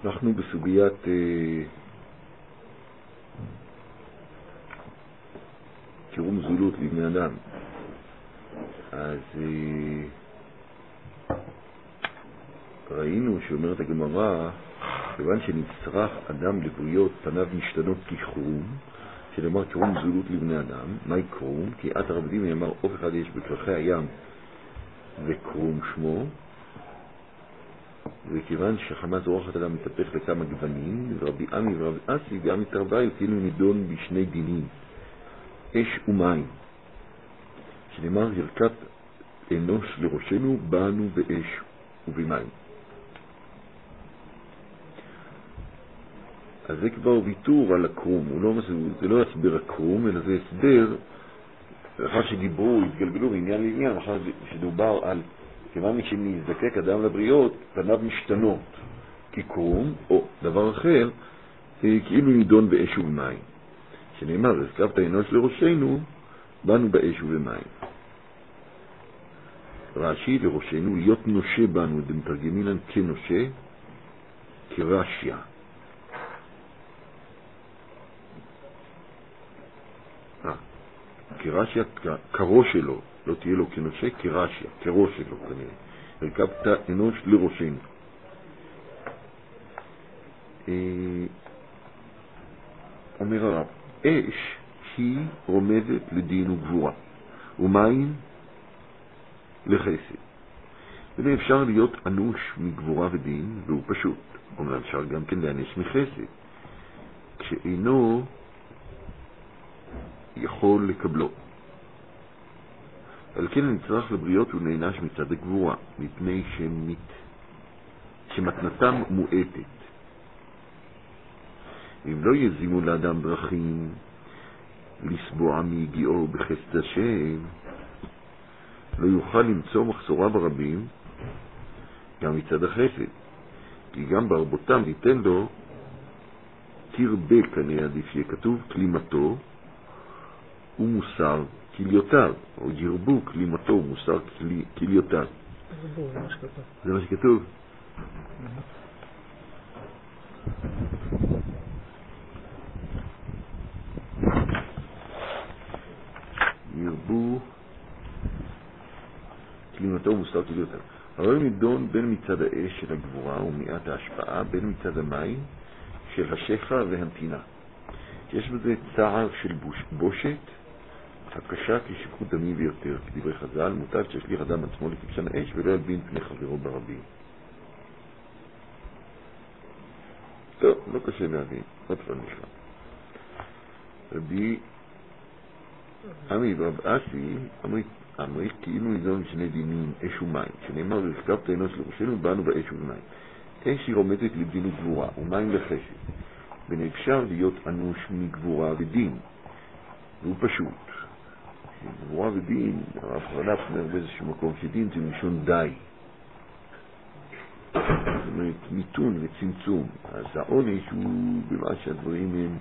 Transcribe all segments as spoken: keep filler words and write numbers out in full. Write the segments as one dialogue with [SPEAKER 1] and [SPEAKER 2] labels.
[SPEAKER 1] אנחנו בסוגיית קירום זולות לבני אדם. אז ראינו שאומרת הגמרא, כיוון שנצטרך אדם לבריות פניו משתנות כחרום, שנאמר קירום זולות לבני אדם. מהי קרום? כי את הרבדים נאמר אוף אחד יש בקרחי הים וקרום שמו, וכיוון שחמה זורחת אדם מתהפך לכמה גוונים, ורבי עמי ורבי אסי גם מתרבי כאילו נידון בשני דינים, אש ומים, שנאמר ירכת אנוש לראשנו באנו באש ובמים. אז זה כבר ויתור על הקרום, הוא לא, זה לא הסבר הקרום, אלא זה הסבר אחר שדיברו, התגלגלו מעניין לעניין, אחר שדובר על כיוון שנזדקק אדם לבריות, פניו משתנות כקרום, או דבר אחר, כאילו נידון באש ובמים. שנאמר, הזכרת אנוש לראשנו, באנו באש ובמים. רש"י לראשנו, להיות נושה בנו, דמתרגמינן כנושה, כרשיה. אה, כרשיה, קרו שלו. לא תהיה לו כנושה, כרשיה, כראש שלו כנראה. הרכבת אנוש לראשנו. אומר הרב, אש היא רומזת לדין וגבורה, ומים לחסד. וזה אפשר להיות אנוש מגבורה ודין, והוא פשוט. אומנם אפשר גם כן להנש מחסד, כשאינו יכול לקבלו. על כן הנצרך לבריות הוא נענש מצד הגבורה, מפני שמת, שמתנתם מועטת. אם לא יזימו לאדם דרכים לסבוע מיגיעו בחסד השם, לא יוכל למצוא מחסורה ברבים גם מצד החסד, כי גם ברבותם ניתן לו תרבה, כנראה עדיף שיהיה כתוב, כלימתו ומוסר כליותיו, או ירבו כלימתו ומוסר כליותיו. זה מה שכתוב. ירבו כלימתו ומוסר כליותיו. הרי נידון בין מצד האש של הגבורה ומעט ההשפעה, בין מצד המים של השפע והנתינה. יש בזה צער של בושת, הקשה כשפיכות דמים ביותר, כדברי חז"ל, מוטב שישליך אדם עצמו לכבשן האש ולא ילבין פני חברו ברבים. טוב, לא קשה להבין, עוד פעם נשמע. רבי עמי ורב אסי אמרי כאילו נידון שני דינים, אש ומים, שנאמר והרכבת אנוש לראשנו, באנו באש ובמים. אש היא רומזת לדין וגבורה, ומים לחסד, ונאפשר להיות אנוש מגבורה ודין, והוא פשוט. גבורה ודין, הרב חרל"פ אומר באיזשהו מקום שדין זה מלשון די, זאת אומרת מיתון וצמצום. אז העונש הוא במה שהדברים הם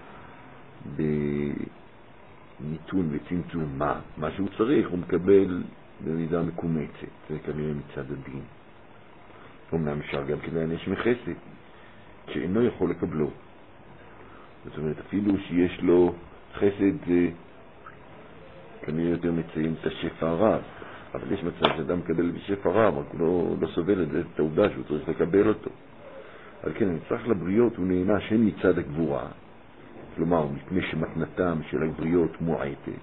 [SPEAKER 1] במיתון וצמצום, מה? מה שהוא צריך הוא מקבל במידה מקומצת, זה כנראה מצד הדין. אומנם אפשר גם כדי להענש מחסד שאינו יכול לקבלו, זאת אומרת אפילו שיש לו חסד, זה כנראה יותר מציין את השפע הרב, אבל יש מצב שאדם מקבל בשפע רב, רק הוא לא, לא סובל את זה, את העובדה שהוא צריך לקבל אותו. על כן נצטרך לבריות הוא נענש הן מצד הגבורה, כלומר מפני שמתנתם של הבריות מועטת,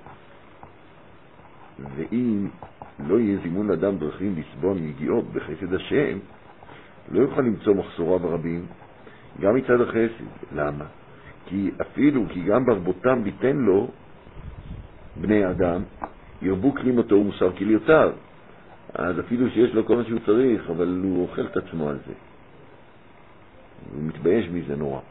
[SPEAKER 1] ואם לא יהיה זימון לאדם דרכים לסבוע מיגיעות בחסד השם, לא יוכל למצוא מחסורה ברבים גם מצד החסד. למה? כי אפילו, כי גם ברבותם ביתן לו בני אדם, ירבו כלימתו ומוסר כליותיו. אז אפילו שיש לו כל מה שהוא צריך, אבל הוא אוכל את עצמו על זה. הוא מתבייש מזה נורא.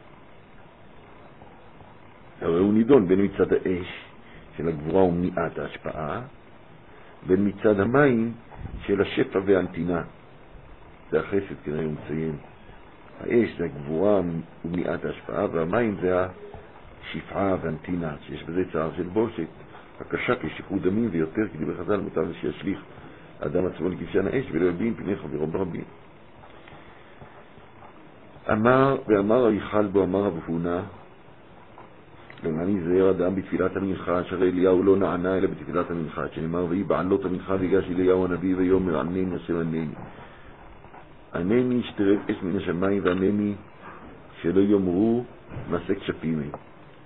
[SPEAKER 1] הרי הוא נידון בין מצד האש של הגבורה ומניעת ההשפעה, בין מצד המים של השפע והנתינה. זה החסד, כנראה הוא מציין. האש זה הגבורה ומניעת ההשפעה, והמים זה השפעה והנתינה, שיש בזה צער של בושת. הקשה כשפיכות דמים ויותר, כי דבר חז"ל מותר שישליך אדם עצמו לכבשן האש ולא ילבין פני חברו ברבים. אמר, ואמר היכל בו, אמר רב הונא, למען יזהר אדם בתפילת המנחה, שהרי אליהו לא נענה אלא בתפילת המנחה, שנאמר, ויהי בעלות המנחה ויגש אליהו הנביא ויאמר, ענני אשר ענני. ענני שתרד אש מן השמיים וענני שלא יאמרו מעשה כשפים הם.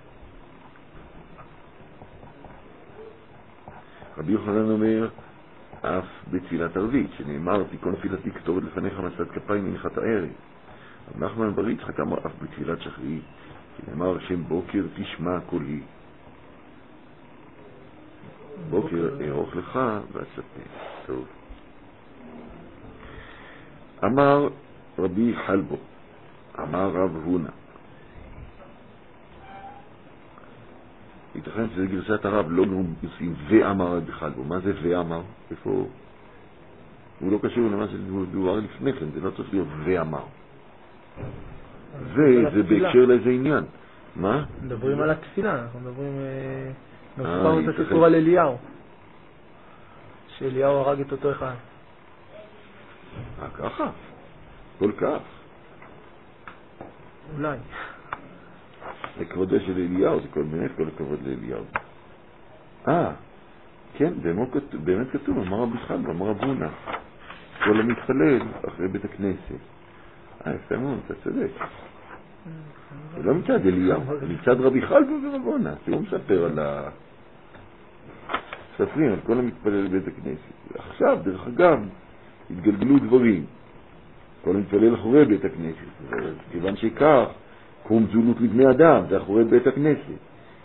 [SPEAKER 1] רבי יוחנן אומר, אף בתפילת ערבית, שנאמר, תיקון תפילתי כתובת לפניך משאת כפיים מנחת הערב. רב נחמן בר יצחק אמר, אף בתפילת שחרית, שנאמר, שם בוקר תשמע קולי. בוקר ארוך לך ועצתי. טוב. אמר רבי חלבו, אמר רב הונא, ייתכן שזה גרסת הרב, לא עושים ואמר רבי חלבו. מה זה ואמר? איפה? הוא לא קשור למה שדובר לפני כן, זה לא צריך להיות ואמר. וזה בהקשר לאיזה עניין. מה?
[SPEAKER 2] מדברים על התפילה, אנחנו מדברים, נספר את הסיפור על אליהו, שאליהו הרג את אותו אחד.
[SPEAKER 1] אה, ככה? כל כך?
[SPEAKER 2] אולי.
[SPEAKER 1] זה כבודה של אליהו, זה כל באמת כל הכבוד לאליהו. אה, כן, באמת כתוב, אמר רבי חלבו, אמר רב הונא, כל המתפלל אחרי בית הכנסת. אה, יפה מאוד, אתה צודק. זה לא מצד אליהו, זה מצד רבי חלבו ורב הונא. זה לא מספר על ה... מספרים על כל המתפלל בבית הכנסת. עכשיו, דרך אגב, התגלגלו דברים. כל המתפלל אחרי בית הכנסת. כיוון שכך, קרום זולות לבני אדם, זה אחרי בית הכנסת.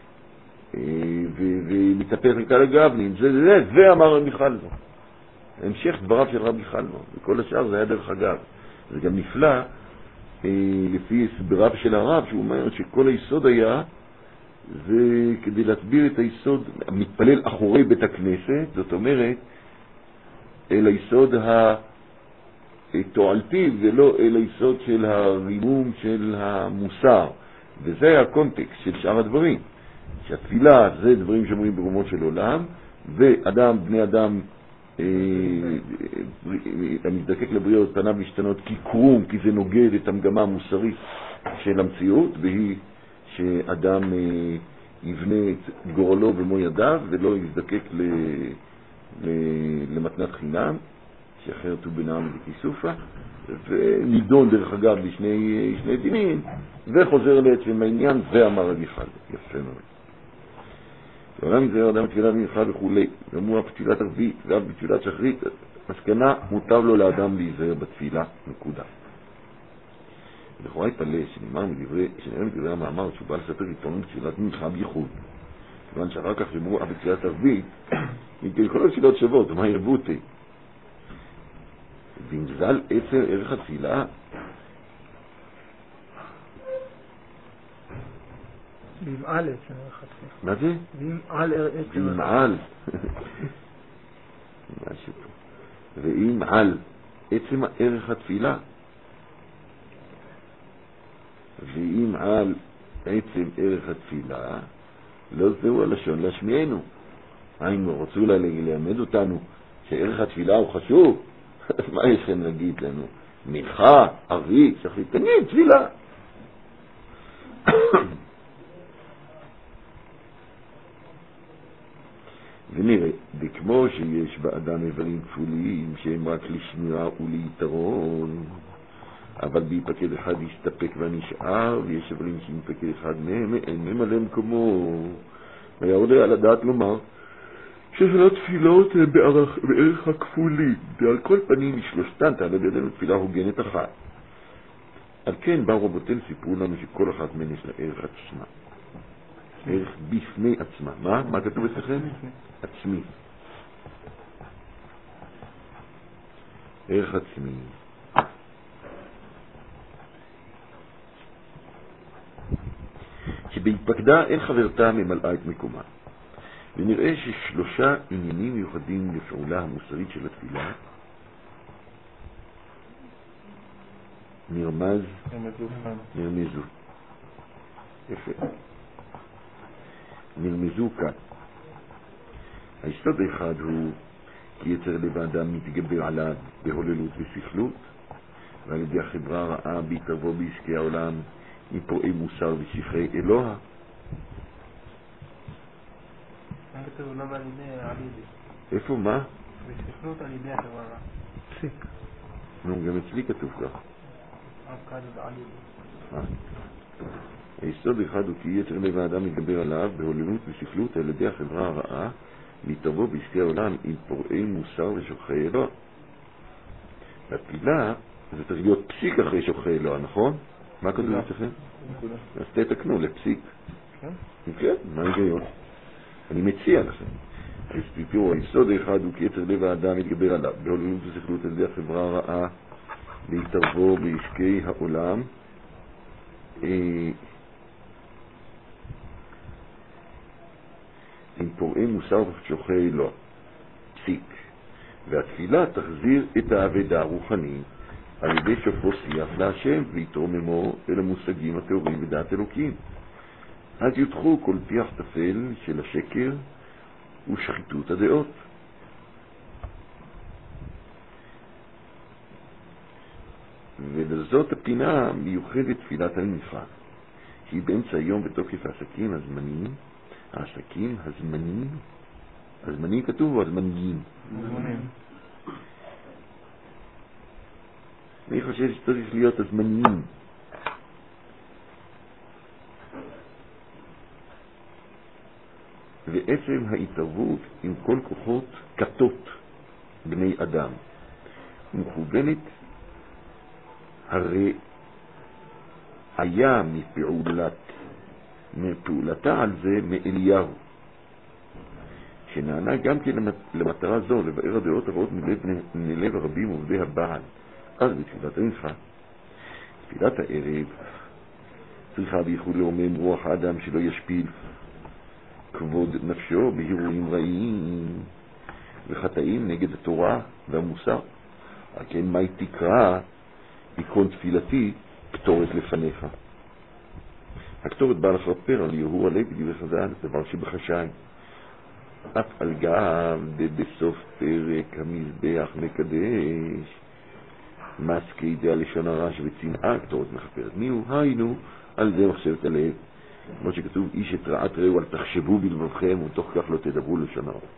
[SPEAKER 1] ומתהפך לקהל הגבלין, זה זה, זה אמר רבי חלבו. המשך דבריו של רבי חלבו, וכל השאר זה היה דרך אגב. זה גם נפלא, לפי הסבריו של הרב, שהוא אומר שכל היסוד היה, זה כדי להסביר את היסוד, המתפלל אחורי בית הכנסת, זאת אומרת, אל היסוד התועלתי, ולא אל היסוד של הרימום של המוסר. וזה הקונטקסט של שאר הדברים. שהתפילה זה דברים שאומרים ברומות של עולם, ואדם, בני אדם, המזדקק לבריאות, פניו משתנות כי קרום, כי זה נוגד את המגמה המוסרית של המציאות, והיא שאדם יבנה את גורלו במו ידיו ולא יזדקק למתנת חינם, שאחרת הוא בנעם וכיסופה, ונידון דרך אגב בשני שני דינים, וחוזר לעצם העניין, ואמר רבי חלבו. יפה מאוד. ועולם מזה אדם תפילת מנחה וכולי, ואמרו בתפילת ערבית ואף בתפילת שחרית, מסקנה, מותר לו לאדם להיזהר בתפילה, נקודה. לכאורה יתפלא שנאמר מדברי, שנראה מדברי המאמר שהוא בא לספר עיתונות תפילת מנחה בייחוד, כיוון שאחר כך שאמרו אף בתפילת ערבית, כל התפילות שוות, מה ירבותי? ואם זל עצר ערך התפילה,
[SPEAKER 2] בימעל עצם ערך התפילה.
[SPEAKER 1] מה זה?
[SPEAKER 2] בימעל עצם.
[SPEAKER 1] בימעל. משהו פה. ואם על עצם ערך התפילה, ואם על עצם ערך התפילה, לא זהו הלשון להשמיענו. היינו, רצו לה ללמד אותנו שערך התפילה הוא חשוב. אז מה יש לכם להגיד לנו? מנחה, ערבית, שחרית, תגיד, תפילה. ונראה, וכמו שיש באדם איברים כפולים שהם רק לשמירה וליתרון, אבל בהיפקד אחד יסתפק ונשאר, ויש איברים שמפקד אחד מהם, אין ממלא מקומו. והיה עולה על הדעת לומר, ששל התפילות הן בערך, בערך הכפולים, ועל כל פנים משלושתן תעלה בידינו תפילה הוגנת אחת. על כן באו רבותינו סיפרו לנו שכל אחת מהן יש לה ערך עצמה. ערך בפני עצמה. מה? מה כתוב אצלכם? עצמי. ערך עצמי. שבהתפקדה אין חברתה ממלאה את מקומה. ונראה ששלושה עניינים מיוחדים לפעולה המוסרית של התפילה נרמז, נרמזו. יפה. נרמזו כאן. היסוד האחד הוא כי יצר לב האדם מתגבר עליו בהוללות ושכלות, ועל ידי החברה הרעה בהתערבו בעסקי העולם עם פורעי מוסר ושפחי אלוה.
[SPEAKER 2] מה כתוב למה על ידי על ידי?
[SPEAKER 1] איפה מה?
[SPEAKER 2] בשכלות על ידי החברה הרעה. פסיק.
[SPEAKER 1] נו, גם אצלי כתוב כך.
[SPEAKER 2] רק על ידי.
[SPEAKER 1] היסוד אחד הוא כי יצר לב האדם מתגבר עליו בהוללות ושכלות על ידי החברה הרעה להתערבו בעסקי העולם עם פורעי מוסר ושופחי אלוה. והתפילה זה צריך להיות פסיק אחרי שופחי אלוה, נכון? מה כתוב אצלכם? אז תתקנו לפסיק. כן, מה ההיגיון? אני מציע לכם. אז תראו, היסוד האחד הוא כי יצר לב האדם מתגבר עליו בהוללות ושכלות על ידי החברה הרעה להתערבו בעסקי העולם עם פורעי מוסר ושופחי אלוה. פסיק. והתפילה תחזיר את העבודה הרוחני על ידי שופרו שיח להשם והתרוממו אל המושגים התיאוריים ודעת אלוקים. אז יותחו כל פיח תפל של השקר ושחיתות הדעות. ולזאת הפינה מיוחדת תפילת המנחה, שהיא באמצע היום בתוקף העסקים הזמניים, העסקים הזמניים, הזמניים כתוב או הזמניים?
[SPEAKER 2] הזמניים.
[SPEAKER 1] אני חושב שצריך להיות הזמניים. ועצם ההתערבות עם כל כוחות כתות בני אדם מכוונת הרי היה מפעולת מפעולתה על זה מאליהו, שנענה גם כן למטרה זו לבאר הדעות הרעות מלב, מלב הרבים עובדי הבעל. אז בתפילת המנחה, תפילת הערב, צריכה בייחוד לאומם רוח האדם שלא ישפיל כבוד נפשו בהירועים רעים וחטאים נגד התורה והמוסר. על כן מה תקרא עיקרון תפילתי כתורת לפניך. הכתורת באה לכפר על יהוא עלי בדברי חז"ל, דבר שבחשאי. אף על גב בסוף פרק המזבח מקדש מסקי דה לשון הרש וצנעה כתורת מכפרת. מי הוא? היינו על זה מחשבת הלב, כמו שכתוב איש את רעת ראו אל תחשבו בלבבכם ותוך כך לא תדברו לשון הרע.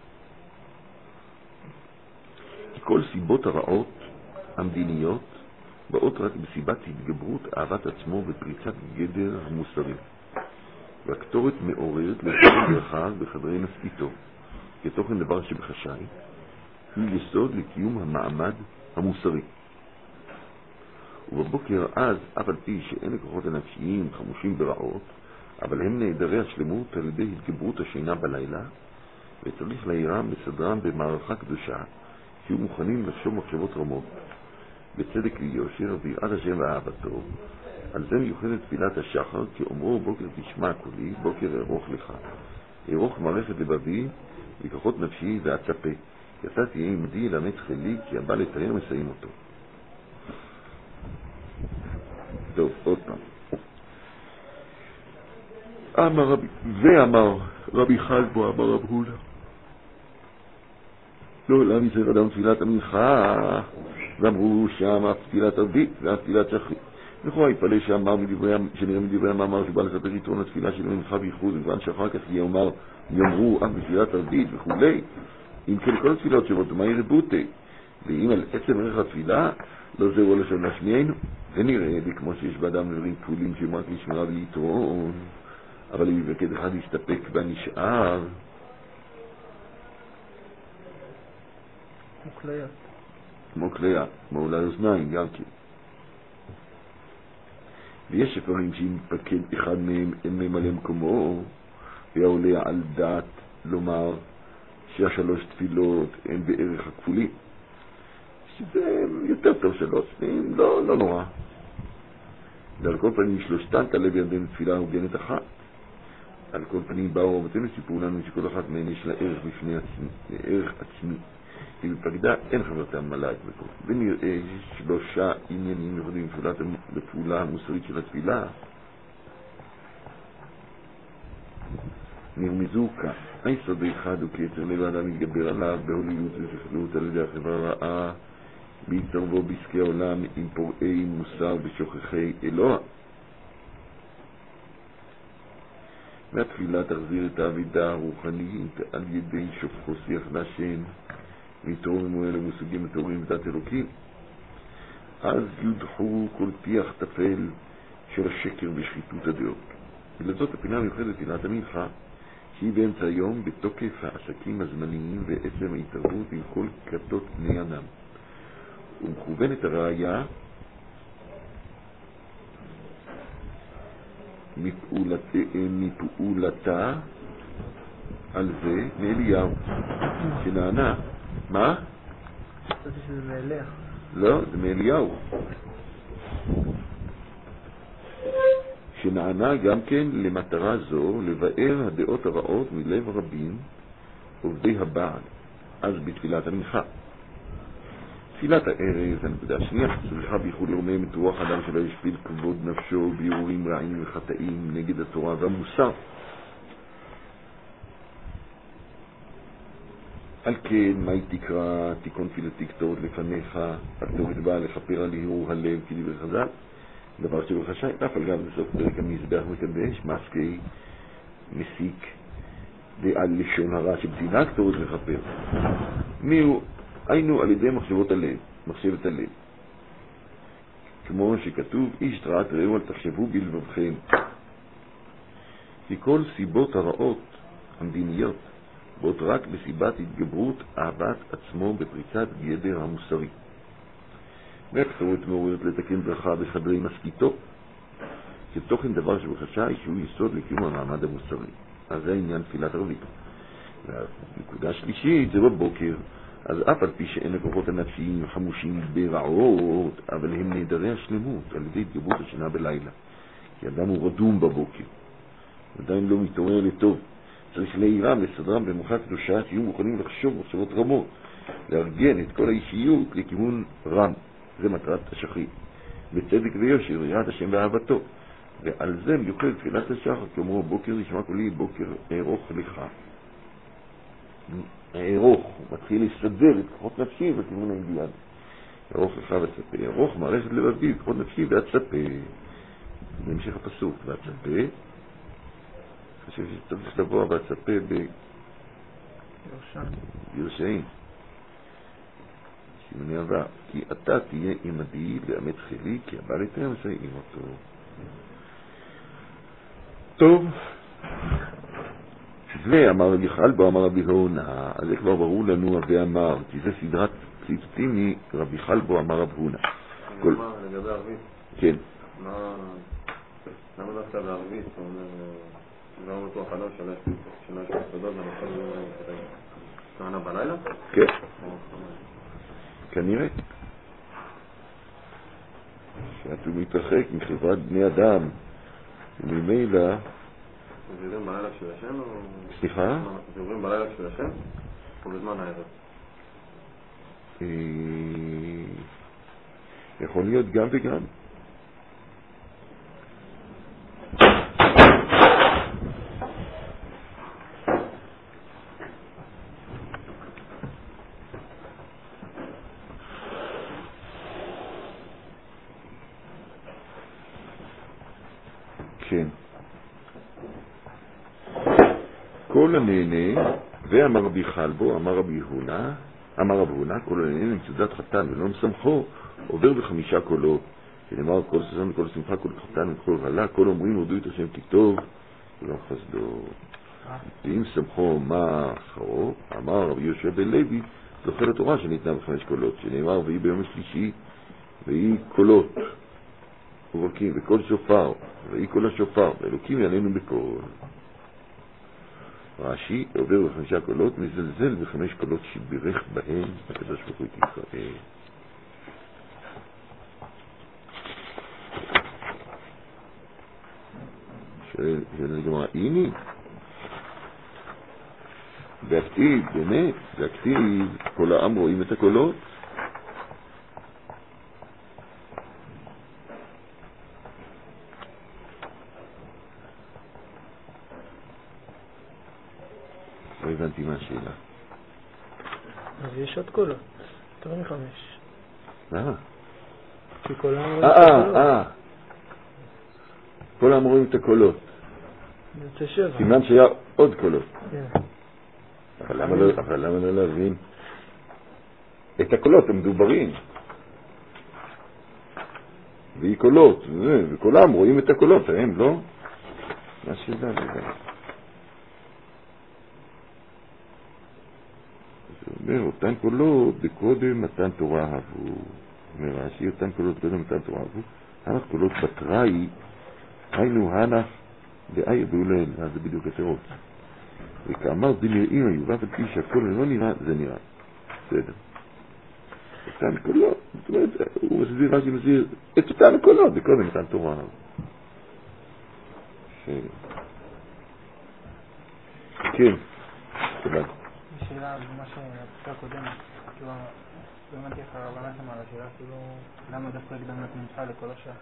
[SPEAKER 1] כי כל סיבות הרעות המדיניות באות רק בסיבת התגברות אהבת עצמו ופריצת גדר המוסרי. והכתורת מעוררת לתוכן דרכה בחדרי נספיתו, כתוכן דבר שבחשאי, הוא יסוד לקיום המעמד המוסרי. ובבוקר אז, אף על פי שאין הכוחות הנפשיים חמושים ברעות, אבל הם נעדרי השלמות על ידי התגברות השינה בלילה, וצריך להירם בסדרם במערכה קדושה, שיהיו מוכנים לחשוב מחשבות רמות, בצדק ויושר ויראת השם ואהבתו. על זה מיוחדת תפילת השחר, כי אומרו בוקר תשמע קולי, בוקר ארוך לך. ארוך מערכת לבבי, וכוחות נפשי ואצפה. כי אתה תהיה עמדי למד חלי, כי הבא לתאר מסיים אותו. טוב, עוד פעם. אמר רבי, ואמר רבי חלבו, אמר רב הודה. לא, למה יצר אדם תפילת המנחה? ואמרו שם תפילת ערבית ואף תפילת שחרית. לכאורה יפלא שאמר מדברי, שנראה מדברי המאמר שבא לספר יתרון התפילה של המנחה בייחוד, וכיוון שאחר כך יאמר, יאמרו אף בתפילת ערבית וכולי. אם כן כל התפילות שוות מהי רבותי, ואם על עצם ערך התפילה לא זהו לשון להשמיענו. ונראה לי כמו שיש באדם דברים כפולים שהם רק לשמירה וליתרון, אבל אם יבקד אחד יסתפק בנשאר.
[SPEAKER 2] כמו כליה.
[SPEAKER 1] כמו כליה, כמו אולי אוזניים גם כן. ויש שפרים שאם יפקד אחד מהם אין ממלא מקומו, ועולה על דעת לומר שהשלוש תפילות הן בערך הכפולים, שזה יותר טוב שלוש, לא, לא נורא. ועל כל פנים שלושתן תעלה בידינו תפילה הוגנת אחת. על כל פנים באו רבותינו סיפרו לנו שכל אחת מהן יש לה ערך בפני עצמי, ערך עצמי. כי בפקדה אין חברתה מלאה את מקום. ונראה שלושה עניינים מיוחדים בפעולה המוסרית של התפילה נרמזו כך. היסוד אחד הוא כי יצר לב האדם מתגבר עליו בהוללות ושכלות על ידי החברה הרעה בהתערבו בעסקי העולם עם פורעי מוסר ושוכחי אלוה. והתפילה תחזיר את העבידה הרוחנית על ידי שופכו שיח להשם והתעוררו אלו מושגים מתעוררים דת אלוקים. אז יודחו כל פיח תפל של השקר ושחיתות הדעות. ולזאת הפינה המיוחדת תפילת המנחה, שהיא באמצע היום בתוקף העסקים הזמניים ועצם ההתערבות עם כל כתות בני אדם. ומכוונת הראיה מפעולת, מפעולתה על זה מאליהו שנענה. מה?
[SPEAKER 2] חשבתי שזה מאליה.
[SPEAKER 1] לא, זה מאליהו שנענה גם כן למטרה זו לבאר הדעות הרעות מלב רבים עובדי הבעל. אז בתפילת המנחה תפילת הערב, הנקודה השנייה, צריכה בייחוד לרומם את רוח האדם שלא ישפיל כבוד נפשו ביורים רעים וחטאים נגד התורה והמוסר. על כן, מהי תקרא תיקון תפילתי כתובת לפניך, הכתובת באה לכפר על הרהור הלב כדברי חז"ל, דבר שלא חשאי, אף על גם בסוף פרק המזבח מקדש, מסקי מסיק ועל לשון הרע שבדינה כתובת לכפר. מיהו? היינו על ידי מחשבות הלב, מחשבת הלב. כמו שכתוב, איש תרעת ראו אל תחשבו בלבבכם. כי כל סיבות הרעות המדיניות באות רק בסיבת התגברות אהבת עצמו בפריצת גדר המוסרי. והכתובת מעוררת לתקן ברכה בחדרי מסכיתו, כתוכן דבר שבחשאי שהוא יסוד לקיום המעמד המוסרי. אז זה העניין תפילת ערבית. והנקודה השלישית זה בבוקר. אז אף על פי שאין הכוחות הנפשיים חמושים ברעות, אבל הם נהדרי השלמות על ידי התגברות השינה בלילה. כי אדם הוא רדום בבוקר, עדיין לא מתעורר לטוב. צריך להירם, לסדרם במוחה קדושה, שיהיו מוכנים לחשוב מחשבות רמות, לארגן את כל האישיות לכיוון רם. זה מטרת השחרית. בצדק ויושר, יראת השם ואהבתו. ועל זה מיוחד תפילת השחר, כאומרו, בוקר נשמע קולי, בוקר ארוך לך. ארוך, הוא מתחיל לסדר את כוחות נפשי בכיוון האידיאל. ארוך לך והצפה, ארוך מערכת לבבי, כוחות נפשי והצפה. בהמשך הפסוק, והצפה, חושב שצריך לבוא והצפה בירשעים. שימני עבר, כי אתה תהיה עמדי לאמת חילי, כי הבא יותר מסייעים אותו. טוב. ואמר רבי חלבו, אמר רבי הונא, אז זה כבר ברור לנו ואמר, כי זה סדרת ציטוטים מרבי חלבו, אמר רב הונא.
[SPEAKER 3] אני אומר לגבי ערבית.
[SPEAKER 1] כן.
[SPEAKER 3] למה דווקא בערבית? זאת אומרת, לא בטוח עליו שלא יש מסודות ונוכל לענה בלילה?
[SPEAKER 1] כן. כנראה. שאתה מתרחק מחברת בני אדם, וממילא
[SPEAKER 3] זה עוברים בלילה של השם או...
[SPEAKER 1] סליחה?
[SPEAKER 3] זה עוברים בלילה של השם או בזמן הערב?
[SPEAKER 1] יכול להיות גם וגם. כן. כל הנהנה, ואמר רבי חלבו, אמר רבי הונא, אמר רבי הונא, כל הנהנה מצודת חתן ולא משמחו, עובר בחמישה קולות, שנאמר כל ששון וכל שמחה, כל חתן וכל הלה, כל אומרים הודו את השם כי טוב, ולא חסדו. ואם שמחו מה אחרו, אמר רבי יהושע בן לוי, זוכר התורה שניתנה בחמש קולות, שנאמר והיא ביום השלישי, והיא קולות, וברקים, וכל שופר, והיא כל השופר, ואלוקים יעננו בקול. רש"י עובר בחמישה קולות, מזלזל בחמש קולות שבירך בהם הקדוש ברוך הוא את ישראל. שואל הגמרא, הנה, והכתיב, באמת, והכתיב, כל העם רואים את הקולות. לא הבנתי מה השאלה.
[SPEAKER 2] אז יש עוד קולות, יותר מחמש.
[SPEAKER 1] למה?
[SPEAKER 2] כי כל העם רואים
[SPEAKER 1] אה,
[SPEAKER 2] את הקולות.
[SPEAKER 1] אה. כל העם רואים את הקולות.
[SPEAKER 2] זה שבע.
[SPEAKER 1] סימן שהיה עוד קולות.
[SPEAKER 2] כן.
[SPEAKER 1] אבל למה לא, אבל למה לא להבין? את הקולות המדוברים. והיא קולות, וכולם רואים את הקולות, הם לא? מה שאלה זה? זה אומר, אותן קולות בקודם מתן תורה אהבו. אומר, רש"י, אותן קולות בקודם מתן תורה אהבו. הנח קולות בתראי, היינו הנח ואי ידעו לאל, זה בדיוק התירוץ. וכאמר דנראים היו, ואף על פי שהכל לא נראה, זה נראה. בסדר. אותן קולות, זאת אומרת, הוא מסביר, רש"י מסביר, את אותן קולות בקודם מתן תורה אהבו. כן, תודה.
[SPEAKER 2] שאלה, במה שהפסקה הקודמת, כאילו, לא אמנתי איך הרבנה שמה על השאלה, כאילו, למה דווקא הקדמנו את מנחה לכל השעה?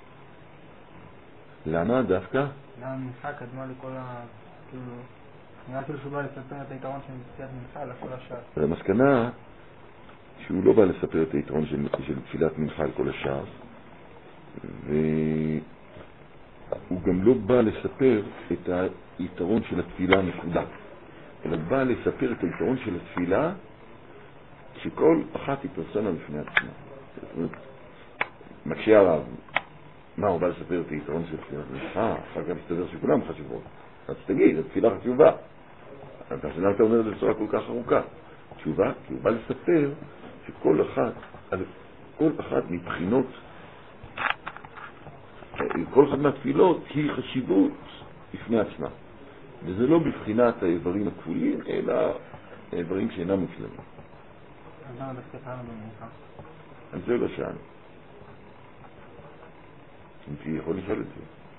[SPEAKER 1] למה דווקא?
[SPEAKER 2] למה מנחה קדמה לכל ה... כאילו, נראה כאילו שהוא בא לספר את היתרון של תפילת מנחה לכל השעה.
[SPEAKER 1] המסקנה שהוא לא בא לספר את היתרון של, של תפילת מנחה לכל השעה, והוא גם לא בא לספר את היתרון של התפילה נקודה. אלא בא לספר את היתרון של התפילה שכל אחת היא פרסונה בפני עצמה. מקשה הרב, מה הוא בא לספר את היתרון של תפילת מנחה? אחר כך מסתבר שכולם חשובות. אז תגיד, התפילה חשובה. אתה שנה אתה אומר את זה בצורה כל כך ארוכה. תשובה, כי הוא בא לספר שכל אחת, כל אחת מבחינות, כל אחת מהתפילות היא חשיבות בפני עצמה. וזה לא בבחינת האיברים הכפולים, אלא האיברים שאינם מושלמים.
[SPEAKER 2] אז למה דווקא טענו במנחה?
[SPEAKER 1] על זה לא שאנו. אם כי יכול לשאול את זה.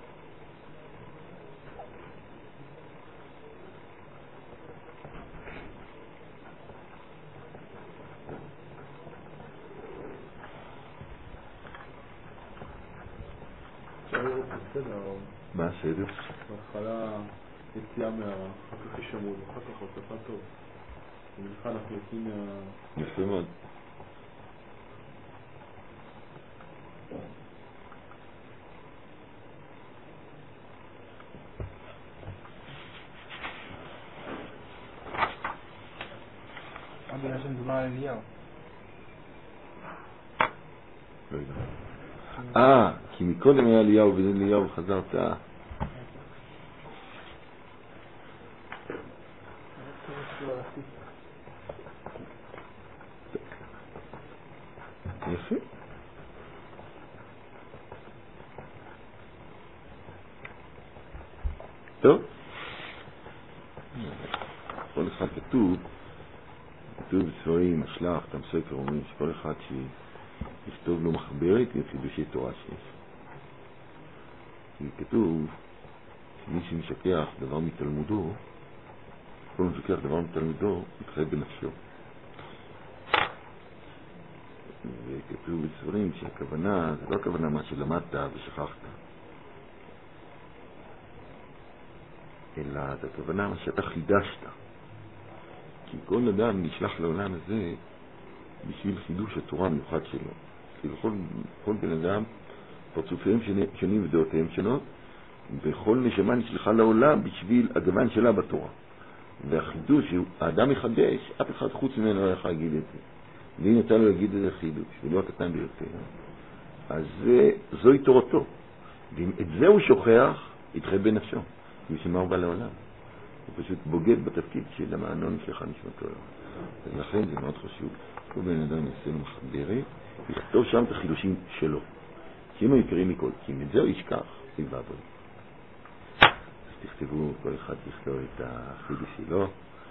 [SPEAKER 1] מה הסדר?
[SPEAKER 3] בהתחלה יציאה מהרע, אחר כך ישמות, אחר כך הוספה טוב. במנחה אנחנו יוצאים מה...
[SPEAKER 1] יפה מאוד.
[SPEAKER 2] עוד בגלל שמדובר על אליהו.
[SPEAKER 1] לא יודע. אה, כי מקודם היה אליהו וזה אליהו חזרת. יפה. טוב. כל אחד כתוב, כתוב בספרים, השלח, תם ספר, אומרים שכל אחד שיכתוב לו מחברת לחידושי תורה שיש. כי כתוב שמי שמשכח דבר מתלמודו, כל משכח דבר מתלמודו, מתחייב בנפשו. וכתוב בספרים שהכוונה, זה לא הכוונה מה שלמדת ושכחת, אלא זה הכוונה מה שאתה חידשת. כי כל אדם נשלח לעולם הזה בשביל חידוש התורה המיוחד שלו. כי לכל כל בן אדם פרצופיהם שונים ודעותיהם שונות, וכל נשמה נשלחה לעולם בשביל הגוון שלה בתורה. והחידוש, האדם יחדש, אף אחד חוץ ממנו לא יכול להגיד את זה. והיא נתן לו להגיד את זה חידוש, ולא הקטן ביותר. אז זה, זוהי תורתו. ואם את זה הוא שוכח, יתחייב בנפשו. בשביל מה הוא בא לעולם? הוא פשוט בוגד בתפקיד של המענו נשלחה נשמתו. ולכן זה מאוד חשוב. כל בן אדם יעשה לו מחברת, יכתוב שם את החידושים שלו. כי אם הוא יקרים מכל, כי אם את זה הוא ישכח, הוא יבעבוד. אז תכתבו, כל אחד יכתוב את החידוש שלו.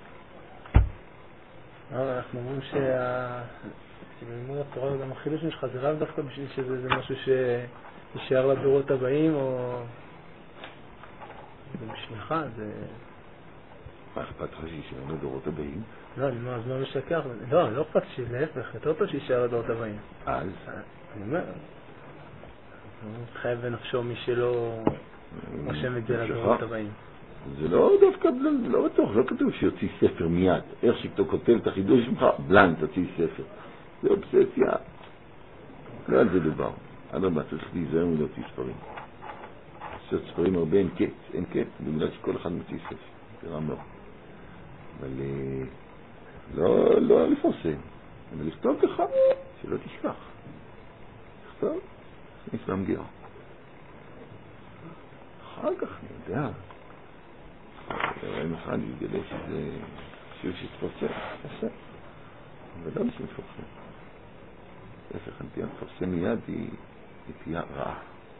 [SPEAKER 2] אנחנו אומרים שבלימוד התורה גם החידוש שלך זה רב דווקא בשביל שזה משהו שישאר לדורות הבאים, או זה בשבילך, זה...
[SPEAKER 1] מה אכפת לך שישאר לדורות הבאים?
[SPEAKER 2] לא, אני אומר, אז מה משכח? לא, לא אכפת שלהפך, יותר טוב שישאר לדורות הבאים.
[SPEAKER 1] אז?
[SPEAKER 2] אני אומר, חייב בנפשו מי שלא רושם את זה לדורות הבאים.
[SPEAKER 1] זה לא דווקא, לא בטוח, לא כתוב שיוציא ספר מיד. איך שאתה כותב את החידוש שלך, בלנד תוציא ספר. זה אובססיה. לא על זה דבר. אדרבה, צריך להיזהר מלהוציא ספרים. לעשות ספרים הרבה אין קץ, אין קץ, בגלל שכל אחד מוציא ספר, זה רם לא. אבל לא, לא לפרסם, אבל לכתוב ככה, שלא תשכח. לכתוב, נסלם גר. אחר כך אני יודע, ראים אחד יגלה שזה שיר שתפרסם, תפרסם, אבל לא בשביל תפרסם. להפך, הנטייה תפרסם מיד היא נטייה רעה.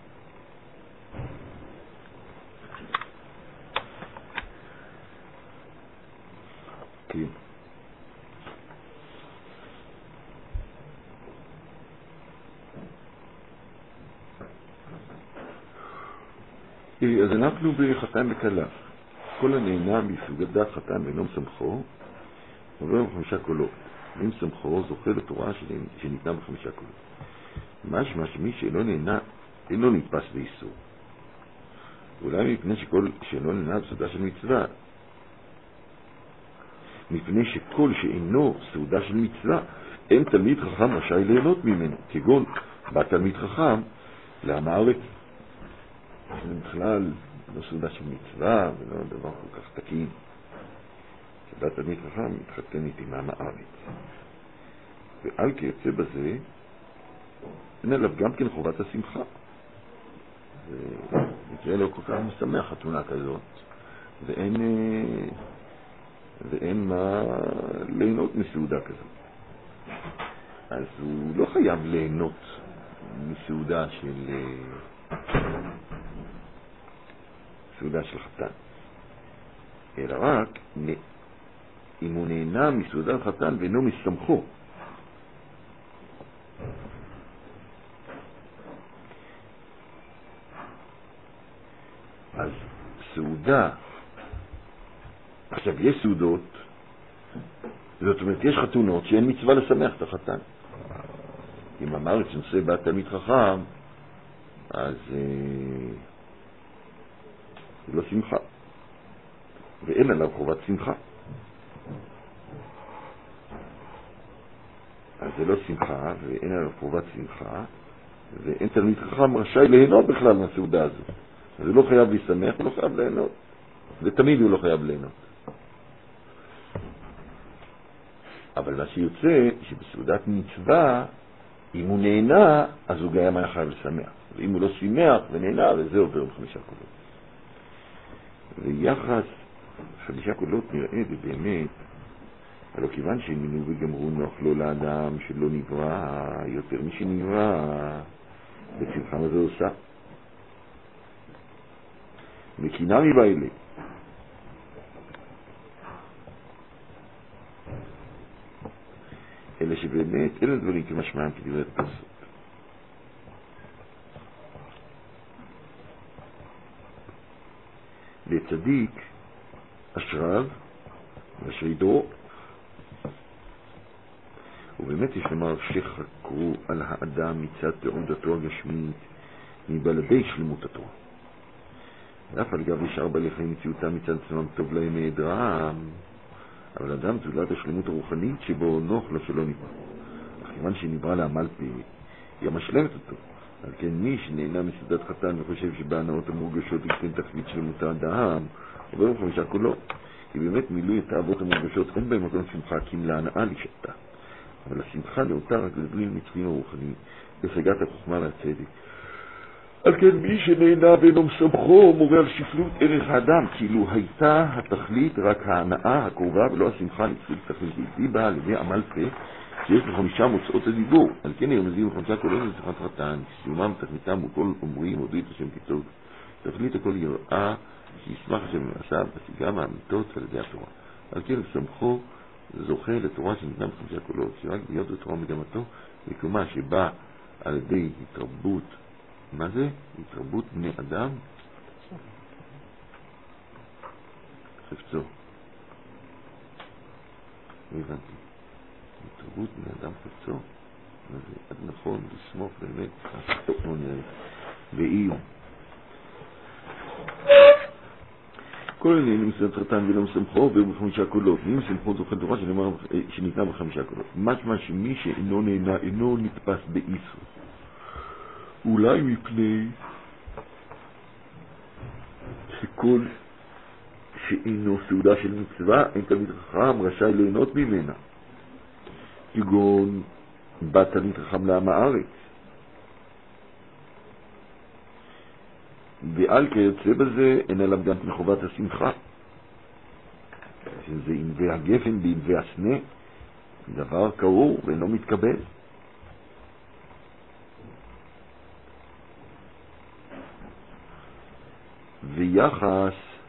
[SPEAKER 1] כן. אז אנחנו בחתן וכלה. כל הנהנה מסוגדת חתן ואינו מסמכו, עובר עם חמישה קולות. ואם סמכו זוכה לתורה שניתנה בחמישה קולות. משמע שמי שאינו נהנה, אינו נתפס באיסור. אולי מפני שכל שאינו נהנה בסעודה של מצווה, מפני שכל שאינו סעודה של מצווה, אין תלמיד חכם רשאי ליהנות ממנו, כגון בא תלמיד חכם לעם הארץ. זה בכלל לא סעודה של מצווה ולא דבר כל כך תקין. שבא תלמיד חכם מתחתן איתי מעם הארץ. ועל כיוצא בזה, אין עליו גם כן חובת השמחה. זה לא כל כך משמח התמונה כזאת, ואין, ואין מה ליהנות מסעודה כזאת. אז הוא לא חייב ליהנות מסעודה של סעודה של חתן, אלא רק אם הוא נהנה מסעודת חתן ואינו מסמכו. אז סעודה, עכשיו יש סעודות, זאת אומרת יש חתונות שאין מצווה לשמח את החתן. אם אמרת שנושא בא תלמיד חכם, אז אה, זה לא שמחה, ואין עליו חובת שמחה. אז זה לא שמחה ואין עליו חובת שמחה, ואין תלמיד חכם רשאי ליהנות בכלל מהסעודה הזו. אז הוא לא חייב להשמח, הוא לא חייב ליהנות, ותמיד הוא לא חייב ליהנות. אבל מה שיוצא שבסעודת מצווה, אם הוא נהנה, אז הוא גם היה חייב לשמח. ואם הוא לא שמח ונהנה, וזה עובר בחמישה קולות. ויחס חמישה קולות נראה באמת, אבל כיוון שמינו וגמרו נוח לו לאדם שלא נברא יותר משנברא, בשמחה מה זה עושה. מקינה מבעילה. אלא שבאמת אלה דברים כמשמעם כדברי פסוק. לצדיק אשריו ואשרי דורו. ובאמת יש לומר שחקרו על האדם מצד תעודתו הגשמית מבלעדי שלמות התורה. ואף על גב ישר בעלי חיים מציאותם מצד עצמם טוב להם מהיעדרם, אבל אדם תולד השלמות הרוחנית שבו נוח לו שלא נברא. אך כיוון שנברא לעמל פי, היא המשלמת אותו. על כן מי שנהנה מסעודת חתן וחושב שבהנאות המורגשות ייתן תכלית שלמות האדם, עובר עם חמישה קולות. כי באמת מילוי את האהבות המורגשות אין בהם מקום שמחה, כי אם להנאה לשתה. אבל השמחה לאותה רק לדברים מצרים הרוחניים, השגת החוכמה והצדק. על כן מי שנהנה ואינו מסמכו מורה על שפלות ערך האדם, כאילו הייתה התכלית רק ההנאה הקרובה ולא השמחה נצחית תכלית. והיא באה על ידי עמל פה שיש בחמישה מוצאות הדיבור. על כן ירמזים בחמישה קולות לשיחת חתן, סיומם תכליתם וכל אומרים הודו את השם קיצות. תכלית הכל יראה שישמח השם במעשיו ושיגע מהאמיתות על ידי התורה. על כן סמכו זוכה לתורה שניתנה בחמישה קולות, שרק ביות לתורה מגמתו, וכלומר שבא על ידי התרבות. מה זה? התרבות בני אדם? חפצו. לא הבנתי. התרבות בני אדם חפצו? מה זה? עד נכון, לסמוך באמת. טוב, לא נראה. ואיום. כל אלה מסעודת חתן ולא מסמכו עובר בחמישה קולות. אם מסמכו זוכה תורה שניתנה בחמישה קולות. משמע שמי שאינו נהנה, אינו נתפס באיסור. אולי מפני שכל שאינו סעודה של מצווה, אין תלמיד חכם רשאי ליהנות ממנה. כגון בא תלמיד חכם לעם הארץ. ועל כיוצא בזה אין עליו גם מחובת השמחה. שזה ענבי הגפן בענבי הסנה, דבר קרור ואינו מתקבל. ויחס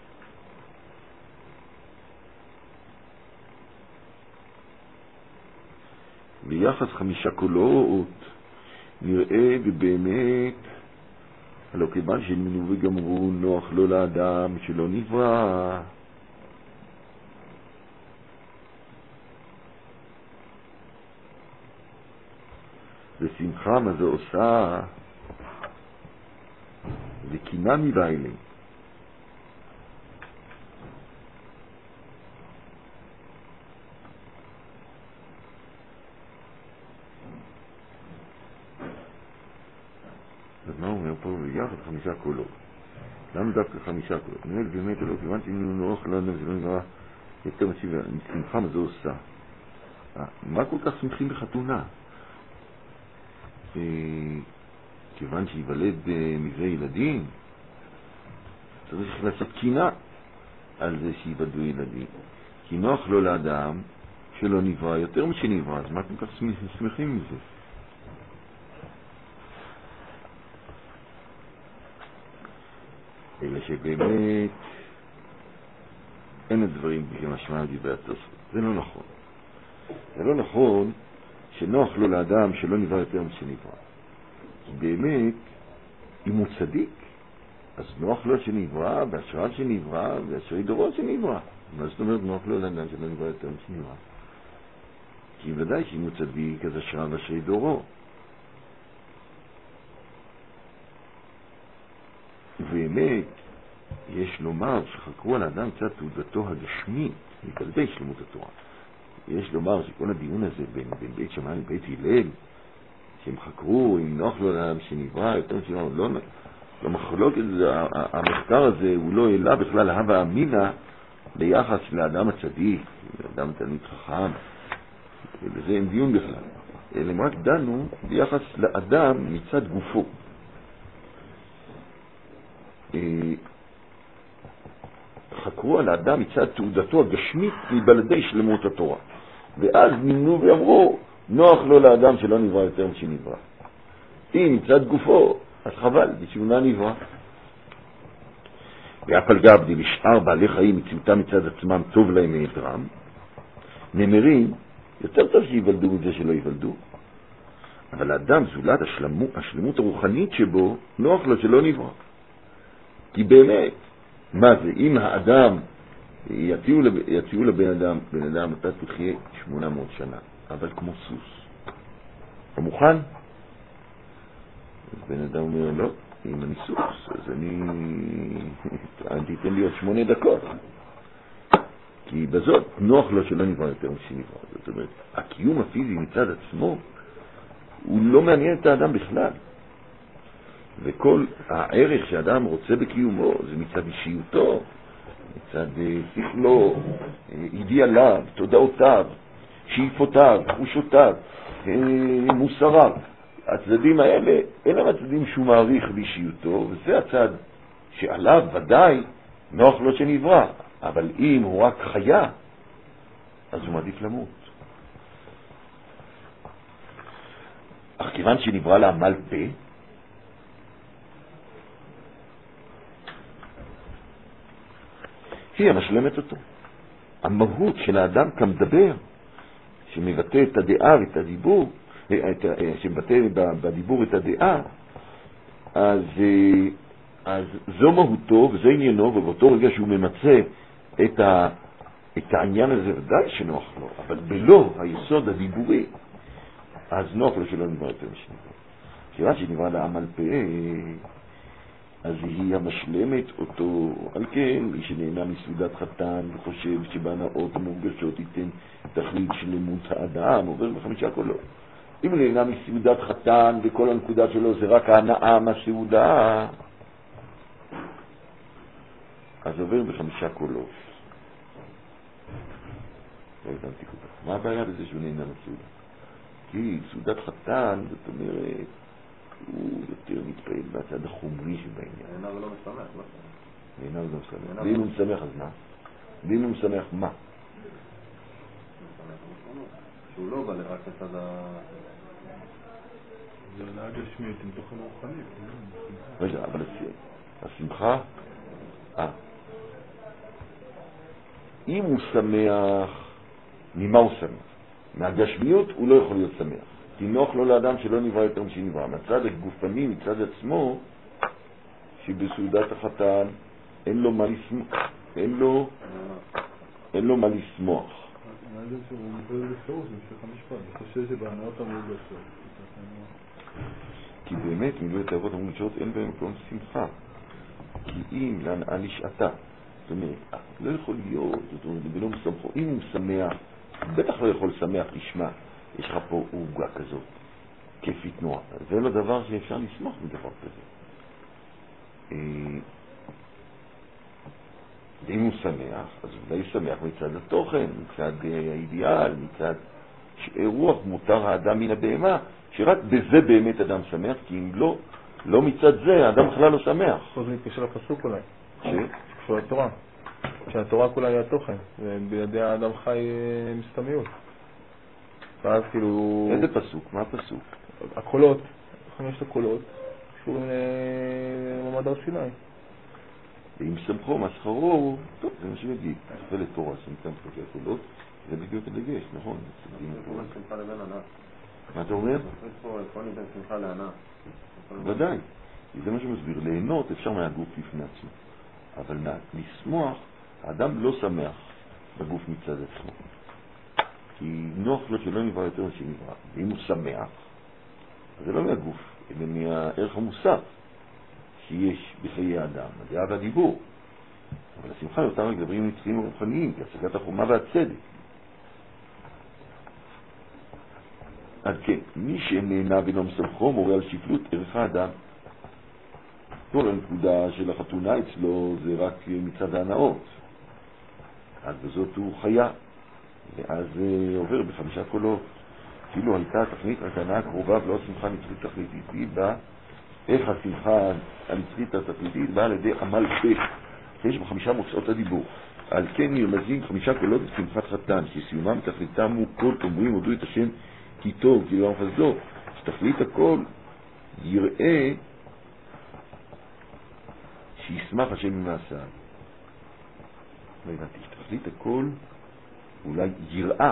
[SPEAKER 1] ויחס חמישה קולות נראה ובאמת הלא כיוון שנמנו וגמרו נוח לא לאדם שלא נברא, ושמחה מה זה עושה וקינה מבעילי. אז מה הוא אומר פה? יחד חמישה קולות. למה דווקא חמישה קולות? נראה באמת לא, כיוון שנמנו נוח לא לאדם שלא נברא, יותר משיבה, שמחה מה זה עושה. מה כל כך שמחים בחתונה? כיוון שיוולד מזה ילדים, צריך לעשות קינה על זה שיוולדו ילדים. כי נוח לו לאדם שלא נברא יותר משנברא, אז מה כל כך שמחים מזה? אלא שבאמת אין הדברים כמשמע דברי התוספות. זה לא נכון. זה לא נכון שנוח לו לאדם שלא נברא יותר משנברא. כי באמת, אם הוא צדיק, אז נוח לו שנברא, בהשראת שנברא, בהשראי דורות שנברא. מה זאת אומרת נוח לו לאדם שלא נברא יותר משנברא? כי ודאי שאם הוא צדיק, אז השראה והשראי דורות. ובאמת, יש לומר שחקרו על האדם קצת תעודתו הגשמית, מכלבי שלמות התורה. יש לומר שכל הדיון הזה בין, בין בית שמאי לבית הלל, שהם חקרו אם נוח לו לאדם שנברא, יותר שנברא, לא, לא מחלוקת, המחקר הזה הוא לא העלה בכלל הווה אמינה ביחס לאדם הצדיק, לאדם תלמיד חכם, וזה אין דיון בכלל. אלא הם רק דנו ביחס לאדם מצד גופו. חקרו על האדם מצד תעודתו הגשמית מבלעדי שלמות התורה. ואז נמנו ואמרו, נוח לו לאדם שלא נברא יותר משנברא. אם מצד גופו, אז חבל, בשביונה נברא. ואף על גב די לשאר בעלי חיים מצמתה מצד עצמם טוב להם מהיעדרם, נאמרים, יותר טוב שיוולדו מזה שלא יוולדו. אבל האדם זולת השלמות, השלמות הרוחנית שבו, נוח לו שלא נברא. כי באמת, מה זה? אם האדם, יציעו, לב, יציעו לבן אדם, בן אדם, אתה תחיה שמונה מאות שנה, אבל כמו סוס. הוא מוכן? אז בן אדם אומר, לא, אם אני סוס, אז אני... אני תיתן לי עוד שמונה דקות. כי בזאת, נוח לו שלא נברא יותר משנברא. זאת אומרת, הקיום הפיזי מצד עצמו, הוא לא מעניין את האדם בכלל. וכל הערך שאדם רוצה בקיומו זה מצד אישיותו, מצד שכלו, אידיאליו, תודעותיו, שאיפותיו, תחושותיו, מוסריו. הצדדים האלה, אלה הצדדים שהוא מעריך באישיותו, וזה הצד שעליו ודאי נוח לו שנברא. אבל אם הוא רק חיה, אז הוא מעדיף למות. אך כיוון שנברא לעמל פה, היא המשלמת אותו. המהות של האדם כמדבר, שמבטא את הדעה ואת הדיבור, שמבטא בדיבור את הדעה, אז, אז זו מהותו וזה עניינו, ובאותו רגע שהוא ממצא את, ה, את העניין הזה, ודאי שנוח לו, אבל בלא היסוד הדיבורי, אז נוח לו שלא נברא יותר משנברא. כיוון שנברא לעמל פה, אז היא המשלמת אותו. על כן, מי שנהנה מסעודת חתן וחושב שבהנאות ומורגשות ייתן תכלית שלמות האדם, עובר בחמישה קולות. אם הוא נהנה מסעודת חתן וכל הנקודה שלו זה רק ההנאה מהסעודה, אז עובר בחמישה קולות. לא הבנתי כל כך. מה הבעיה בזה שהוא נהנה מסעודה? כי סעודת חתן, זאת אומרת, הוא יותר מתפעל בצד החומרי שבעניין.
[SPEAKER 3] נהנה ולא משמח, לא?
[SPEAKER 1] נהנה ולא משמח. ואם הוא משמח אז מה? ואם הוא משמח מה?
[SPEAKER 3] שהוא לא בא לרק לצד ה...
[SPEAKER 4] זה עולה גשמית עם תוכן רוחני.
[SPEAKER 1] רגע, אבל השמחה... אה. אם הוא שמח, ממה הוא שמח? מהגשמיות הוא לא יכול להיות שמח. כי נוח לו לאדם שלא נברא יותר משנברא. מצד הגופני, מצד עצמו, שבסעודת החתן אין לו מה לשמוח. אין לו, אין לו מה לשמוח.
[SPEAKER 4] אני יודע שהוא מדבר בפירוש, זה משך המשפט. אני חושב שבהנאות המורגשות.
[SPEAKER 1] כי באמת, מילוי התאוות המורגשות אין בהם מקום שמחה. כי אם להנאה לשעתה, זאת אומרת, לא יכול להיות, זאת אומרת, ולא משמחו. אם הוא שמח, בטח לא יכול לשמח לשמה. יש לך פה עוגה כזאת, כיפית תנועה. זה לא דבר שאפשר לשמח מדבר כזה. ואם הוא שמח, אז אולי הוא שמח מצד התוכן, מצד האידיאל, מצד רוח מותר האדם מן הבהמה, שרק בזה באמת אדם שמח, כי אם לא, לא מצד זה, האדם בכלל לא שמח.
[SPEAKER 4] פה זה מתקשר לפסוק אולי.
[SPEAKER 1] ש?
[SPEAKER 4] שקשור לתורה. שהתורה כולה היא התוכן, ובידי האדם חי מסתמיות. ואז כאילו...
[SPEAKER 1] איזה פסוק? מה הפסוק?
[SPEAKER 4] הקולות, חמש הקולות, קשורים למעמד הר סיני.
[SPEAKER 1] ואם שמחו, מה שכרו, טוב, זה מה שמגיד. תפל את תורה, שמתם פסוקי הקולות, זה בדיוק הדגש, נכון?
[SPEAKER 3] שמחה לבין הנאה.
[SPEAKER 1] מה אתה אומר?
[SPEAKER 3] פה ניתן שמחה להנאה.
[SPEAKER 1] ודאי. זה מה שמסביר. ליהנות אפשר מהגוף לפני עצמו. אבל לשמוח, האדם לא שמח בגוף מצד עצמו. כי נוח לו שלא נברא יותר משנברא. ואם הוא שמח, אז זה לא מהגוף, אלא מהערך המוסף שיש בחיי האדם. זה היה בדיבור. אבל השמחה היא אותם הגדברים נצחיים ורוחניים, כהשגת החומה והצדק. עד כן, מי שנהנה ולא משמחו מורה על שפלות ערך האדם. כל הנקודה של החתונה אצלו זה רק מצד ההנאות. אז בזאת הוא חיה. ואז זה עובר בחמישה קולות. כאילו הייתה תכנית התנאה הקרובה ולא שמחה נצחית תכליתית. היא באה, איך השמחה הנצחית התכליתית באה על ידי עמל פה. יש בחמישה מוצאות הדיבור. על כן נרמזים חמישה קולות בשמחת חתן, שסיומם תכליתם הוא כל אומרים הודו את השם כי טוב, כי לא חסדו. שתכלית הכל יראה שישמח השם ממעשה. לא הבנתי, שתכלית הכל אולי יראה.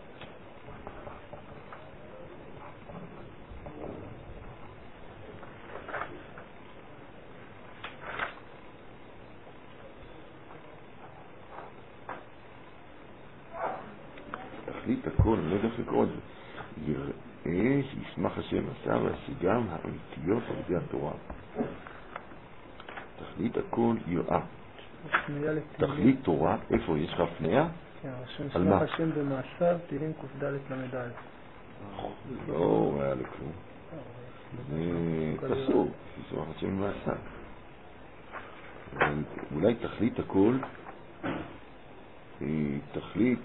[SPEAKER 1] תכלית הכל, אני לא יודע איך לקרוא את זה. יראה שישמח השם עשה והשיגם האמיתיות על ידי התורה. תכלית הכל יראה. תכלית תורה, איפה יש לך הפניה?
[SPEAKER 2] כן, שישמח השם במעשיו, תהילים ק"ד למ"ד.
[SPEAKER 1] לא היה לכלום. זה פסוק, שישמח השם במעשיו. אולי תכלית הכל היא תכלית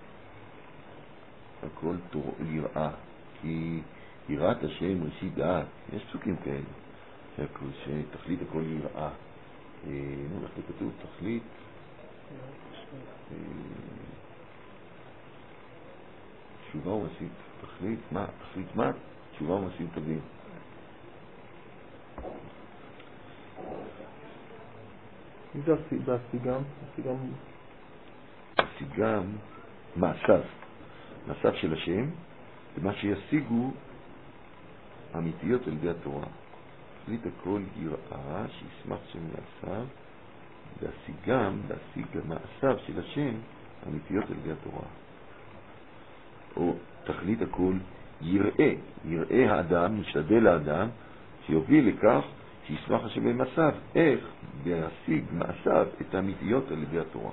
[SPEAKER 1] הכל תורה יראה, כי יראת השם ראשית דעת. יש פסוקים כאלה שתכלית הכל יראה. נו, איך זה כתוב? תכלית תשובה ומעשים. תכלית מה? תכלית מה? תשובה ומעשים טובים.
[SPEAKER 4] אם זה הסיגם, הסיגם
[SPEAKER 1] הסיגם מעשיו. מעשיו של השם, ומה שישיגו אמיתיות על ידי התורה. תכלית הכל יראה שישמח שם מעשיו, והשיגם, להשיג מעשיו של השם אמיתיות על ידי התורה. או תכלית הכל יראה, יראה האדם, משתדל האדם, שיוביל לכך שישמח השם במעשיו. איך? להשיג מעשיו את האמיתיות על ידי התורה.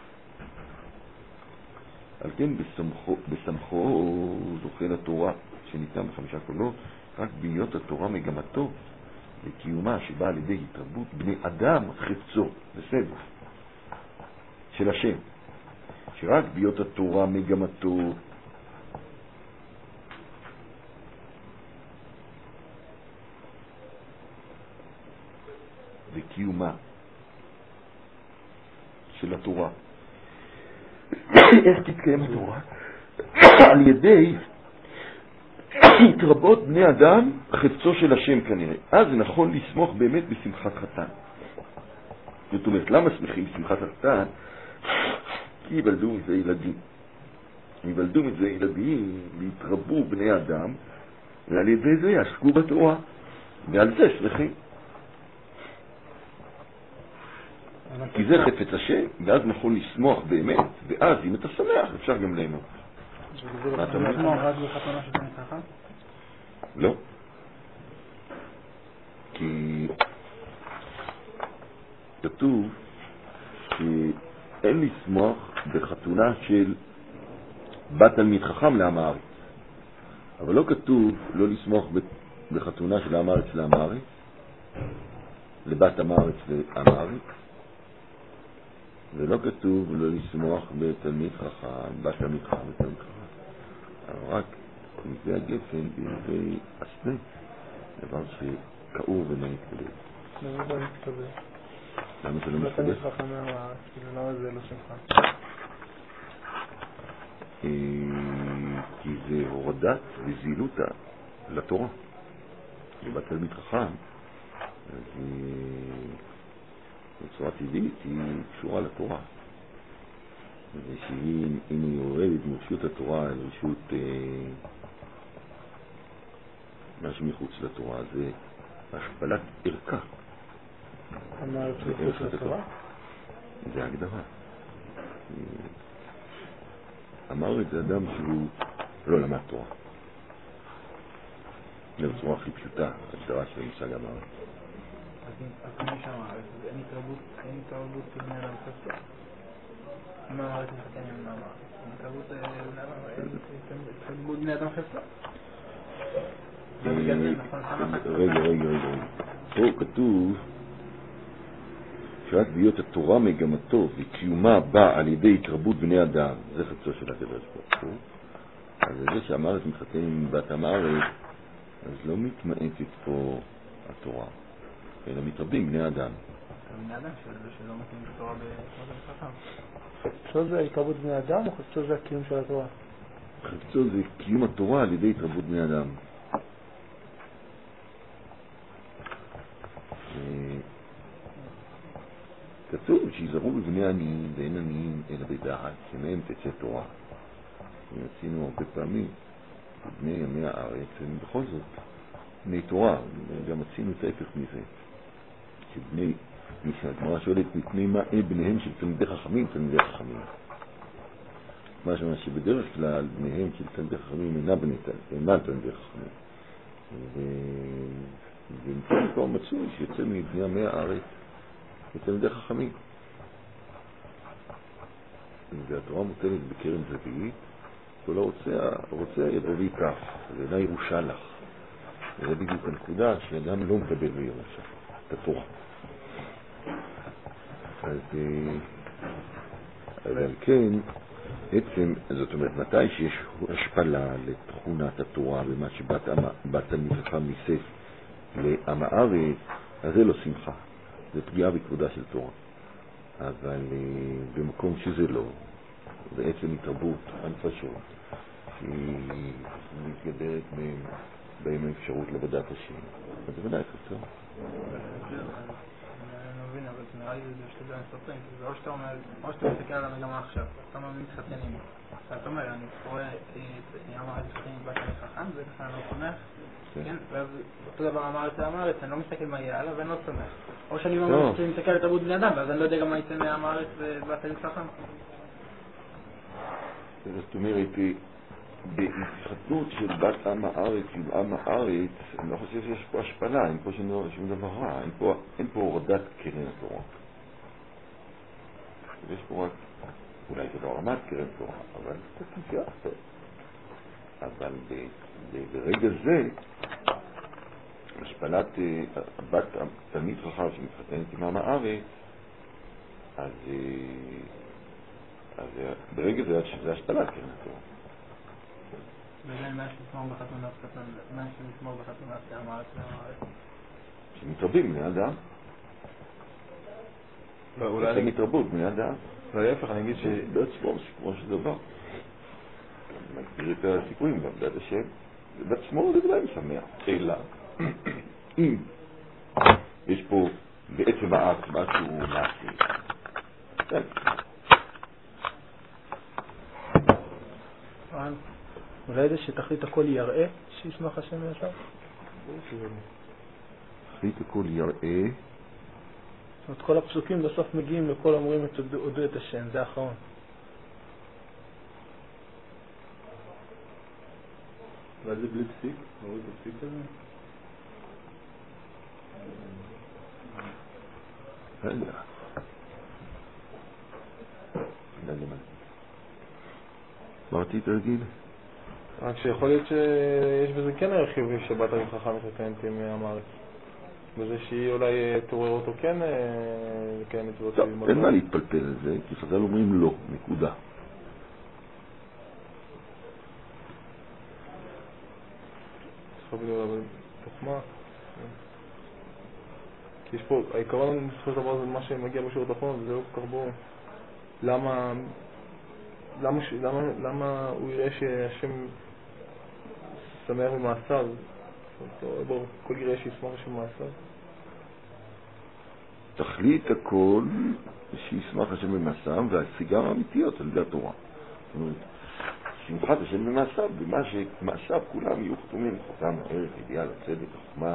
[SPEAKER 1] על כן בסמכו, בסמכו זוכה לתורה שניתן בחמישה קולות, רק בהיות התורה מגמתו לקיומה שבאה על ידי התרבות בני אדם חפצו, בסדר, של השם, שרק בהיות התורה מגמתו וקיומה של התורה, איך תתקיים התורה? על ידי התרבות בני אדם חפצו של השם כנראה. אז זה נכון לסמוך באמת בשמחת חתן. זאת אומרת, למה שמחים בשמחת חתן? כי יוולדו מזה ילדים. יוולדו מזה ילדים, להתרבו בני אדם, ועל ידי זה יעסקו בתורה. ועל זה שמחים. כי זה חפץ השם, ואז נכון לשמוח באמת, ואז אם אתה שמח אפשר גם ליהנות.
[SPEAKER 2] מה אתה אומר? רק בחתונה שאתה מתחת?
[SPEAKER 1] לא. כי כתוב שאין לשמוח בחתונה של בת תלמיד חכם לעם הארץ. אבל לא כתוב לא לשמוח בחתונה של עם הארץ לעם הארץ, לבת עם הארץ לעם הארץ. ולא כתוב לא לשמוח בתלמיד חכם, בת תלמיד חכם בתלמיד חכם. אבל רק מזה הגפן, במזה הסנה, דבר שכאוב ונעיק בלב.
[SPEAKER 2] למה זה לא מתקבל?
[SPEAKER 1] למה זה לא מתקבל?
[SPEAKER 2] תלמיד חכם מהארץ, למה זה לא שמחה?
[SPEAKER 1] כי זה הורדת וזילותה לתורה. לבת תלמיד חכם, אז בצורה טבעית היא קשורה לתורה. ושהיא, אם היא יורדת מרשות התורה אל רשות אה, משהו מחוץ לתורה, זה השפלת ערכה.
[SPEAKER 2] אמרת מחוץ לתורה?
[SPEAKER 1] זה ההגדרה. אמר את זה אדם שהוא לא למד תורה. זה בצורה הכי פשוטה, ההגדרה של המושג אמר.
[SPEAKER 2] אז מי שם הארץ? אין התרבות של בני אדם חפצו? אם הארץ מחתן עם הארץ, אין התרבות בני אדם, אין התרבות בני אדם חפצו?
[SPEAKER 1] רגע, רגע, רגע. פה כתוב שרק בהיות התורה מגמתו וקיומה בא על ידי התרבות בני אדם, זה חפצו של הקדוש ברוך הוא. אז זה שהארץ מתחתן עם בת עם הארץ, אז לא מתמעטת פה התורה, אלא מתרבים בני אדם.
[SPEAKER 2] בני אדם שלא מתאים את התורה בתורה חכם. חפצו זה התרבות בני אדם או חפצו זה הקיום של התורה?
[SPEAKER 1] חפצו זה קיום התורה על ידי התרבות בני אדם. כתוב שיזהרו בבני עניים ואין עניים אלא בדעת, שמהם תצא תורה. עשינו הרבה פעמים בבני ימי הארץ, הם בכל זאת בני תורה, גם עשינו את ההפך מזה. שבני, מי שהגמרא שואלת, מפני מה הם בניהם של תלמידי חכמים, תלמידי חכמים. מה שאומר שבדרך כלל בניהם של תלמידי חכמים אינה בני תלמידי חכמים. ובמקום מקום מצאו שיוצא מבני ימי הארץ לתלמידי חכמים. והתורה מוטלת בקרן זווית, כל הרוצה, הרוצה יבוא ויקח, זה אינה ירושה לך. זה בדיוק הנקודה שאדם לא מקבל בירושה, את התורה. אז אבל כן, עצם, זאת אומרת, מתי שיש השפלה לתכונת התורה ומה שבת תלמיד חכם ניסס לעם הארץ, אז זה לא שמחה. זה פגיעה בכבודה של תורה. אבל uh, במקום שזה לא, בעצם התרבות הנפשות שהיא מתגדרת בהם האפשרות לבדת השם. אז זה ודאי חצור.
[SPEAKER 2] אני מבין, אבל נראה לי זה שתי דברים סופרים, כי זה או שאתה אומר, או שאתה מסתכל על המגמה עכשיו, אתה אומר מי מתחתנים. אתה אומר, אני קורא את ים הארץ מתחתנים בת תלמיד חכם, זה ככה אני לא שמח. כן, ואז אותו דבר אמר את הארץ, אני לא מסתכל מה יהיה הלאה ואני לא שמח. או שאני אומר שאני מסתכל על תרבות בני אדם, ואז אני לא יודע גם מה יצא מהעם הארץ ובת תלמיד חכם.
[SPEAKER 1] זאת אומרת, בהתחתנות של בת עם הארץ עם עם הארץ, אני לא חושב שיש פה השפלה, אין פה שום דבר רע, אין פה, אין פה הורדת קרן התורה. יש פה רק, אולי זה לא רמת קרן תורה, אבל זה תנסיעה אחת. אבל ברגע זה, השפלת הבת, תלמיד חכם שמתחתנת עם עם הארץ, אז, אז ברגע זה, זה השפלת קרנתו.
[SPEAKER 2] וזה מה שתשמור בחתונה, מה שתשמור בחתונה, זה המארץ והמארץ.
[SPEAKER 1] שמתרבים בני אדם.
[SPEAKER 4] אולי
[SPEAKER 1] זה מתרבות בני אדם.
[SPEAKER 4] להפך, אני אגיד ש...
[SPEAKER 1] בעצמו, בסיפורו של דבר. מכיר את הסיפורים גם, בעד השם. בעצמו זה דבר משמח. אלא, אם יש פה בעצם האקט משהו מעשי.
[SPEAKER 2] אולי זה שתכלית הכל יראה שישמח השם וישר?
[SPEAKER 1] תכלית הכל יראה.
[SPEAKER 2] זאת אומרת, כל הפסוקים בסוף מגיעים לכל אומרים את הודו את השם, זה האחרון.
[SPEAKER 4] אולי זה בלי פסיק? נוריד את הפסיק הזה?
[SPEAKER 1] רגע. אמרתי תרגיל?
[SPEAKER 4] רק שיכול להיות שיש בזה כן ערך חיובי שבת המתחכה מתחתנת עם המארץ. בזה שהיא אולי תעורר אותו כן לקיים מצוות.
[SPEAKER 1] טוב, אין מה להתפלפל על זה, כי חז"ל אומרים לא, נקודה.
[SPEAKER 4] צריך להיות אבל תחמה. כי יש פה, העיקרון בסופו של דבר זה מה שמגיע בשיעור התחתון, וזה לא כל כך ברור. למה, למה, למה, למה הוא יראה שהשם שמח במעשיו? ברור, כל יראה שישמח השם במעשיו.
[SPEAKER 1] תכלית הכל שישמח השם במעשיו והשיגה האמיתיות על ידי התורה. זאת אומרת, שמחת השם במעשיו, במה שמעשיו כולם יהיו חתומים, חותם, ערך, אידיאל, הצדק, החוכמה.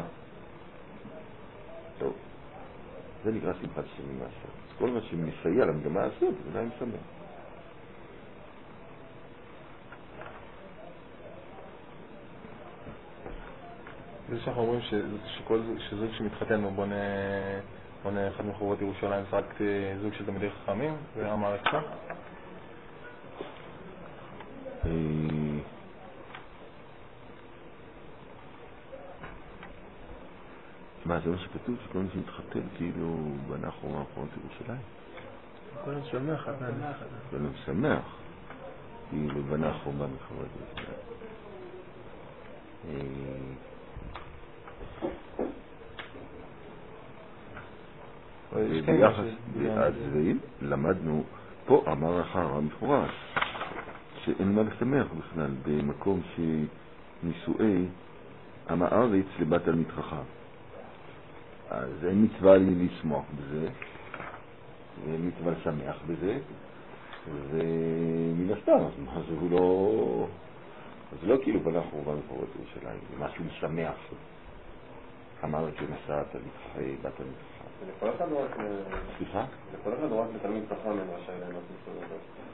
[SPEAKER 1] טוב, זה נקרא שמחת השם במעשיו. אז כל מה שמסייע למגמה הזאת, זה עדיין שמח.
[SPEAKER 4] זה שאנחנו אומרים שכל זוג שמתחתן הוא בונה בונה אחד מחובות ירושלים, זה רק זוג של תלמידי חכמים, זה אמר אצלך?
[SPEAKER 1] מה, זה מה שכתוב? שכל מי שמתחתן כאילו בנה חומה חומות ירושלים?
[SPEAKER 2] כל מי שמח,
[SPEAKER 1] כל מי שמח כאילו בנה חומה מחומות ירושלים. ביחס לעזרים למדנו, פה אמר אחר המפורש שאין מה לשמח בכלל במקום שנישואי עם הארץ לבת תלמיד חכם. אז אין מצווה לי לשמוח בזה, ואין מצווה לשמח בזה, ומן הסתם, אז הוא לא, אז לא כאילו בנה חורבה מחורות ירושלים, זה משהו משמח. אמר את שנסעת לתלמיד בת תלמיד חכם.
[SPEAKER 3] לכל אחד הוא רק...
[SPEAKER 1] סליחה?
[SPEAKER 3] לכל אחד הוא רק לתלמיד חכם אין רשאי ליהנות מסעודה.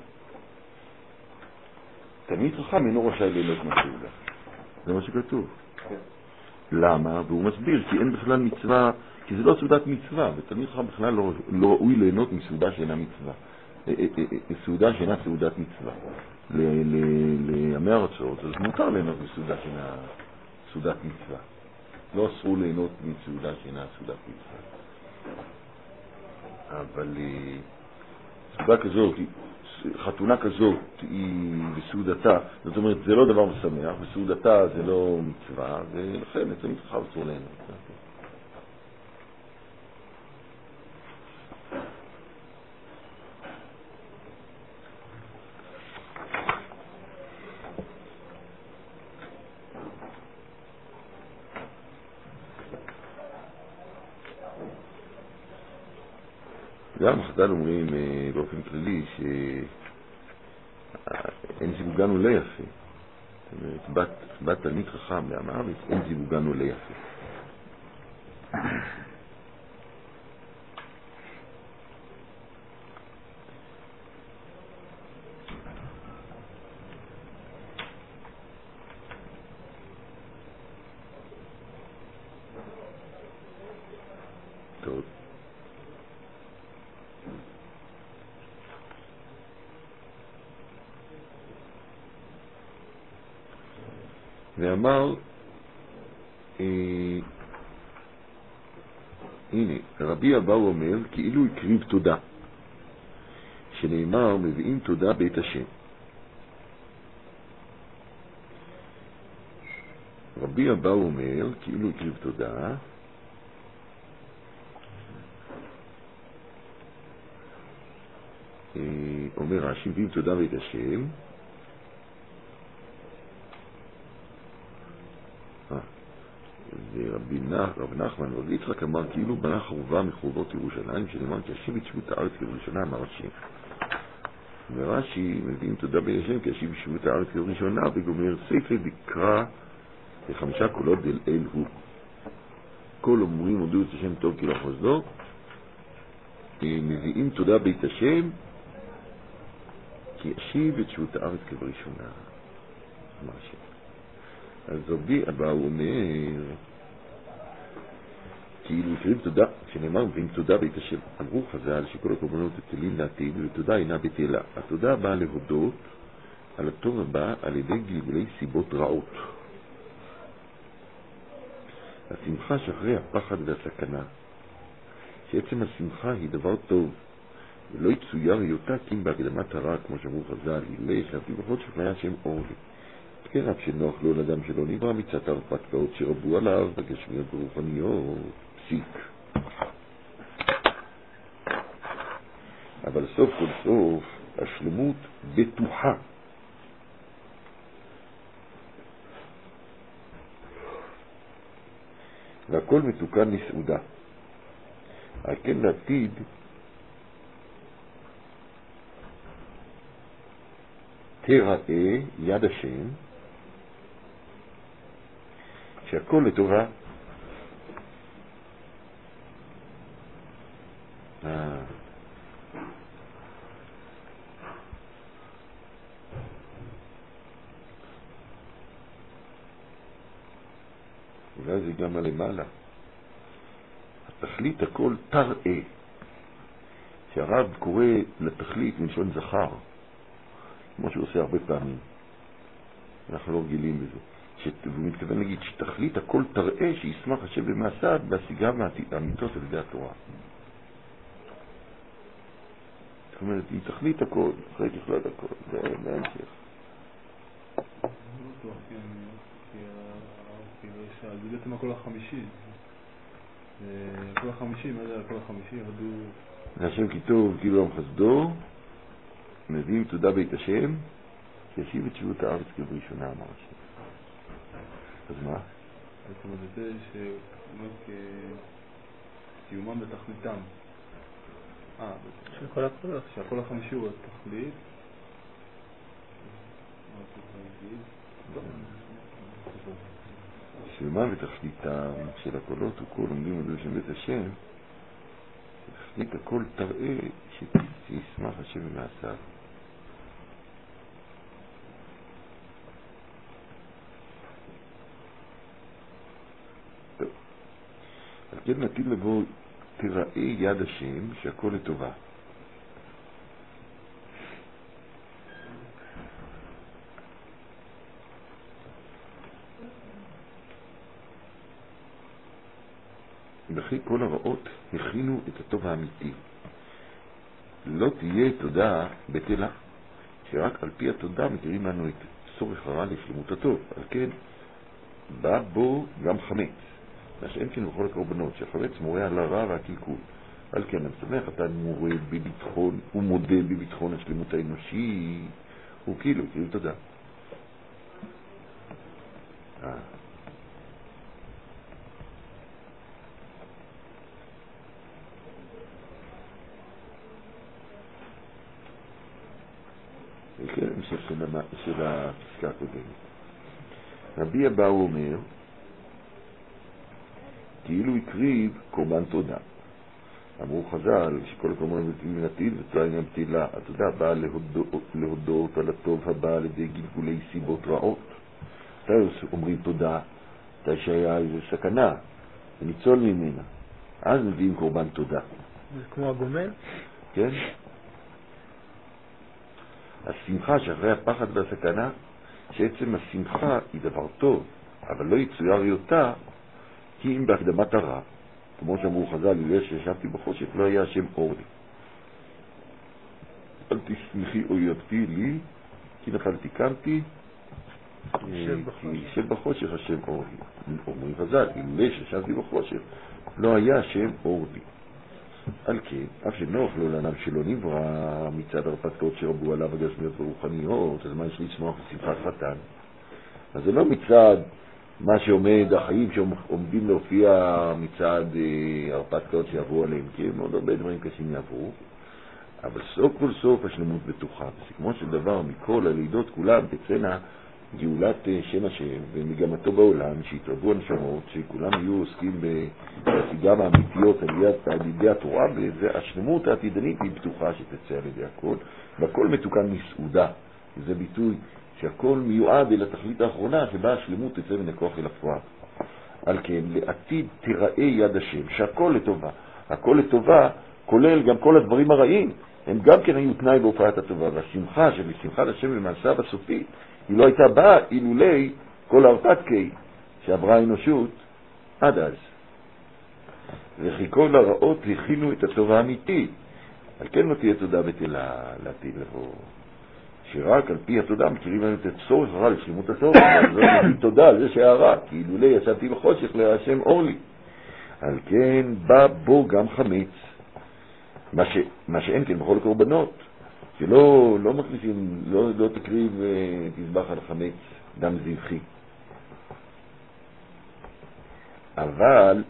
[SPEAKER 1] תלמיד חכם אינו רשאי ליהנות מסעודה. זה מה שכתוב.
[SPEAKER 3] כן.
[SPEAKER 1] למה? והוא מסביר כי אין בכלל מצווה, כי זה לא סעודת מצווה, ותלמיד חכם בכלל לא, לא ראוי ליהנות מסעודה שאינה מצווה. סעודה שאינה סעודת מצווה. לימי ארצות, אז מותר ליהנות מסעודה שאינה סעודת מצווה. לא אסרו ליהנות מסעודה שאינה סעודת מצווה. אבל סעודה כזאת, חתונה כזאת היא בסעודתה, זאת אומרת זה לא דבר משמח, בסעודתה זה לא מצווה, ולכן את תלמיד חכם אסור ליהנות. גם חז"ל אומרים באופן כללי שאין זיווגן עולה יפה. זאת אומרת, בת, בת תלמיד חכם לעם הארץ, אין זיווגן עולה יפה. טוב. ואמר, אה, הנה, רבי אבאו אומר, כאילו הקריב תודה, שנאמר, מביאים תודה בית השם. רבי אבאו אומר, כאילו הקריב תודה, אומר רש"י, מביאים תודה בית השם, ורבי רב נחמן ורבי יצחק אמר, כאילו בנה חורבה מחורבות ירושלים, שנאמר, כי השיב ישבו את הארץ כראשונה, אמר השם. ורש"י, מביאים תודה בית השם, כי השיב ישבו את הארץ כראשונה, וגומר ספר דקרא לחמישה קולות דל אל הוא. כל אומרים הודו את השם טוב כי לא חסדו, מביאים תודה בית השם, כי ישיב את שבות הארץ כבראשונה, אמר השם. אז רבי אבאו אומר, כאילו הקריב תודה, שנאמר מביאים תודה בית השם. אמרו חז"ל שכל הקורבנות בטלים לעתיד, ותודה אינה בטלה. התודה באה להודות על הטוב הבא על ידי גלגולי סיבות רעות. השמחה שאחרי הפחד והסכנה, שעצם השמחה היא דבר טוב, ולא יצויר היותה כי אם בהקדמת הרע, כמו שאמרו חז"ל, ילך להביא בכל שפניה השם אור לי. כן, אף שנוח לו לאדם שלא נברא מצאת הרפתקאות שרבו עליו בגשמיות ברוחניות, פסיק. אבל סוף כל סוף השלמות בטוחה. והכל מתוקן לסעודה. על כן לעתיד תראה יד השם, שהכל לטובה. אה. אולי זה גם למעלה. התכלית הכל תראה. שהרב קורא לתכלית מלשון זכר, כמו שהוא עושה הרבה פעמים. אנחנו לא רגילים בזה. והוא מתכוון להגיד שתכלית הכל תראה שישמח השם במעשיו בהשיגה מהאמיתות על ידי התורה. זאת אומרת, היא תכלית הכל, אחרי תכלת הכל, זה בהמשך.
[SPEAKER 4] זה בעצם הכל החמישי. הכל החמישי, מה זה הכל החמישי?
[SPEAKER 1] זה השם כי טוב, כאילו עם חסדו, מביאים תודה בית השם, שישיב את שבות הארץ כבראשונה, אמר השם. אז מה?
[SPEAKER 4] זאת אומרת, זה שאומר כסיומם בתכליתם. אה,
[SPEAKER 2] של כל הקולות.
[SPEAKER 4] שהכל החמישי הוא התכלית.
[SPEAKER 1] סיומם בתכליתם של הקולות הוא כל עומדים עדו שם בית השם, שתכלית הכל תראה שישמח השם במעשיו. על כן נטיל לבוא תראה יד השם שהכל לטובה. וכי כל הרעות הכינו את הטוב האמיתי. לא תהיה תודה בטלה, שרק על פי התודה מכירים לנו את צורך הרע לשלמות הטוב. על כן בא בו גם חמץ. מה שאין כן בכל הקורבנות, שהחמץ מורה על הרע והקלקול. על כן, המשמח אתה מורה בביטחון, הוא מודה בביטחון השלמות האנושי, הוא כאילו, כאילו תודה. אה. וכן, המשך של הפסקה הקודמת. רבי אבאו אומר, כאילו הקריב קורבן תודה. אמרו חז"ל שכל הקורבנות בטלים לעתיד ותודה אינה בטלה. התודה באה להודות, להודות על הטוב הבא על ידי גלגולי סיבות רעות. מתי אומרים תודה? מתי שהיה איזו סכנה וניצול ממנה, אז מביאים קורבן תודה.
[SPEAKER 2] זה כמו הגומל?
[SPEAKER 1] כן. השמחה שאחרי הפחד והסכנה, שעצם השמחה היא דבר טוב, אבל לא יצויר היותה כי אם בהקדמת הרע. כמו שאמרו חז"ל, אילולא שישבתי בחושך לא היה השם אור לי. אל תשמחי אויבתי לי, כי נחלתי קמתי, כי ישב בחושך השם אור לי. אומרים חז"ל, אילולא שישבתי בחושך לא היה השם אור לי. על כן, אף שנוח לו לענם שלא נברא מצד הרפתקאות שרבו עליו הגשמיות ורוחניות, אז מה יש לשמוח בשמחת חתן? אז זה לא מצד מה שעומד, החיים שעומדים להופיע מצד אה, הרפתקאות שיעברו עליהם, כי הם עוד הרבה דברים קשים יעברו, אבל סוף כל סוף השלמות בטוחה. בסיכומו של דבר, מכל הלידות כולם תצאנה גאולת שם השם ומגמתו בעולם, שיתרבו הנשמות, שכולם יהיו עוסקים בהשיגם האמיתיות על ידי התורה, והשלמות העתידנית היא פתוחה שתצא על ידי הכל, והכל מתוקן מסעודה. זה ביטוי שהכל מיועד אל התכלית האחרונה, שבה השלמות תצא מן הכוח אל הפועל. על כן, לעתיד תיראה יד השם, שהכל לטובה. הכל לטובה כולל גם כל הדברים הרעים, הם גם כן היו תנאי בהופעת הטובה, והשמחה שבשמחת השם למעשה בסופית, היא לא הייתה באה אילולי כל ההרפתקי שעברה האנושות עד אז. וכי כל הרעות הכינו את הטוב האמיתי, על כן לא תהיה תודה בטלה לעתיד לבוא. שרק על פי התודה מכירים לנו את הצורך הרע לשלימות הטוב, אבל זאת נגיד תודה על זה שהרע, כי אילולי ישבתי בחושך להשם אור לי. על כן בא בו גם חמץ, מה, ש, מה שאין כן בכל קורבנות, שלא לא מכניסים, לא, לא תקריב תזבח על חמץ דם זבחי. אבל,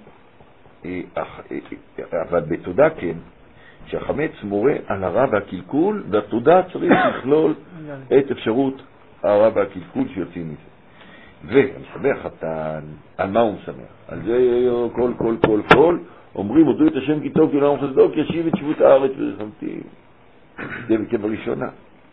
[SPEAKER 1] אבל בתודה כן, שהחמץ מורה על הרע והקלקול, והתודה צריך לכלול את אפשרות הרע והקלקול שיוצאים מזה. והמשמח חתן, על מה הוא משמח? על זה כל כל כל כל אומרים, הודו את השם כי טוב כי לעם חסדו, כי ישיב את שבות הארץ ורחמתי. זה בקבר ראשונה,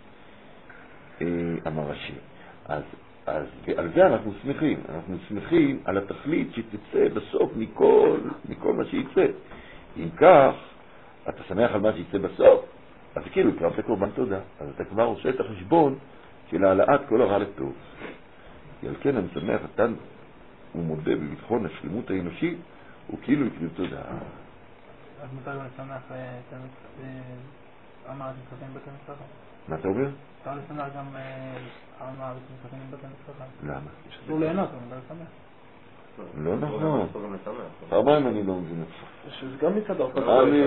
[SPEAKER 1] אמר השם. אז, אז ועל זה אנחנו שמחים. אנחנו שמחים על התכלית שתצא בסוף מכל, מכל מה שיצא. אם כך, אתה שמח על מה שיצא בסוף, אז כאילו קרבת לקורבן תודה. אז אתה כבר עושה את החשבון של העלאת כל הרע לטוב. על כן המשמח חתן ומודה בביטחון השלמות האנושית, הוא כאילו יקריב תודה.
[SPEAKER 2] אז מותר גם לשמח עם הארץ מתחתנים בבתי משפחה?
[SPEAKER 1] מה אתה אומר?
[SPEAKER 2] מותר לשמח גם עם הארץ מתחתנים בבתי משפחה?
[SPEAKER 1] למה?
[SPEAKER 2] אסור ליהנות, אבל מותר לשמח.
[SPEAKER 1] לא נכון. פעמיים אני לא מבין.
[SPEAKER 4] שזה גם מצד הרפתקאות.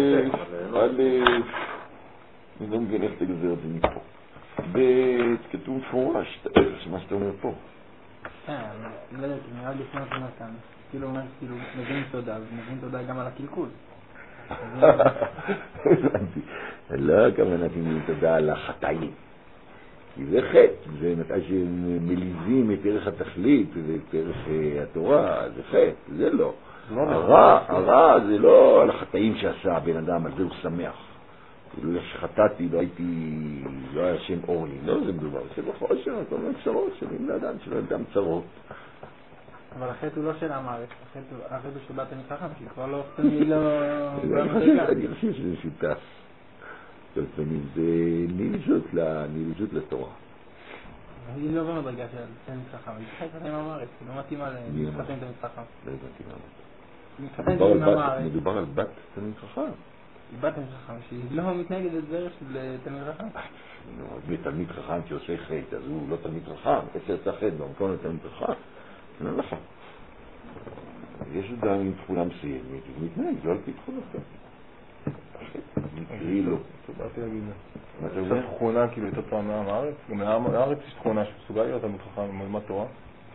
[SPEAKER 1] אני לא מבין איך תגזר את זה מפה. כתוב מפורש, מה שאתה אומר פה.
[SPEAKER 2] כן, אני לא יודעת, נראה לי לפנות לנתן. כאילו אומר, כאילו, מבין תודה, ומבין תודה גם על הקלקול.
[SPEAKER 1] לא, כמובן, מבין תודה על החטאים. כי זה חטא, זה מתי שמליזים את ערך התכלית ואת ערך התורה, זה חטא, זה לא. הרע, הרע זה לא על החטאים שעשה הבן אדם, על זה הוא שמח. כאילו שחטאתי, לא הייתי, לא היה שם אור לי, לא זה מדובר, זה בחושר, כל מיני צרות, שמים לאדם שלא ידם צרות.
[SPEAKER 2] אבל החטא הוא לא של המערכת, החטא הוא שבאת מתחכם, כי כבר לא אופתני לא...
[SPEAKER 1] אני חושב שזה שיטה. כל פנים, זה נילשות לתורה.
[SPEAKER 2] היא לא במדרגה של תן מתחכם, היא מתחכת עם המערכת, היא לא מתאימה להתחתן את המתחכם.
[SPEAKER 1] לא מתאימה למערכת. מדובר על בת תלמיד חכם.
[SPEAKER 2] היא בת תלמיד חכם, שהיא לא מתנגדת דרך של תלמיד חכם.
[SPEAKER 1] תלמיד חכם שעושה חטא, אז הוא לא תלמיד חכם, עשר עשה חטא במקום לתלמיד חכם. לא נכון. יש אדם עם תכונה מסוימת, הוא מתנהג, לא על פי תכונות כאן. נקראי לו.
[SPEAKER 4] תודעתי להגיד זה. זה תכונה כאילו יותר טובה מעם הארץ? גם מעם הארץ יש תכונה שמסוגל להיות תלמיד חכם וללמוד תורה?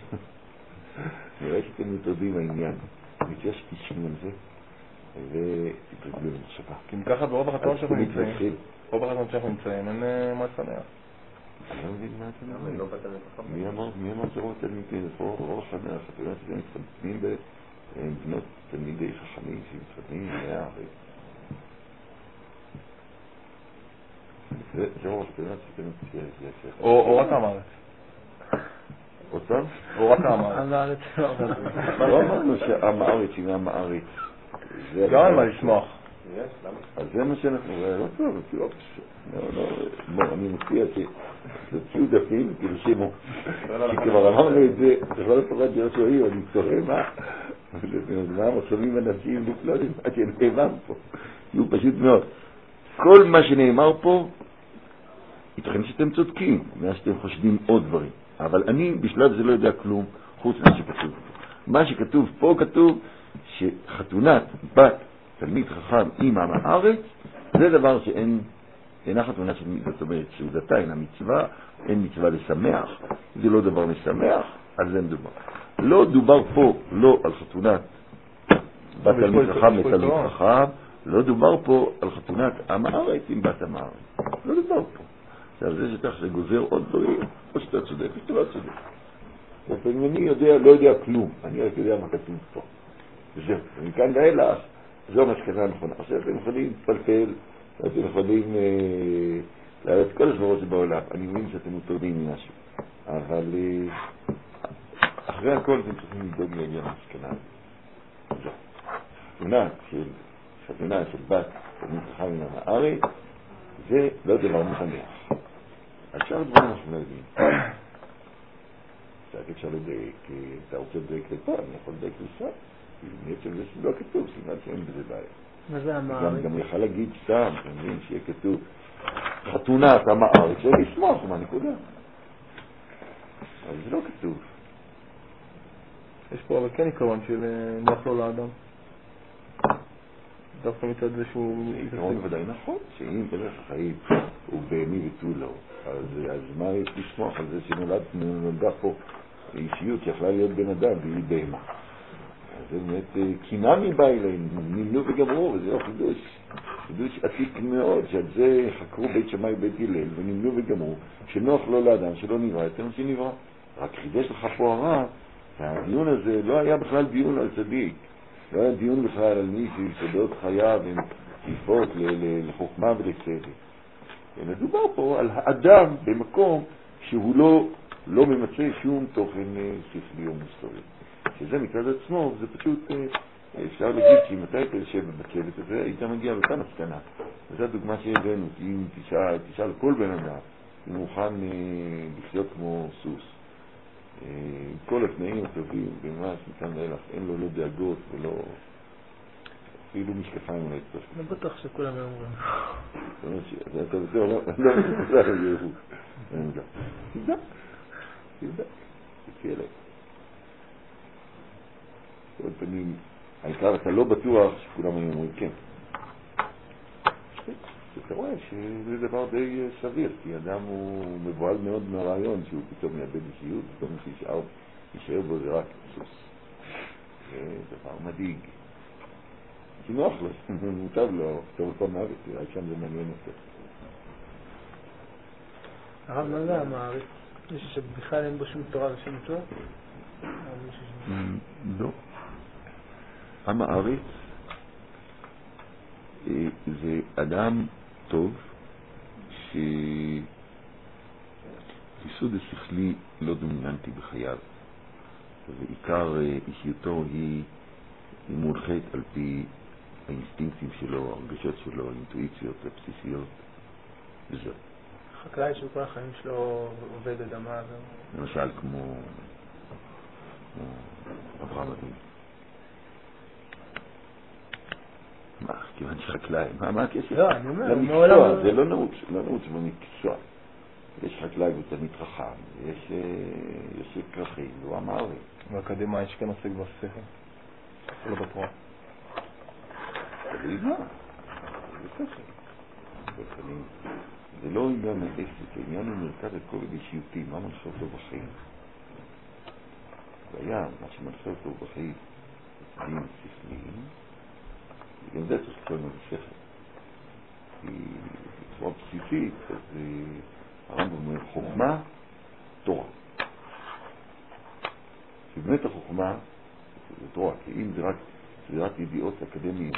[SPEAKER 1] נראה שאתם מתרבים העניין. מתייש תשעים על זה ותתרגלו למחשבה.
[SPEAKER 4] כי מככה ברוב החתון שאנחנו נמצאים, ברוב החתון שאנחנו נמצאים, אין מה לשמח.
[SPEAKER 1] אני לא מבין מה אתה אומר. מי אמר שרוב תלמידים? זה פה רוב השנה, החתונה שלהם מתחתנים בבנות תלמידי חכמים שמתחתנים עם מאה הרי. זה רוב השנה שתלמיד זה...
[SPEAKER 4] או רק הארץ.
[SPEAKER 1] אותם?
[SPEAKER 4] או רק הארץ.
[SPEAKER 1] לא אמרנו שהעם הארץ היא עם הארץ.
[SPEAKER 4] גם על מה לשמוח.
[SPEAKER 3] יש, למה?
[SPEAKER 1] אז זה מה שאנחנו רואים, לא טוב, לא פשוט. בוא, אני מציע שתוציאו דפים, תרשמו. שכבר אמרנו את זה, בכל הפרט ירשועי, אני צורך מה? מה מוסמים אנשים לפלוט את מה שנאמר פה. יהיו פשוט מאוד. כל מה שנאמר פה, ייתכן שאתם צודקים, מה שאתם חושבים עוד דברים. אבל אני בשלב זה לא יודע כלום, חוץ מה שכתוב. מה שכתוב פה כתוב שחתונת בת תלמיד חכם עם עם הארץ, זה דבר שאין, אינה חתונה של מי, זאת אומרת, סעודתה אינה מצווה, אין מצווה לשמח, זה לא דבר משמח, על זה מדובר. לא דובר פה, לא על חתונת בת תלמיד חכם לתלמיד חכם, לא דובר פה על חתונת עם הארץ עם בת עם הארץ. לא דובר פה. עכשיו זה שתך שגוזר עוד דברים, או שאתה צודק, או שאתה לא צודק. אני יודע, לא יודע כלום, אני רק יודע מה כתוב פה. זהו, ומכאן ואילך, זו המשכנה הנכונה. עכשיו אתם יכולים לפלפל, אתם יכולים אה, להעלות כל הסברות שבעולם. אני מבין שאתם מוטרדים ממשהו. אבל אה, אחרי הכל אתם צריכים לדאוג לעניין המשכנה. זו. חתונה של, חתונה של בת, תלמיד חכם מן הארץ, זה לא דבר משמח. על שאר דברים אנחנו לא יודעים. קצת אפשר לדייק, אתה רוצה לדייק לפה, אני יכול לדייק לשם. בעצם זה שלא כתוב, סימן שאין בזה בעיה.
[SPEAKER 2] מה זה המערכת?
[SPEAKER 1] גם יכל להגיד סתם, אתה מבין, שיהיה כתוב חתונת עם הארץ, זה לשמוח, מה נקודה? אבל זה לא כתוב.
[SPEAKER 4] יש פה אבל כן עיקרון של נוח לו לאדם. דווקא מצד זה שהוא...
[SPEAKER 1] עיקרון ודאי נכון, שאם דרך החיים הוא בהמי ותו לא, אז מה יש לשמוח על זה שנולדה פה אישיות שיכולה להיות בן אדם והיא בהמה? זה באמת קינה מבא אליהם, נמנו וגמרו, וזה לא חידוש, חידוש עתיק מאוד, שעד זה חקרו בית שמאי ובית הלל, ונמנו וגמרו, שנוח לא לאדם, שלא נברא, יותר מה שנברא. רק חידש לך פה הרע, והדיון הזה לא היה בכלל דיון על צדיק, לא היה דיון בכלל על מי שיסודות חייו, הם שאיפות לחוכמה ולצדק. מדובר פה על האדם במקום שהוא לא, לא ממצא שום תוכן שכלי או מוסרי. שזה מצד עצמו, זה פשוט, אפשר להגיד שאם אתה היית יושב בצוות הזה, היית מגיע לאותה מסקנה. וזו הדוגמה שהבאנו, אם תשאל, תשאל כל בן אדם, אם מוכן לחיות כמו סוס. כל התנאים הטובים, ממש מכאן ואילך, אין לו לא דאגות ולא... אפילו משקפיים אולי טוב.
[SPEAKER 2] לא בטוח שכולם אומרים.
[SPEAKER 1] זאת אומרת שאתה בטוח, לא בטוח יראו. תדע, תדע, תקרא להם. כל פנים, העיקר אתה לא בטוח שכולם היו אומרים כן. אתה רואה שזה דבר די סביר, כי אדם הוא מבועל מאוד מהרעיון שהוא פתאום מאבד אישיות, פתאום שישאר, יישאר בו זה רק סוס. זה דבר מדאיג. כי נוח לו, מוטב לו, טוב פה מוות, רק שם זה מעניין יותר.
[SPEAKER 2] הרב, מה זה המעריך? מישהו שבכלל אין בו שום תורה ושום מצוות?
[SPEAKER 1] לא. עם הארץ זה אדם טוב שיסוד השכלי לא דומיננטי בחייו, ועיקר אישיותו היא מונחית על פי האינסטינקטים שלו, הרגשות שלו, האינטואיציות הבסיסיות וזהו.
[SPEAKER 2] חקלאי של כל החיים שלו עובד אדמה,
[SPEAKER 1] למשל כמו אברהם אבינו. מה, כיוון שחקלאי, מה, מה הקשר?
[SPEAKER 2] לא, אני אומר,
[SPEAKER 1] למקצוע, זה לא נעוץ, לא נעוץ במקצוע. יש חקלאי ותלמיד חכם, יש יושב כרכים, הוא אמר לי.
[SPEAKER 4] באקדמיה יש כן עוסק בשכל, לא בתורה.
[SPEAKER 1] תגיד מה? זה שכל. זה לא עניין העסק, העניין הוא מרכז את כל אישיותי, מה מנחה אותו בחיים? והיה, מה שמנחה אותו בחיים, צדדים שכליים, וגם זה צריך לקרוא לנו בשכל. כי בצורה בסיסית, אז הרמב"ם אומר חוכמה, תורה. שבאמת החוכמה זה תורה, כי אם זה רק, זה רק ידיעות אקדמיים,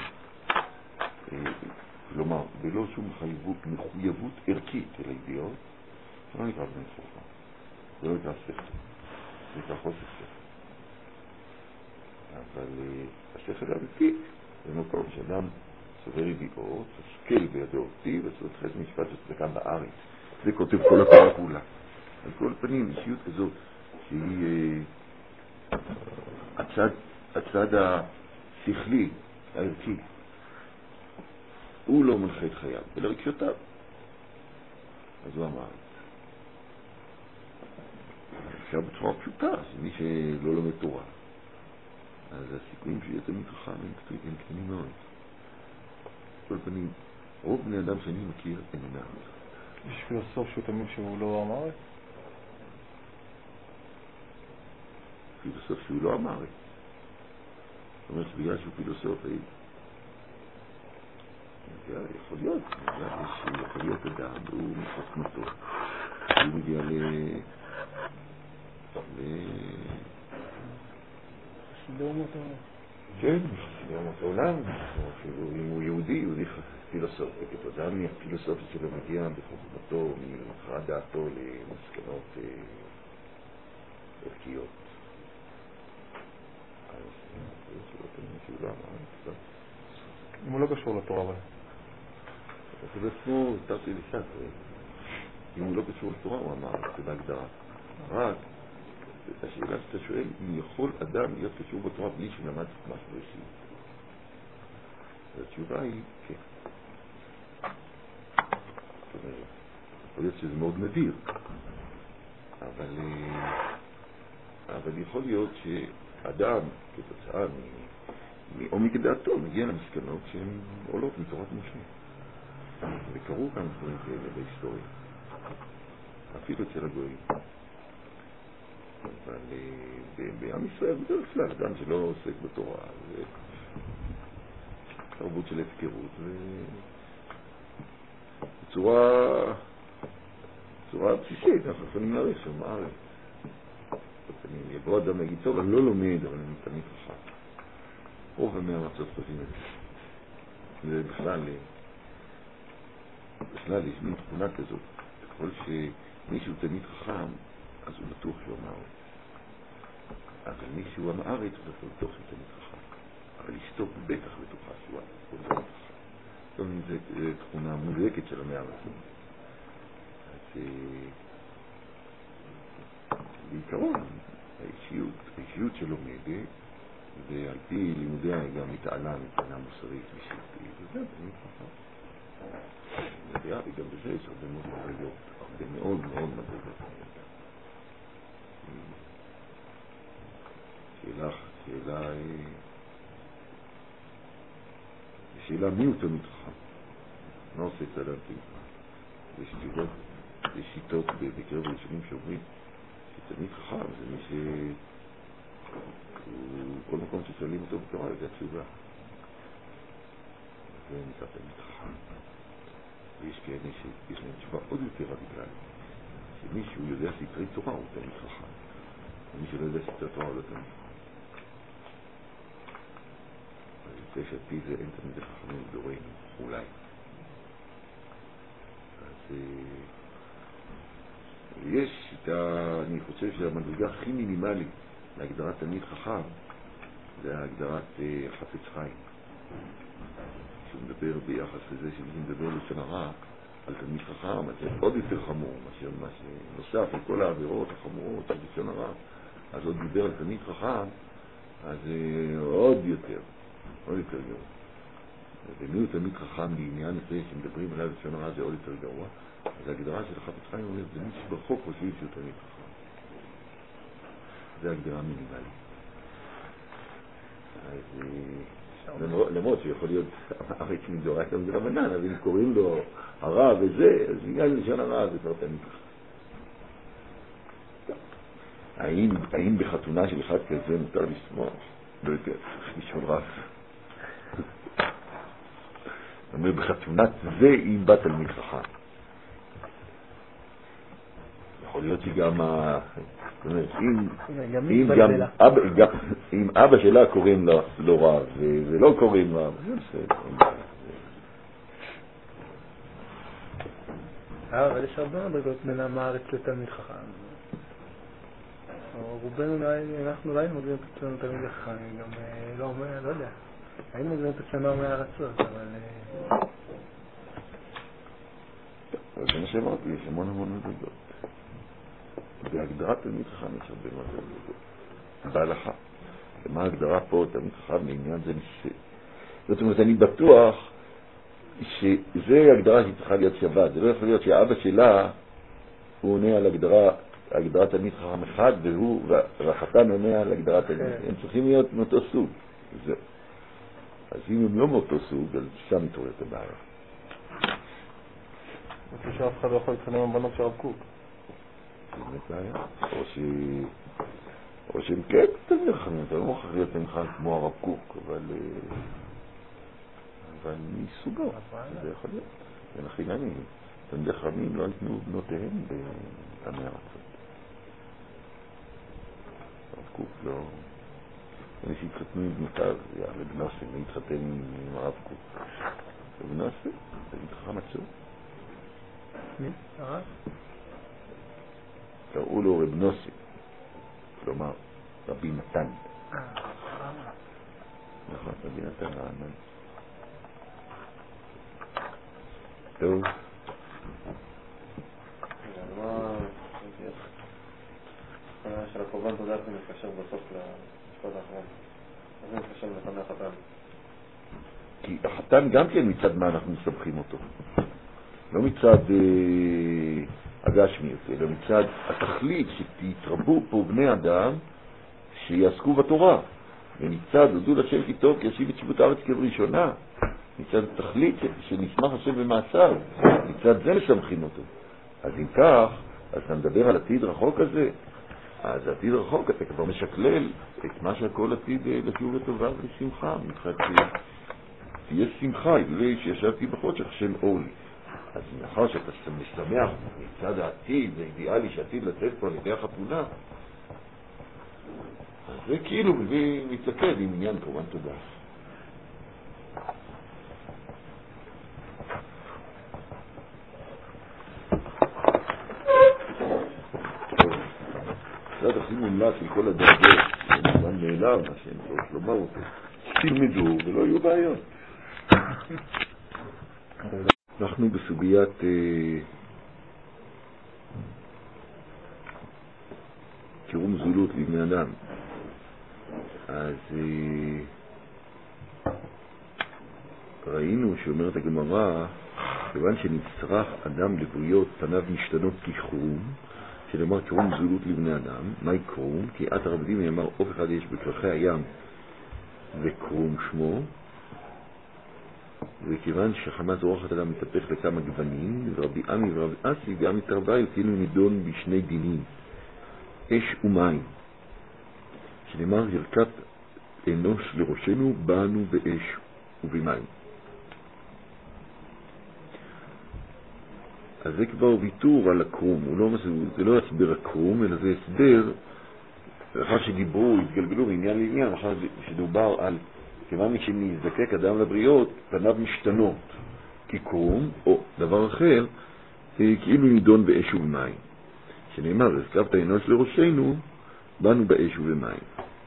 [SPEAKER 1] כלומר, בלא שום מחויבות, מחויבות ערכית אל הידיעות, זה לא נקרא בני חוכמה, זה לא נקרא שכל, זה נקרא חוסר שכל. אבל השכל האמיתי זה מקום שאדם סובר ידיעות, השכל בידו אותי, ועשות חס משפט וצדקה בארץ. זה כותב כל התורה כולה. על כל פנים, אישיות כזאת, שהיא uh, הצד, הצד השכלי, הערכי. הוא לא מנחה את חייו, ולרגשותיו. אז הוא אמר, אפשר בצורה פשוטה, שמי שלא לומד תורה, אז הסיכויים שיהיה תמיד חכם הם קטנים מאוד. כל פנים, רוב בני אדם שאני מכיר אין אינם.
[SPEAKER 4] יש פילוסוף שהוא תמיד שהוא לא אמר?
[SPEAKER 1] פילוסוף שהוא לא אמר. זאת אומרת, בגלל שהוא פילוסוף, יכול להיות, יכול להיות אדם, והוא מחוכמתו. הוא מגיע ל...
[SPEAKER 4] סדום אותו.
[SPEAKER 1] כן, סדום אותו עולם. אפילו אם הוא יהודי, יהודי פילוסוף. וכתוצאה מהפילוסופיה שלו מגיע בחוכמתו, מהכרעת דעתו למסקנות ערכיות. אז יש לו תמיד שהוא לא אמר.
[SPEAKER 4] אם הוא לא קשור לתורה, אבל.
[SPEAKER 1] זה בעצמו, תרתי לשת. אם הוא לא קשור לתורה, הוא אמר, זה בהגדרה. רק, השאלה שאתה שואל, אם יכול אדם להיות קשור בתורה בלי שלמד משהו אישי? התשובה היא, כן. זאת אומרת, יכול להיות שזה מאוד נדיר, אבל, אבל יכול להיות שאדם, כתוצאה או מכדעתו, מגיע למסקנות שהן עולות מתורת משה. וקראו כאן דברים כאלה בהיסטוריה, אפילו אצל הגויים. אבל בעם ישראל בדרך כלל, אדם שלא עוסק בתורה, זה תרבות של הפקרות, ובצורה בצורה בסיסית, אנחנו יכולים להעריך שם הארץ. יבוא אדם להגיד, טוב, אני לא לומד, אבל אני תמיד חכם. רוב המאה ארצות חושבים את זה. זה בכלל, בכלל יש מין תכונה כזאת. ככל שמישהו תמיד חכם, אז הוא בטוח שהוא אמר. אבל מישהו עם הארץ, הוא בטוח שהוא תמיד חכם. אבל אשתו בטח בטוחה שהוא תמיד חכם. זאת אומרת, זו תכונה מובהקת של המאה ארצות. אז בעיקרון, האישיות, האישיות שלומדת, ועל פי לימודיה היא גם מתעלה מבחינה מוסרית ושיפטית, וזה תמיד חכם. נביאה, וגם בזה יש הרבה מאוד מדרגות, הרבה מאוד מאוד מדרגות. שאלה, שאלה, שאלה מי הוא תמיד חכם? מה עושה את האדם תמיד חכם? יש תשובות, יש שיטות בקרב ראשונים שאומרים שתמיד חכם זה מי ש... כל מקום ששואלים אותו בתורה, זה התשובה. זה נקרא תמיד חכם. ויש כאלה שיש להם תשובה עוד יותר רדיקלית, שמישהו יודע סתרי תורה הוא תמיד חכם, ומי שלא יודע סתרי תורה הוא לא תמיד חכם. אז יוצא שעל פי זה אין תמיד חכמים בדורנו, אולי. אז יש שיטה, אני חושב שהמדרגה הכי מינימלית להגדרת תלמיד חכם זה ההגדרת חפץ חיים, שהוא מדבר ביחס לזה שמי מדבר לשון הרע על תלמיד חכם, אז זה עוד יותר חמור מאשר מה שנוסף על כל העבירות החמורות של לשון הרע, אז עוד דיבר על תלמיד חכם, אז עוד יותר עוד יותר גרוע. ומי הוא תלמיד חכם בעניין הזה שמדברים עליו לשון הרע זה עוד יותר גרוע. אז ההגדרה של החפץ חיים אומרת זה מי שברחוק חושבים שהוא תלמיד חכם. זה הגדרה מינימלית. אז למרות שיכול להיות אריק מדורייתא מדרבנן, אבל אם קוראים לו הרע וזה, אז בגלל לשון הרע זה כבר תלמיד חכם. האם בחתונה של אחד כזה מותר לשמוח? לא יודע, צריך לשאול רב. זאת אומרת, בחתונת זה אם בא תלמיד חכם. יכול להיות שגם ה... זאת אומרת, אם אבא שלה קוראים לו רב ולא קוראים לו, זה בסדר.
[SPEAKER 2] אבל יש הרבה מדרגות בין עם הארץ לתלמיד חכם. רובנו אולי, אנחנו אולי מודדים את עצמנו תלמיד חכם, גם לא אומר, לא יודע. היינו באמת עצמנו מהארצות, אבל...
[SPEAKER 1] זה מה שאמרתי, יש המון המון מדרגות. בהגדרת תלמיד חכם יש הרבה מאוד מדרגות. בהלכה. ומה ההגדרה פה, תלמיד חכם לעניין זה ניסה. זאת אומרת, אני בטוח שזה הגדרה שהיא צריכה להיות שווה. זה לא יכול להיות שהאבא שלה הוא עונה על הגדרה, הגדרת תלמיד חכם אחד, והוא, והחתן עונה על הגדרת תלמיד. הם צריכים להיות מאותו סוג. זה. אז אם הם לא מאותו סוג, אז שם מתעוררת הבעיה.
[SPEAKER 4] אני חושב שאף אחד לא יכול להתחנן עם הבנות של הרב קוק.
[SPEAKER 1] זה באמת בעיה. או ש... או שהם כן תלמיד חכמים, אתה לא מוכרח להיות תלמיד חכם כמו הרב קוק, אבל... אבל מסוגו, זה יכול להיות. בין החילונים, תלמידי חכמים לא ייתנו בנותיהם בעמי ארצות. הרב קוק לא... אני שהתחתנו עם בנותיו, זה היה בנוסי, להתחתן עם הרב קוק. ובנוסי, תלמיד חכם עצור.
[SPEAKER 2] מי? הרב?
[SPEAKER 1] קראו לו רב נוסי, כלומר רבי נתן. נכון, רבי נתן רענן. טוב.
[SPEAKER 3] מה... של הקורבן תודה זה מתקשר בסוף למשפט האחרון. אז זה מתקשר לפני החתן.
[SPEAKER 1] כי החתן גם כן מצד מה אנחנו מסבכים אותו. לא מצד אה, הגשמי יותר, אלא מצד התכלית שתתרבו פה בני אדם שיעסקו בתורה. ומצד הודו לשם כי טוב כי ישיב את שיבות הארץ כבראשונה. מצד התכלית שנשמח השם במעשיו. מצד זה משמחים אותו. אז אם כך, אז אתה מדבר על עתיד רחוק הזה. אז עתיד רחוק אתה כבר משקלל את מה שהכל עתיד לשיעור לטובה ולשמחה. תהיה שמחה, ידעי שישבתי בחודש השם אול. אז מאחר שאתה משמח מצד העתיד, זה אידיאלי שעתיד לצאת פה על ידי החתונה, אז זה כאילו מביא מתלכד עם עניין כמובן תודה. זה הכי מומלץ לכל הדרגות, זה מובן מאליו, מה שהם צריכים לומר אותו. תלמדו ולא יהיו בעיות. אנחנו בסוגיית קירום זולות לבני אדם. אז ראינו שאומרת הגמרא, כיוון שנצטרך אדם לבריות פניו משתנות כחרום, שנאמר קירום זולות לבני אדם. מהי קרום? כי עת הרבדים נאמר אוף אחד יש בכרכי הים וקרום שמו, וכיוון שחמה זורחת אדם מתהפך לכמה גוונים, ורבי עמי ורבי אסי ועמי תרבייל כאילו נידון בשני דינים, אש ומים, שנאמר ירכת אנוש לראשנו באנו באש ובמים. אז זה כבר ויתור על הקרום, הוא לא, זה לא הסבר הקרום, אלא זה הסבר, אחר שדיברו, התגלגלו מעניין לעניין, אחר שדובר על כיוון שנזדקק אדם לבריות, פניו משתנות כקרום, או דבר אחר, כאילו נידון באש ובמים. שנאמר, הזכרת אנוש לראשנו, באנו באש ובמים.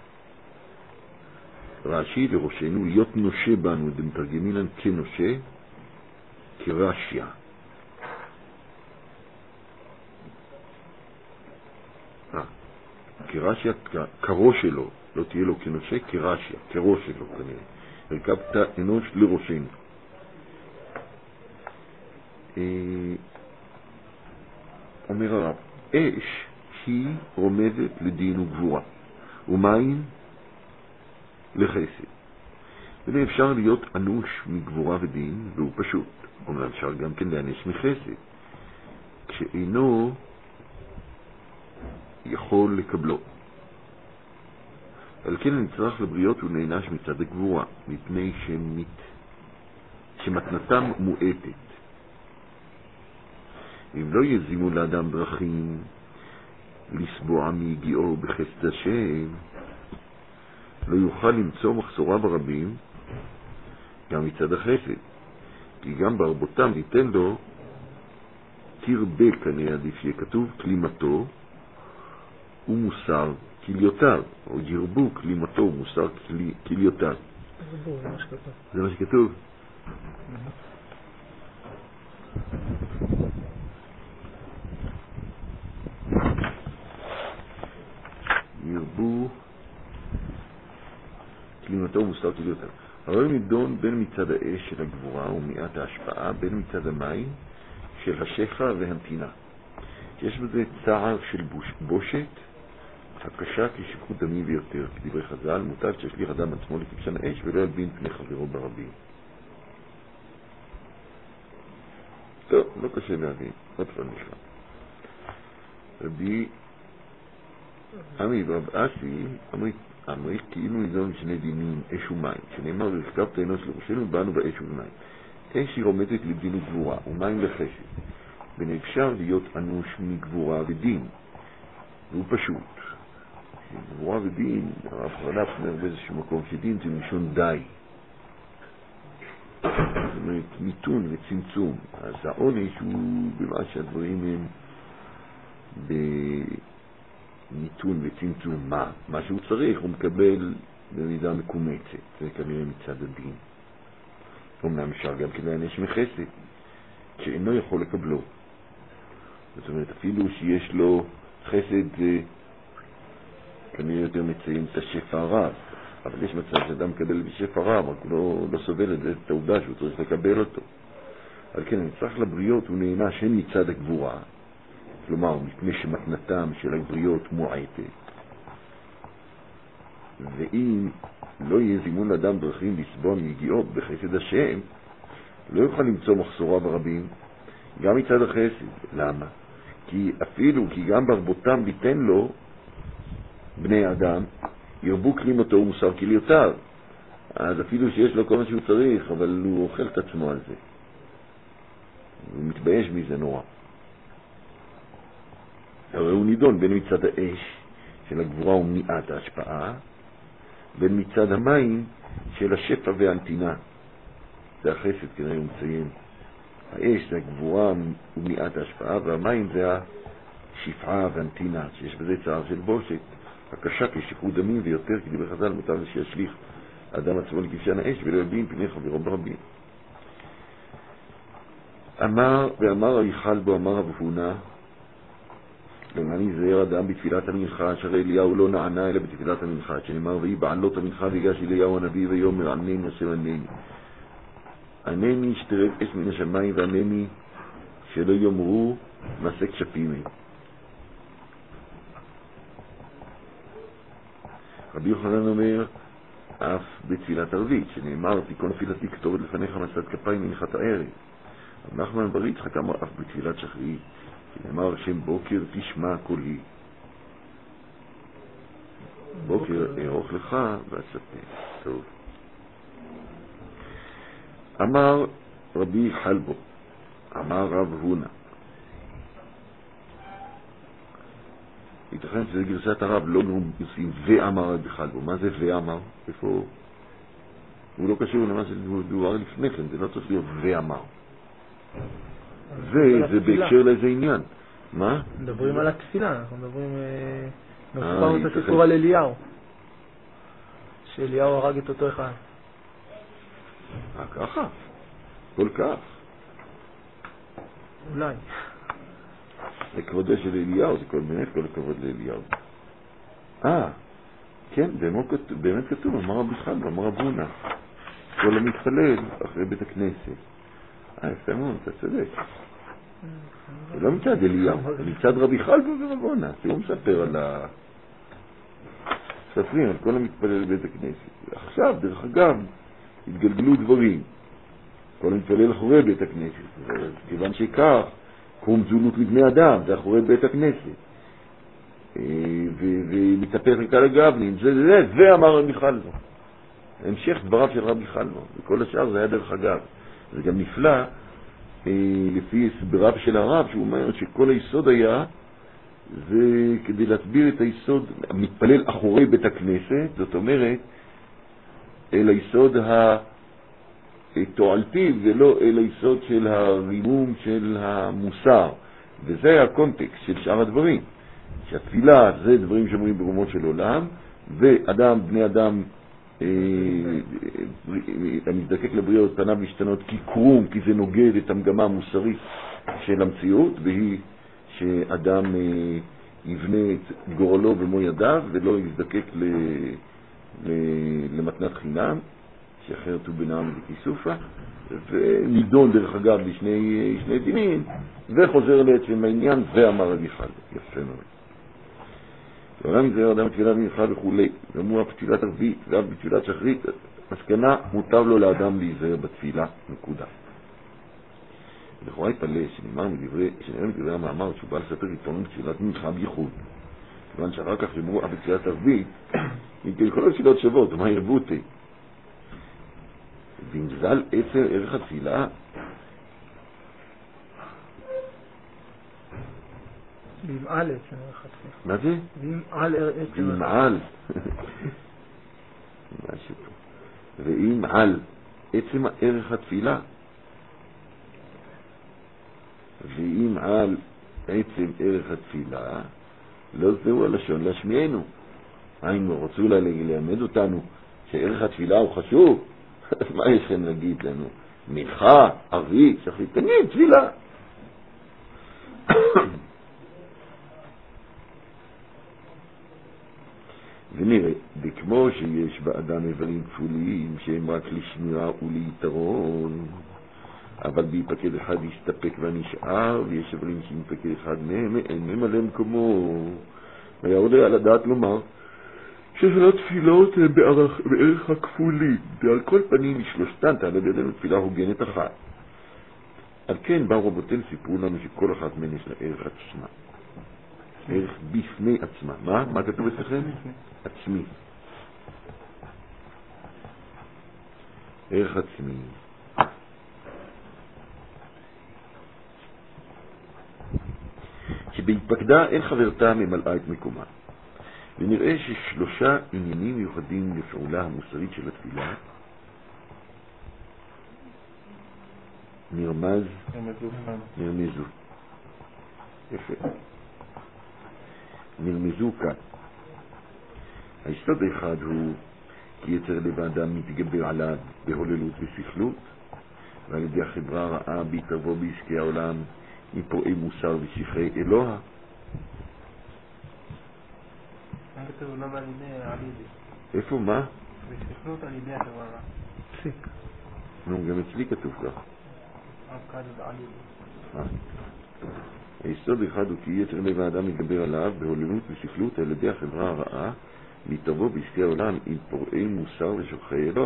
[SPEAKER 1] רש"י לראשנו, להיות נושה בנו, דמתרגמינן כנושה, כרשיה. כרשיה, קרו שלו, לא תהיה לו כנושה, כרשיה, כראש שלו כנראה. הרכבת אנוש לראשנו. אומר הרב, אש היא רומזת לדין וגבורה, ומים לחסד. וזה אפשר להיות אנוש מגבורה ודין, והוא פשוט. אומנם אפשר גם כן להנש מחסד, כשאינו יכול לקבלו. על כן נצטרך לבריות הוא נענש מצד הגבורה, מפני שמת, שמתנתם מועטת. אם לא יזימו לאדם דרכים לסבוע מיגיעו בחסד השם, לא יוכל למצוא מחסורה ברבים גם מצד החסד, כי גם ברבותם ניתן לו תרבה כנראה עדיף שיהיה כתוב כלימתו ומוסר כליותיו, או ירבו כלימתו ומוסר כליותיו.
[SPEAKER 4] זה מה שכתוב.
[SPEAKER 1] זה מה שכתוב? ירבו כלימתו ומוסר כליותיו. הרעיון נידון בין מצד האש של הגבורה ומעט ההשפעה, בין מצד המים של השפע והנתינה. יש בזה צער של בוש, בושת, הקשה כשפיכות דמים ויותר, כדברי חז"ל, מוטב שישליך אדם עצמו לכבשן האש ולא ילבין פני חברו ברבים. טוב, לא קשה להבין, עוד פעם נשמע. רבי עמי ורב אסי אמרי כאילו נידון משני דינים, אש ומים, שנאמר והרכבת אנוש לראשנו באנו באש ובמים. אש היא רומזת לדין וגבורה, ומים לחסד. ונאפשר להיות אנוש מגבורה ודין, והוא פשוט. גבורה ודין, הרב חרל"פ אומר באיזשהו מקום שדין זה מלשון די. זאת אומרת, מיתון וצמצום. אז העונש הוא במה שהדברים הם במיתון וצמצום. מה? מה שהוא צריך הוא מקבל במידה מקומצת. זה כנראה מצד הדין. אומנם אפשר גם כדי להעניש מחסד, שאינו יכול לקבלו. זאת אומרת, אפילו שיש לו חסד, זה כנראה יותר מציין את השפע הרב. אבל יש מצב שאדם מקבל בשפע רב, רק הוא לא, לא סובל את זה, את העובדה שהוא צריך לקבל אותו. אבל כן, נצטרך לבריות הוא נענש הן מצד הגבורה, כלומר, מפני שמתנתם של הבריות מועטת. ואם לא יהיה זימון לאדם דרכים לסבול מגיעות בחסד השם, לא יוכל למצוא מחסורה ברבים, גם מצד החסד. למה? כי אפילו, כי גם ברבותם ליתן לו, בני אדם, ירבו כלימתו ומוסר כליותיו. אז אפילו שיש לו כל מה שהוא צריך, אבל הוא אוכל את עצמו על זה. הוא מתבייש מזה נורא. הרי הוא נידון בין מצד האש של הגבורה ומניעת ההשפעה, בין מצד המים של השפע והנתינה. זה החסד, כנראה הוא מציין. האש זה הגבורה ומניעת ההשפעה, והמים זה השפעה והנתינה, שיש בזה צער של בושת, הקשה כשפיכות דמים ויותר, כי דברי חז"ל מותר שישליך אדם עצמו לכבשן האש ולא ילבין פני חברו ברבים. אמר ואמר היכל בו, אמר רב הונא, למען יזהר אדם בתפילת המנחה, שהרי אליהו לא נענה אלא בתפילת המנחה, שנאמר ויהי בעלות המנחה ויגש אליהו הנביא ויאמר ענני השם ענני. ענני שתרד אש מן השמיים וענני שלא יאמרו מעשה כשפים. רבי יוחנן אומר אף בתפילת ערבית, שנאמר תיקון תפילתי כתובת לפניך משאת כפיים מנחת הערב. רבי נחמן בר יצחק אמר אף בתפילת שחרית, שנאמר שם בוקר תשמע קולי. בוקר ארוך לך ואספר. טוב. אמר רבי חלבו, אמר רב הונא, ייתכן שזה גרסת הרב, לא גרסים ואמר רבי חלבו. מה זה ואמר? איפה? הוא לא קשור למה שדובר לפני כן, זה לא צריך להיות ואמר. וזה בהקשר לאיזה עניין. מה?
[SPEAKER 4] מדברים על התפילה, אנחנו מדברים, נוספרנו את הסיפור על אליהו, שאליהו הרג את אותו אחד.
[SPEAKER 1] אה, ככה? כל כך?
[SPEAKER 4] אולי.
[SPEAKER 1] זה כבודו של אליהו, זה כל באמת כל הכבוד לאליהו. אה, כן, באמת כתוב, אמר רבי חלבו, אמר רב הונא, כל המתפלל אחרי בית הכנסת. אה, יפה מאוד, אתה צודק. זה לא מצד אליהו, זה מצד רבי חלבו ורב הונא. הוא מספר על ה... מספרים על כל המתפלל בבית הכנסת. עכשיו, דרך אגב, התגלגלו דברים. כל המתפלל אחרי בית הכנסת. כיוון שכך, קום זולות לבני אדם, זה אחרי בית הכנסת. ומתהפך לקהל הגבנים, זה זה, זה אמר רבי חלבו. המשך דבריו של רבי חלבו, וכל השאר זה היה דרך אגב. זה גם נפלא, לפי הסבריו של הרב, שהוא אומר שכל היסוד היה, זה כדי להסביר את היסוד, המתפלל אחורי בית הכנסת, זאת אומרת, אל היסוד התועלתי, ולא אל היסוד של הרימום של המוסר. וזה היה הקונטקסט של שאר הדברים. שהתפילה זה דברים שאומרים ברומות של עולם, ואדם, בני אדם המזדקק לבריות פניו משתנות כי קרום, כי זה נוגד את המגמה המוסרית של המציאות, והיא שאדם יבנה את גורלו במו ידיו ולא יזדקק ל... למתנת חינם, שאחרת הוא בנעם וכיסופה, ונידון דרך אגב בשני שני דינים, וחוזר לעצם העניין, ואמר אביחד. יפה מאוד. ועולם זה אדם תפילה במיוחד וכולי, גם הפתילת ערבית, גם בתפילת שחרית, מסקנה, מוטב לו לאדם להיזהר בתפילה, נקודה. לכאורה יתפלא שנאמר מדברי, שנראה מדברי המאמר שהוא בא לספר עיתון בתפילת מנחה בייחוד. כיוון שאחר כך אמרו, בתפילת ערבית, מכן כל התפילות שוות, מה הרבותי? ואם זל עצר ערך התפילה,
[SPEAKER 2] בימעל עצם ערך התפילה.
[SPEAKER 1] מה זה?
[SPEAKER 2] בימעל עצם.
[SPEAKER 1] בימעל. משהו פה. ואם על עצם ערך התפילה, ואם על עצם ערך התפילה, לא זהו הלשון להשמיענו. היינו, רצו לה ללמד אותנו שערך התפילה הוא חשוב. אז מה יש לכם להגיד לנו? מנחה, ערבית, שחרית, תגיד, תפילה. ונראה, וכמו שיש באדם איברים כפולים שהם רק לשמירה וליתרון, אבל בהיפקד אחד יסתפק ונשאר, ויש איברים שמפקד אחד מהם, אין ממלא מקומו. היה עולה על הדעת לומר של התפילות בערך, בערך הכפולי, ועל כל פנים משלושתן תעלה בידינו תפילה הוגנת אחת. על כן באו רבותינו סיפרו לנו שכל אחת מהן יש לה ערך עצמה, ערך בפני עצמה. מה? מה כתוב אצלכם? עצמי. ערך עצמי. שבהתפקדה אין חברתה ממלאה את מקומה. ונראה ששלושה עניינים מיוחדים לפעולה המוסרית של התפילה נרמז, נרמזו. יפה. נרמזו כאן. היסוד האחד הוא כי יצר לב האדם מתגבר עליו בהוללות ושכלות, ועל ידי החברה הרעה בהתערבו בעסקי העולם מפורעי מוסר ושכרי אלוה.
[SPEAKER 2] כתוב לא על ידי על ידי.
[SPEAKER 1] איפה מה?
[SPEAKER 2] בשכלות על ידי החברה הרעה. פסיק.
[SPEAKER 1] נו, גם אצלי כתוב כך.
[SPEAKER 2] רק על ידי.
[SPEAKER 1] היסוד אחד הוא כי יצר לב האדם מתגבר עליו בהוללות ושכלות על ידי החברה הרעה מתערבו בעסקי העולם עם פורעי מוסר ושוכרי אלוה.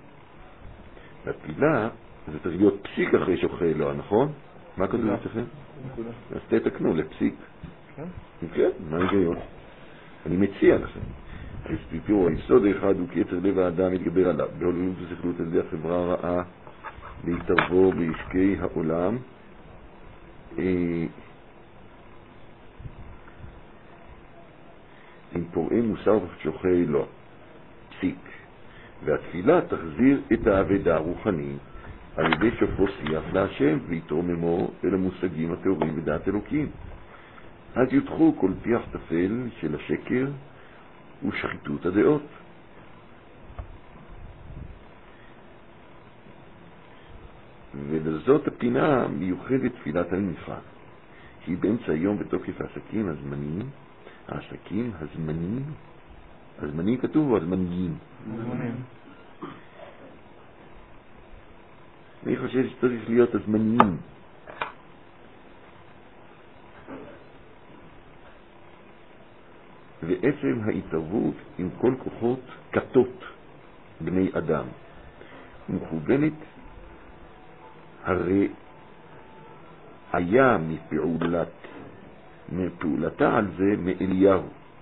[SPEAKER 1] התפילה זה צריך להיות פסיק אחרי שוכרי אלוה, נכון? מה כתוב אצלכם? אז תתקנו לפסיק. כן, מה ההיגיון? אני מציע לכם. אז תראו, היסוד האחד הוא כי יצר לב האדם מתגבר עליו בהוללות ושכלות על ידי החברה הרעה להתערבו בעסקי העולם עם פורעי מוסר ושוכרי אלוה. פסיק. והתפילה תחזיר את העבודה הרוחנית על ידי שופרו שיח להשם והתרוממו אל המושגים התיאורים בדעת אלוקים. אז יותחו כל פיח תפל של השקר ושחיתות הדעות. ולזאת הפינה מיוחדת תפילת המנחה, שהיא באמצע היום בתוקף העסקים הזמניים, העסקים הזמניים, הזמניים כתוב או הזמניים?
[SPEAKER 2] זמניים.
[SPEAKER 1] אני חושב שצריך להיות הזמניים. ועצם ההתערבות עם כל כוחות כתות בני אדם מכוונת הרי היה מפעולת מפעולתה על זה מאליהו,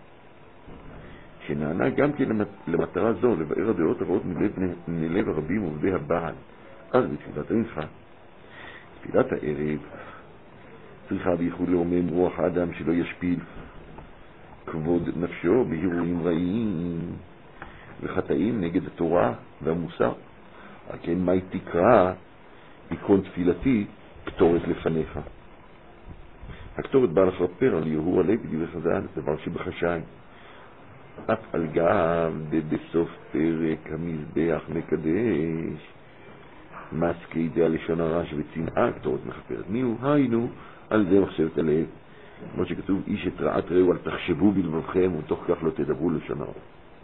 [SPEAKER 1] שנענה גם כן למטרה זו לבאר הדעות הרעות מלב הרבים עובדי הבעל. אז בתפילת המנחה, תפילת הערב, צריכה בייחוד לרומם רוח האדם שלא ישפיל כבוד נפשו בהירועים רעים וחטאים נגד התורה והמוסר. על כן מה תקרא עיקרון תפילתי כתורת לפניך. הכתורת באה לכפר על יהוא הלב בדברי חז"ל, דבר שבחשאי. אף על גב בסוף פרק המזבח מקדש מסקי דה לשון הרש וצנעה קטורת מחפרת. מי הוא? היינו על זה מחשבת הלב, כמו שכתוב איש את רעת ראו אל תחשבו בלבבכם ותוך כך לא תדברו לשון הרע.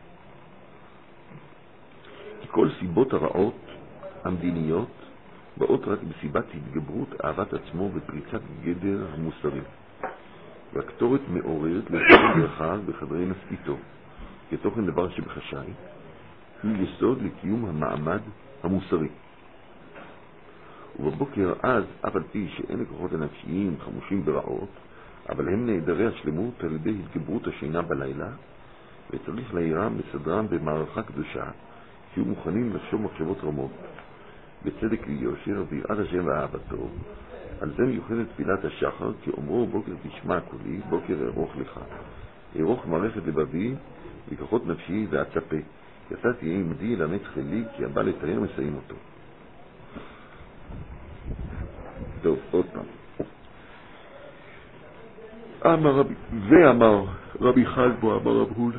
[SPEAKER 1] כי כל סיבות הרעות המדיניות באות רק בסיבת התגברות אהבת עצמו ופריצת גדר המוסרי, והקטורת מעוררת לחדר ברכה בחדרי נספיתו כתוכן דבר שבחשאי הוא יסוד לקיום המעמד המוסרי. ובבוקר אז, אף על פי שאין הכוחות הנפשיים חמושים ברעות, אבל הם נעדרי השלמות על ידי התגברות השינה בלילה, וצריך להירם בסדרם במערכה קדושה, שיהיו מוכנים לחשוב מחשבות רמות, בצדק ויושר ויראת השם ואהבתו. על זה מיוחדת תפילת השחר, כי אומרו בוקר תשמע קולי, בוקר ארוך לך. ארוך מערכת לבבי, וכוחות נפשי ואצפה. כי אתה תהיה עמדי לנץ חלי, כי הבא לתאר מסיים אותו. טוב, עוד פעם. אמר רבי, ואמר רבי חלבו, אמר רב הולה,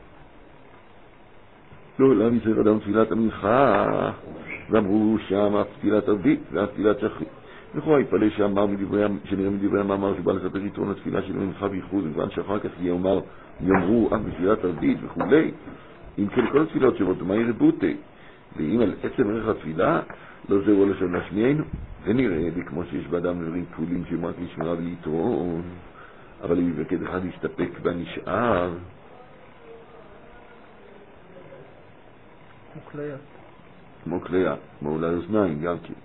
[SPEAKER 1] לא, למה יצטרך אדם תפילת המנחה? ואמרו שם תפילת ערבית ותפילת שחרית. לכאורה יתפלא שאמר מדברי, שנראה מדברי המאמר שבא לספר יתרון התפילה של מנחה וייחוד, וכיוון שאחר כך יאמר, יאמרו אף בתפילת ערבית וכולי. אם כן כל התפילות שוות, מה ירבותה? ואם על עצם ערך התפילה, לא זהו לשון להשמיענו. ונראה לי כמו שיש באדם דברים כפולים שהם רק לשמירה וליתרון, אבל אם יבקד אחד יסתפק בנשאר.
[SPEAKER 2] כמו כליה.
[SPEAKER 1] כמו כליה, כמו אולי אוזניים, גם כן.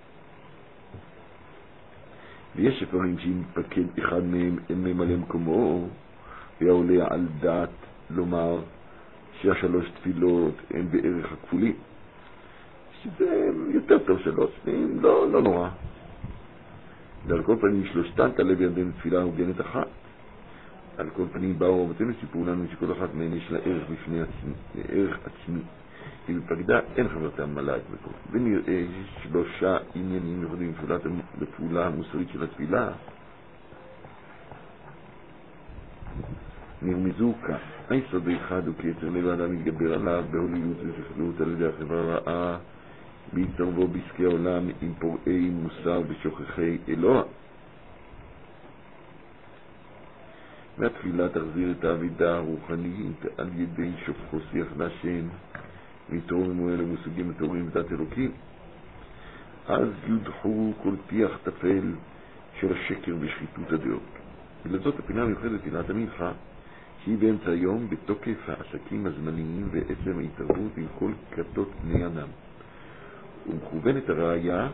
[SPEAKER 1] ויש ספרים שאם יתפקד אחד מהם אין ממלא מקומו, והעולה על דעת לומר שהשלוש תפילות הן בערך הכפולים. שזה יותר טוב שלוש, לא, לא נורא. ועל כל פנים שלושתן תעלה בידינו תפילה הוגנת אחת. על כל פנים באו רבותינו סיפרו לנו שכל אחת מהן יש לה ערך בפני עצמי, ערך עצמי. כי בפקדה אין חברתה מלאה את מקום. ונראה שלושה עניינים יכולים לפעולה המוסרית של התפילה. נרמזו כך, היסוד אחד הוא כי יצר לב האדם מתגבר עליו בהוליות ושכלות על ידי החברה רעה, בהתערבו בעסקי העולם עם פורעי מוסר ושוכחי אלוה. והתפילה תחזיר את העבידה הרוחנית על ידי שופכו שיח להשם, ויתרום ממועל למושגים מטורים ודת אלוקים. אז יודחו כל פיח תפל של השקר ושחיתות הדעות. ולזאת הפינה מיוחדת תפילת המנחה, שהיא באמצע היום בתוקף העסקים הזמניים ועצם ההתערבות עם כל כתות בני אדם. ומכוונת הראיה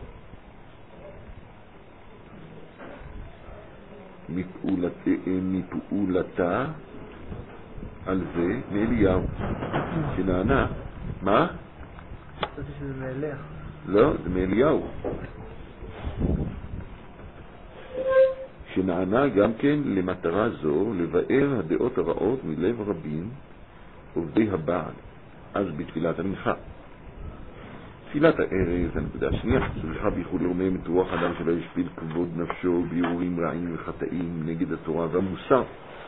[SPEAKER 1] מפעולת, מפעולתה על זה מאליהו שנענה. מה?
[SPEAKER 2] חשבתי שזה מאליה.
[SPEAKER 1] לא, זה מאליהו שנענה גם כן למטרה זו לבאר הדעות הרעות מלב רבים עובדי הבעל, אז בתפילת המנחה. תפילת הערב, הנקודה השנייה, צריכה בייחוד לרומם את רוח אדם שלא ישפיל כבוד נפשו בירורים רעים וחטאים נגד התורה והמוסר.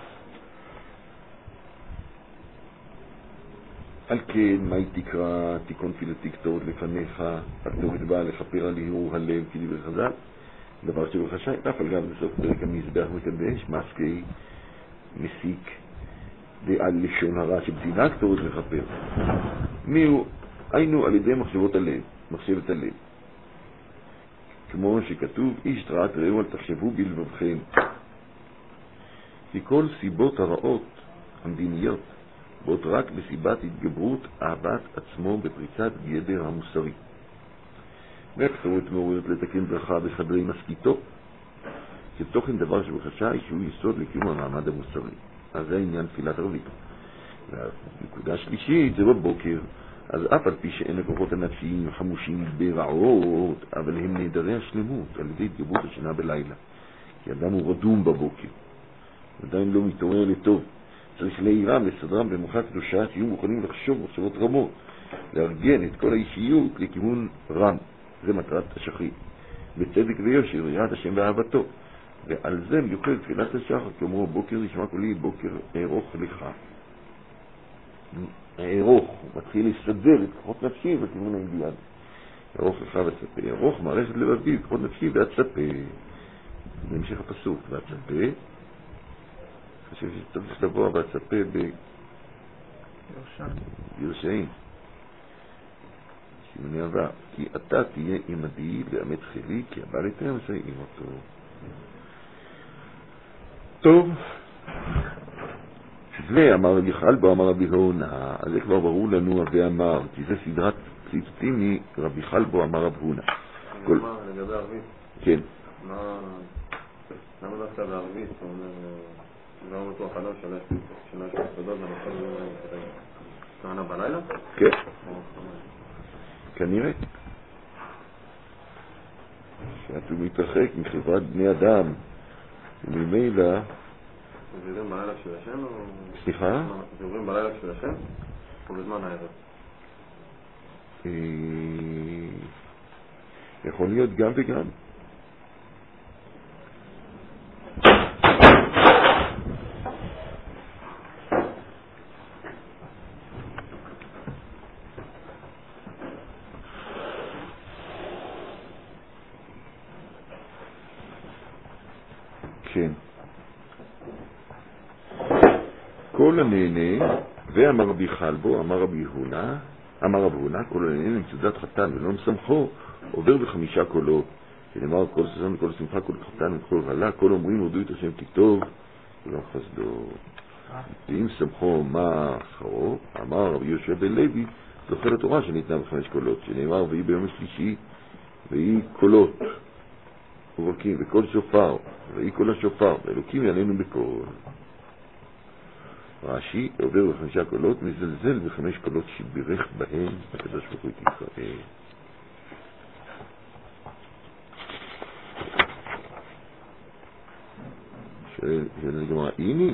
[SPEAKER 1] על כן, מהי תקרא תיקון תפילתי כתורת לפניך, הכתורת באה לכפר על הרהור הלב כדברי חז"ל, דבר שבחשאי, אף על גב בסוף פרק המזבח מקדש, מסקי מסיק ועל לשון הרע שבצנעה כתורת לכפר. מי הוא? היינו על ידי מחשבות הלב, מחשבת הלב. כמו שכתוב, איש תרעת ראו אל תחשבו בלבבכם. כי כל סיבות הרעות המדיניות באות רק בסיבת התגברות אהבת עצמו בפריצת גדר המוסרי. והכתורת מעוררת לתקן ברכה בחדרי מסקיתו, כתוכן דבר שבחשאי שהוא יסוד לקיום המעמד המוסרי. אז זה העניין תפילת ערבית. והנקודה שלישית זה בבוקר, אז אף על פי שאין הכוחות הנפשיים חמושים ברעות, אבל הם נעדרי השלמות על ידי התגברות השינה בלילה. כי אדם הוא רדום בבוקר, עדיין לא מתעורר לטוב. צריך להירם, לסדרם במוחה קדושה, שיהיו מוכנים לחשוב מחשבות רמות, לארגן את כל האישיות לכיוון רם. זה מטרת השחרית. בצדק ויושר, יראת השם ואהבתו. ועל זה מיוחד תפילת השחר, כמו בוקר נשמע קולי, בוקר ארוך לך. הארוך, הוא מתחיל לסדר את כוחות נפשי בכיוון האידיאלי. ארוך לך והצפה, ארוך מערכת לבבי, כוחות נפשי והצפה. בהמשך הפסוק, והצפה, חושב שצריך לבוא והצפה בירשעים. שימוני הבא, כי אתה תהיה עמדי לאמת חילי, כי הבא לתאר מסייעים אותו. טוב, ואמר רבי חלבו, אמר רבי הונא, אז זה כבר ברור לנו ואמר, כי זה סדרת ציטוטים מרבי חלבו, אמר רב הונא.
[SPEAKER 3] לגבי ערבית?
[SPEAKER 1] כן.
[SPEAKER 3] למה דווקא בערבית? אתה אומר, לא בטוח עליו שלוש מסודות, אני יכול לראות כדי... כמנה בלילה?
[SPEAKER 1] כן. כנראה. שאתה מתרחק מחברת בני אדם, וממילא...
[SPEAKER 3] זה עוברים בלילה של השם או...
[SPEAKER 1] סליחה?
[SPEAKER 3] זה עוברים בלילה של השם או בזמן הערב?
[SPEAKER 1] יכול להיות גם וגם. כן. כל הנהנה, ואמר רבי חלבו, אמר רבי הונא, אמר רב הונא, כל הנהנה מצודת חתן ולא משמחו, עובר בחמישה קולות. שנאמר כל ששון וכל שמחה, כל חתן וכל רלה, כל אומרים הודו את השם כי טוב, ולא חסדו. ואם שמחו מה שכרו, אמר רבי יהושע בן לוי, זוכר התורה שניתנה בחמש קולות, שנאמר והיא ביום השלישי, והיא קולות, ורוקים, וכל שופר, והיא כל השופר, ואלוקים יעננו בקול. רש"י עובר בחמישה קולות, מזלזל בחמש קולות שבירך בהם הקדוש ברוך הוא את ישראל. של הגמרא, הנה,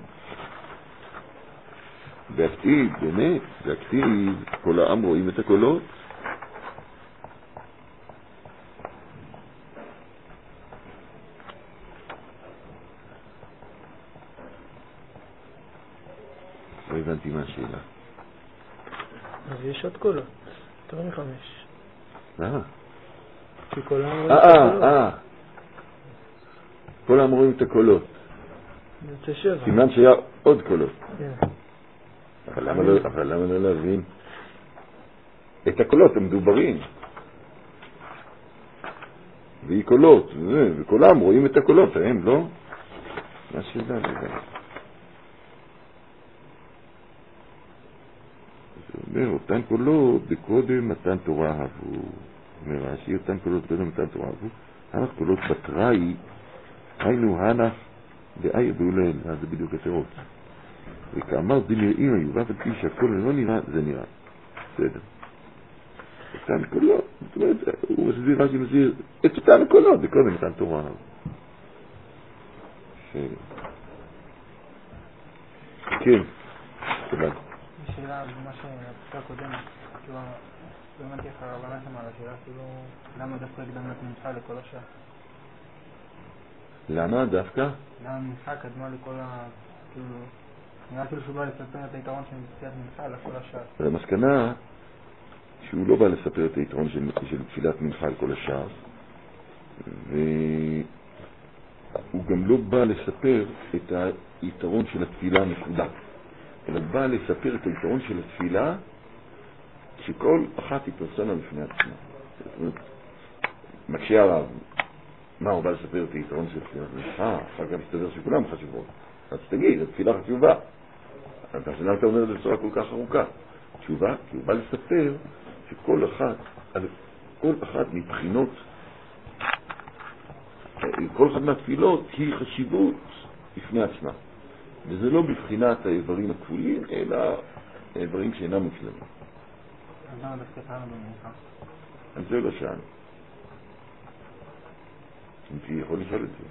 [SPEAKER 1] והכתיב, באמת, והכתיב, כל העם רואים את הקולות. לא הבנתי מה השאלה.
[SPEAKER 2] אז יש עוד קולות, יותר מחמש.
[SPEAKER 1] למה?
[SPEAKER 2] כי כל העם רואים את הקולות.
[SPEAKER 1] אה, אה. כל העם רואים את הקולות.
[SPEAKER 2] זה שבע.
[SPEAKER 1] סימן שהיה עוד קולות.
[SPEAKER 2] כן.
[SPEAKER 1] אבל למה לא, אבל למה לא להבין? את הקולות המדוברים. והיא קולות, וכל העם רואים את הקולות, הם לא? מה שאלה לזה? זה אומר, אותן קולות בקודם מתן תורה אהבו. אומר, רש"י, אותן קולות בקודם מתן תורה אהבו. הנח קולות בתראי, היינו הנח דאי ידעו להן, אז זה בדיוק התירוץ. וכאמר דנראים היו, ואף על פי שהכל לא נראה, זה נראה. בסדר. אותן קולות, זאת אומרת, הוא מסביר, רש"י מסביר, את אותן קולות, בקודם מתן תורה אהבו. כן, תודה.
[SPEAKER 2] שאלה, מה שהפסקה הקודמת, כאילו, לא הבנתי איך הרבנה שם על השאלה, כאילו, למה דווקא הקדמנו את מנחה לכל השאר?
[SPEAKER 1] למה דווקא?
[SPEAKER 2] למה מנחה קדמה לכל ה... כאילו, נראה כאילו שהוא בא לספר את היתרון של תפילת מנחה לכל השאר.
[SPEAKER 1] המסקנה שהוא לא בא לספר את היתרון של, של תפילת מנחה על כל השאר, והוא גם לא בא לספר את היתרון של התפילה הנקודה. אלא בא לספר את היתרון של התפילה שכל אחת היא פרסונה לפני עצמה. מקשה הרב, מה הוא בא לספר את היתרון של תפילת מנחה? אחר כך מסתבר שכולם חשובות. אז תגיד, התפילה חשובה. אז למה אתה אומר את זה בצורה כל כך ארוכה? תשובה, כי הוא בא לספר שכל אחת, כל אחת מבחינות, כל אחת מהתפילות היא חשיבות לפני עצמה. וזה לא בבחינת האיברים הכפולים, אלא האיברים שאינם מושלמים.
[SPEAKER 2] אז למה דווקא טענו במנחה?
[SPEAKER 1] אז זה לא שאנו. אם תהיה יכול לשאול את זה.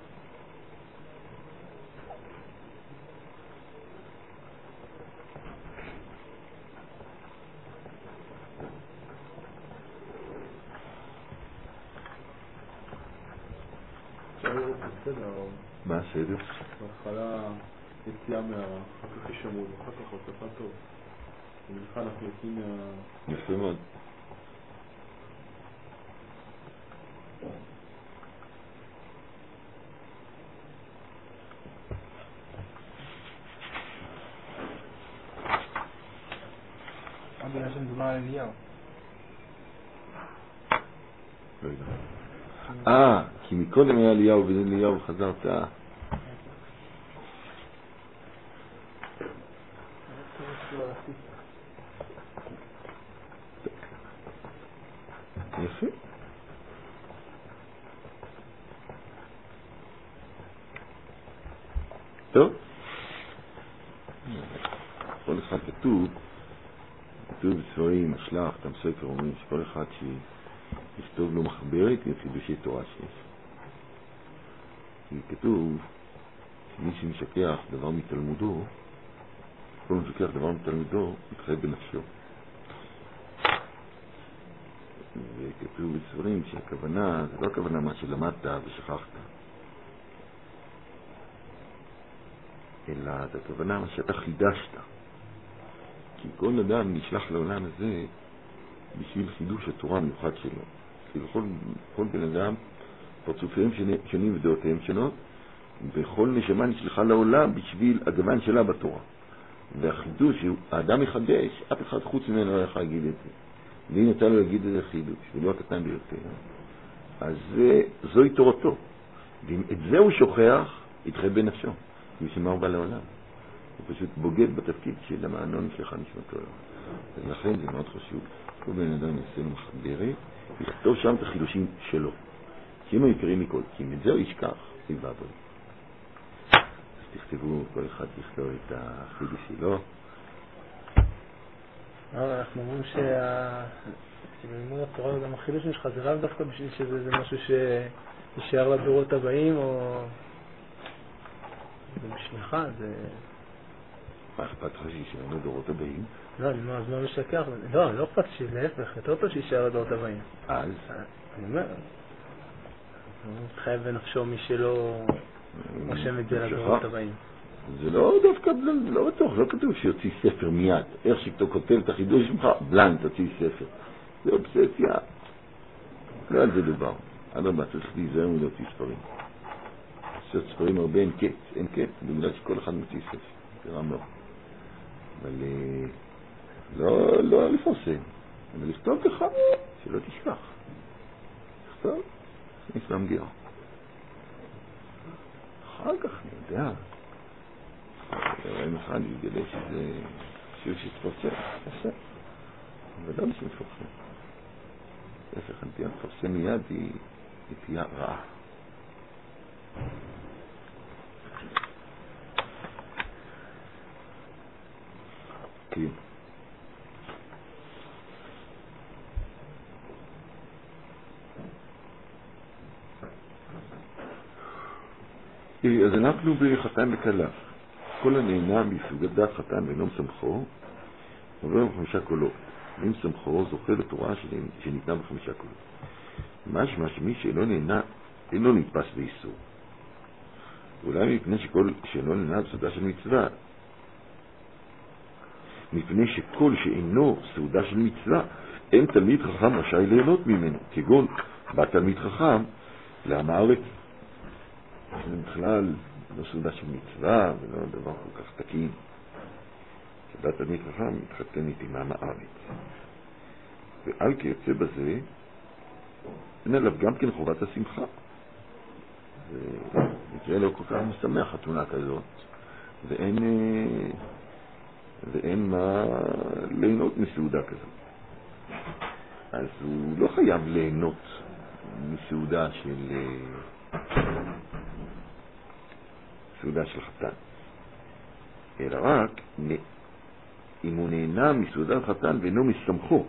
[SPEAKER 1] מה הסדר?
[SPEAKER 4] בהתחלה יציאה מהרע, אחר כך ישמוד, אחר כך הוספה טוב.
[SPEAKER 3] שמלך אנחנו יוצאים מה...
[SPEAKER 1] יפה מאוד.
[SPEAKER 2] בגלל שמדובר על אליהו.
[SPEAKER 1] לא יודע. אה, כי מקודם היה אליהו וזה אליהו חזרת. יפה. טוב. כל אחד כתוב, כתוב בספרים, השלח, תם ספר, אומרים שכל אחד שיכתוב לו מחברת עם חידושי תורה שיש. כי כתוב שמי שמשכח דבר מתלמודו, כל משכח דבר מתלמודו, מתחייב בנפשו. וכתוב בספרים שהכוונה, זה לא הכוונה מה שלמדת ושכחת, אלא זה הכוונה מה שאתה חידשת. כי כל אדם נשלח לעולם הזה בשביל חידוש התורה המיוחד שלו. כי לכל, כל בן אדם פרצופיהם שונים ודעותיהם שונות, וכל נשמה נשלחה לעולם בשביל הגוון שלה בתורה. והחידוש, האדם יחדש, אף אחד חוץ ממנו לא יכול להגיד את זה. והיא נתן לו להגיד את זה חידוש, ולא הקטן ביותר. אז זה, זוהי תורתו. ואם את זה הוא שוכח, יתחייב בנפשו. ושמה הוא בא לעולם. הוא פשוט בוגד בתפקיד של המענון שלך נשמתו. ולכן זה מאוד חשוב. כל בן אדם יעשה לו מחברת, יכתוב שם את החידושים שלו. כי אם הוא יקריא מכל, כי אם את זה הוא ישכח, הוא יבעבוד. אז תכתבו, כל אחד יכתוב את החידוש שלו.
[SPEAKER 4] אנחנו אומרים שבלימוד התורה וגם החידושים שלך זה לאו דווקא בשביל שזה משהו שישאר לדורות הבאים, או זה בשבילך, זה...
[SPEAKER 1] מה אכפת לך שישאר לדורות הבאים?
[SPEAKER 4] לא, אני אומר, אז מה משכח? לא, לא אכפת שלהפך, יותר טוב שישאר לדורות הבאים.
[SPEAKER 1] אז?
[SPEAKER 4] אני אומר, הוא מתחייב בנפשו מי שלא רושם את זה לדורות הבאים. זה
[SPEAKER 1] לא דווקא, לא בטוח, לא כתוב שיוציא ספר מיד. איך שאתה כותב את החידוש שלך, בלנק תוציא ספר. זה אובססיה. לא על זה דבר. עד רבה, צריך להיזהר מלהוציא ספרים. לעשות ספרים הרבה אין קץ, אין קץ, בגלל שכל אחד מוציא ספר. זה רע מאוד. אבל לא, לא לפרסם. אבל לכתוב לך, שלא תשכח. לכתוב, נכניס למגירה. אחר כך אני יודע. רעים אחד יגלה שזה שיר שתפרסם, תפרסם. אבל לא בשביל תפרסם. להפך, הנטייה תפרסם מיד היא נטייה רעה. כן. אז אנחנו בחתן וכלה. כל הנהנה מסוגת דעת חתן ואינו מסמכו, עובר בחמישה קולות. אם סמכו זוכה לתורה שניתנה בחמישה קולות. משמע שמי שאינו נהנה, אינו נתפס באיסור. אולי מפני שכל שאינו נהנה בסעודה של מצווה, מפני שכל שאינו סעודה של מצווה, אין תלמיד חכם רשאי ליהנות ממנו, כגון בא תלמיד חכם לעם הארץ. זה בכלל לא סעודה של מצווה ולא דבר כל כך תקין. שבא תלמיד חכם מתחתן איתי מעם הארץ. ועל כיוצא בזה, אין עליו גם כן חובת השמחה. זה מקרה לא כל כך משמח חתונה כזאת, ואין, ואין מה ליהנות מסעודה כזאת. אז הוא לא חייב ליהנות מסעודה של סעודה של חתן, אלא רק אם הוא נהנה מסעודת חתן ואינו מסמכו.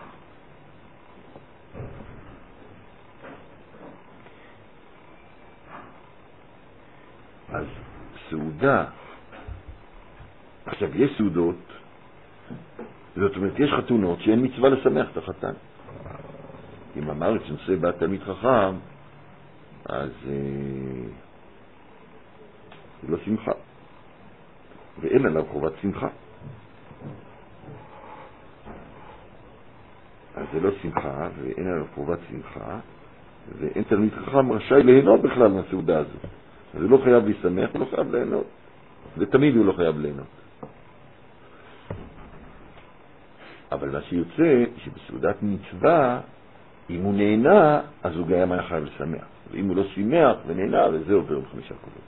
[SPEAKER 1] אז סעודה, עכשיו יש סעודות, זאת אומרת יש חתונות שאין מצווה לשמח את החתן. אם אמר את שנושא בא תלמיד חכם, אז אה, זה לא שמחה, ואין עליו חובת שמחה. אז זה לא שמחה, ואין עליו חובת שמחה, ואין תלמיד חכם רשאי ליהנות בכלל מהסעודה הזו. אז הוא לא חייב להשמח, הוא לא חייב ליהנות. ותמיד הוא לא חייב ליהנות. אבל מה שיוצא, שבסעודת מצווה, אם הוא נהנה, אז הוא גם היה חייב לשמח. ואם הוא לא שמח ונהנה, וזה עובר בחמישה קולות.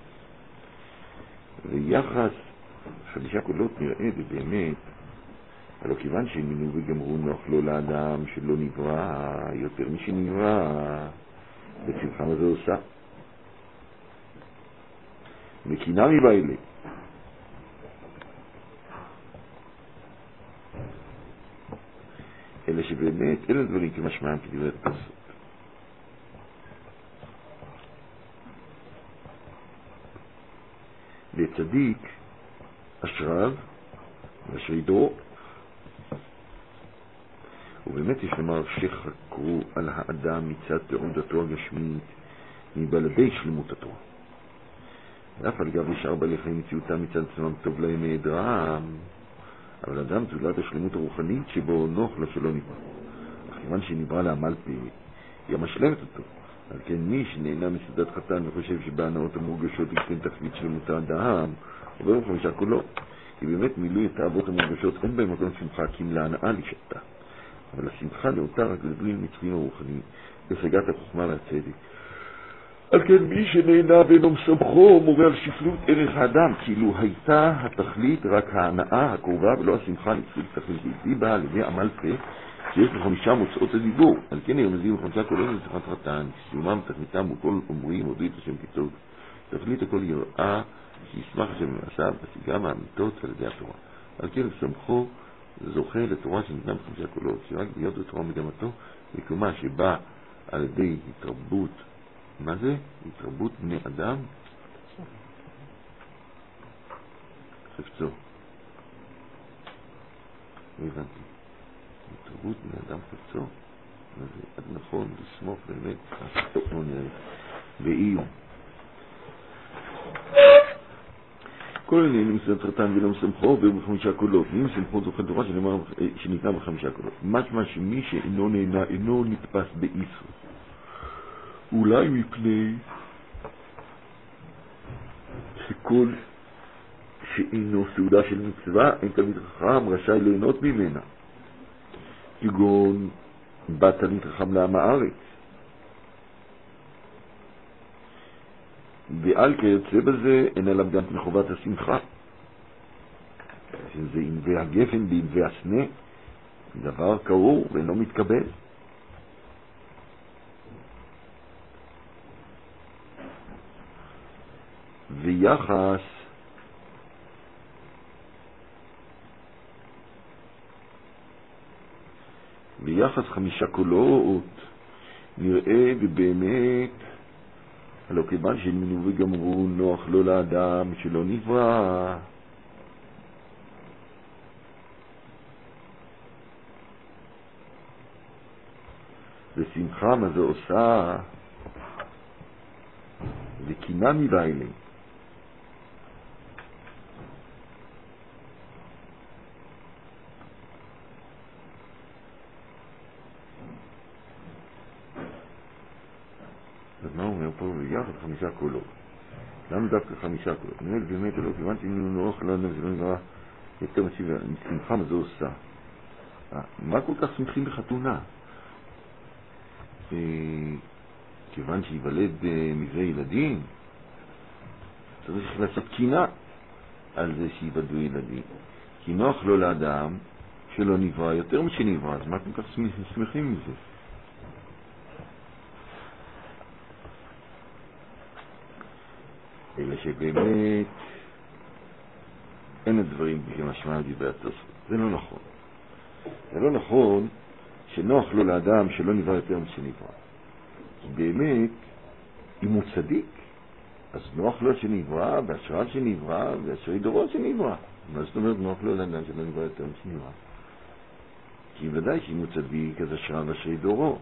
[SPEAKER 1] ויחס חמישה קולות נראה באמת, הלא כיוון שמינו וגמרו נוח לו לאדם שלא נברא יותר משנברא, בשמחה מה זה עושה. מקינה מבעילה. אלא שבאמת אלה דברים כמשמעם כדברת פסוק. לצדיק אשריו ואשרי דורו. ובאמת יש לומר שחקרו על האדם מצד תעודתו הגשמית מבלעדי שלמות התורה. ואף על גב ישר בעלי חיים מציאותם מצד עצמם טוב להם מהיעדרם, אבל אדם זולת השלמות הרוחנית שבו נוח לו שלא נברא. אך כיוון שנברא לעמל פי, היא המשלמת אותו. על כן מי שנהנה מסעודת חתן וחושב שבהנאות המורגשות יקטן תכלית שלמות האדם, עובר בחמישה קולות. כי באמת מילוי את האבות המורגשות אין בהם מקום שמחה כי אם להנאה לשתה. אבל השמחה נאותה רק לדברים מצויים הרוחניים, השגת החוכמה והצדק. על כן מי שנהנה ואינו מסמכו מורה על שפלות ערך האדם, כאילו הייתה התכלית רק ההנאה הקרובה ולא השמחה נצחית תכליתית. היא באה על ידי עמל פה שיש בחמישה מוצאות הדיבור. על כן ירמזים בחמישה קולות לשיחת חתן, סיומם תכליתם וכל אומרים הודו את השם כטוב. תכלית הכל יראה שישמח השם במעשיו בשיגה מהאמיתות על ידי התורה. על כן סמכו זוכה לתורה שניתנה בחמישה קולות, שרק להיות לתורה מגמתו וקומה שבאה על ידי התרבות. מה זה? התרבות בני אדם? חפצו. לא הבנתי. התרבות בני אדם חפצו? מה זה? עד נכון, לסמוך באמת. טוב, לא נראה. ואיום. כל עניין מסעודת חתן ולא מסמכו עובר בחמישה קולות. אם סמכו זוכה תורה שניתנה בחמישה קולות. משמע שמי שאינו נהנה, אינו נתפס באיסור. אולי מפני שכל שאינו סעודה של מצווה, אין תלמיד חכם רשאי ליהנות ממנה. כגון בא תלמיד חכם לעם הארץ. ועל כיוצא בזה אין עליו גם מחובת השמחה. שזה ענבי הגפן בענבי הסנה, דבר קרור ואינו מתקבל. ויחס ויחס חמישה קולות נראה ובאמת הלא כיוון שנמנו וגמרו נוח לא לאדם שלא נברא, ושמחה מה זה עושה וקינה מבעילים. אז מה הוא אומר פה? ויחד חמישה קולות. למה דווקא חמישה קולות? נראה לי באמת לא, כיוון שאם נוח לאדם שלא נברא יותר משיב, שמחה מה זה עושה. מה כל כך שמחים בחתונה? כיוון שיוולד מזה ילדים, צריך לעשות קינה על זה שיוולדו ילדים. כי נוח לו לאדם שלא נברא יותר משנברא, אז מה כל כך שמחים מזה? אלא שבאמת אין הדברים כמשמע דברי התוספות. זה לא נכון. זה לא נכון שנוח לו לאדם שלא נברא יותר משנברא. כי באמת, אם הוא צדיק, אז נוח לו שנברא, באשריו שנברא, באשרי דורו שנברא. מה זאת אומרת נוח לו לאדם שלא נברא יותר משנברא? כי ודאי שאם הוא צדיק, אז אשריו ואשרי דורו.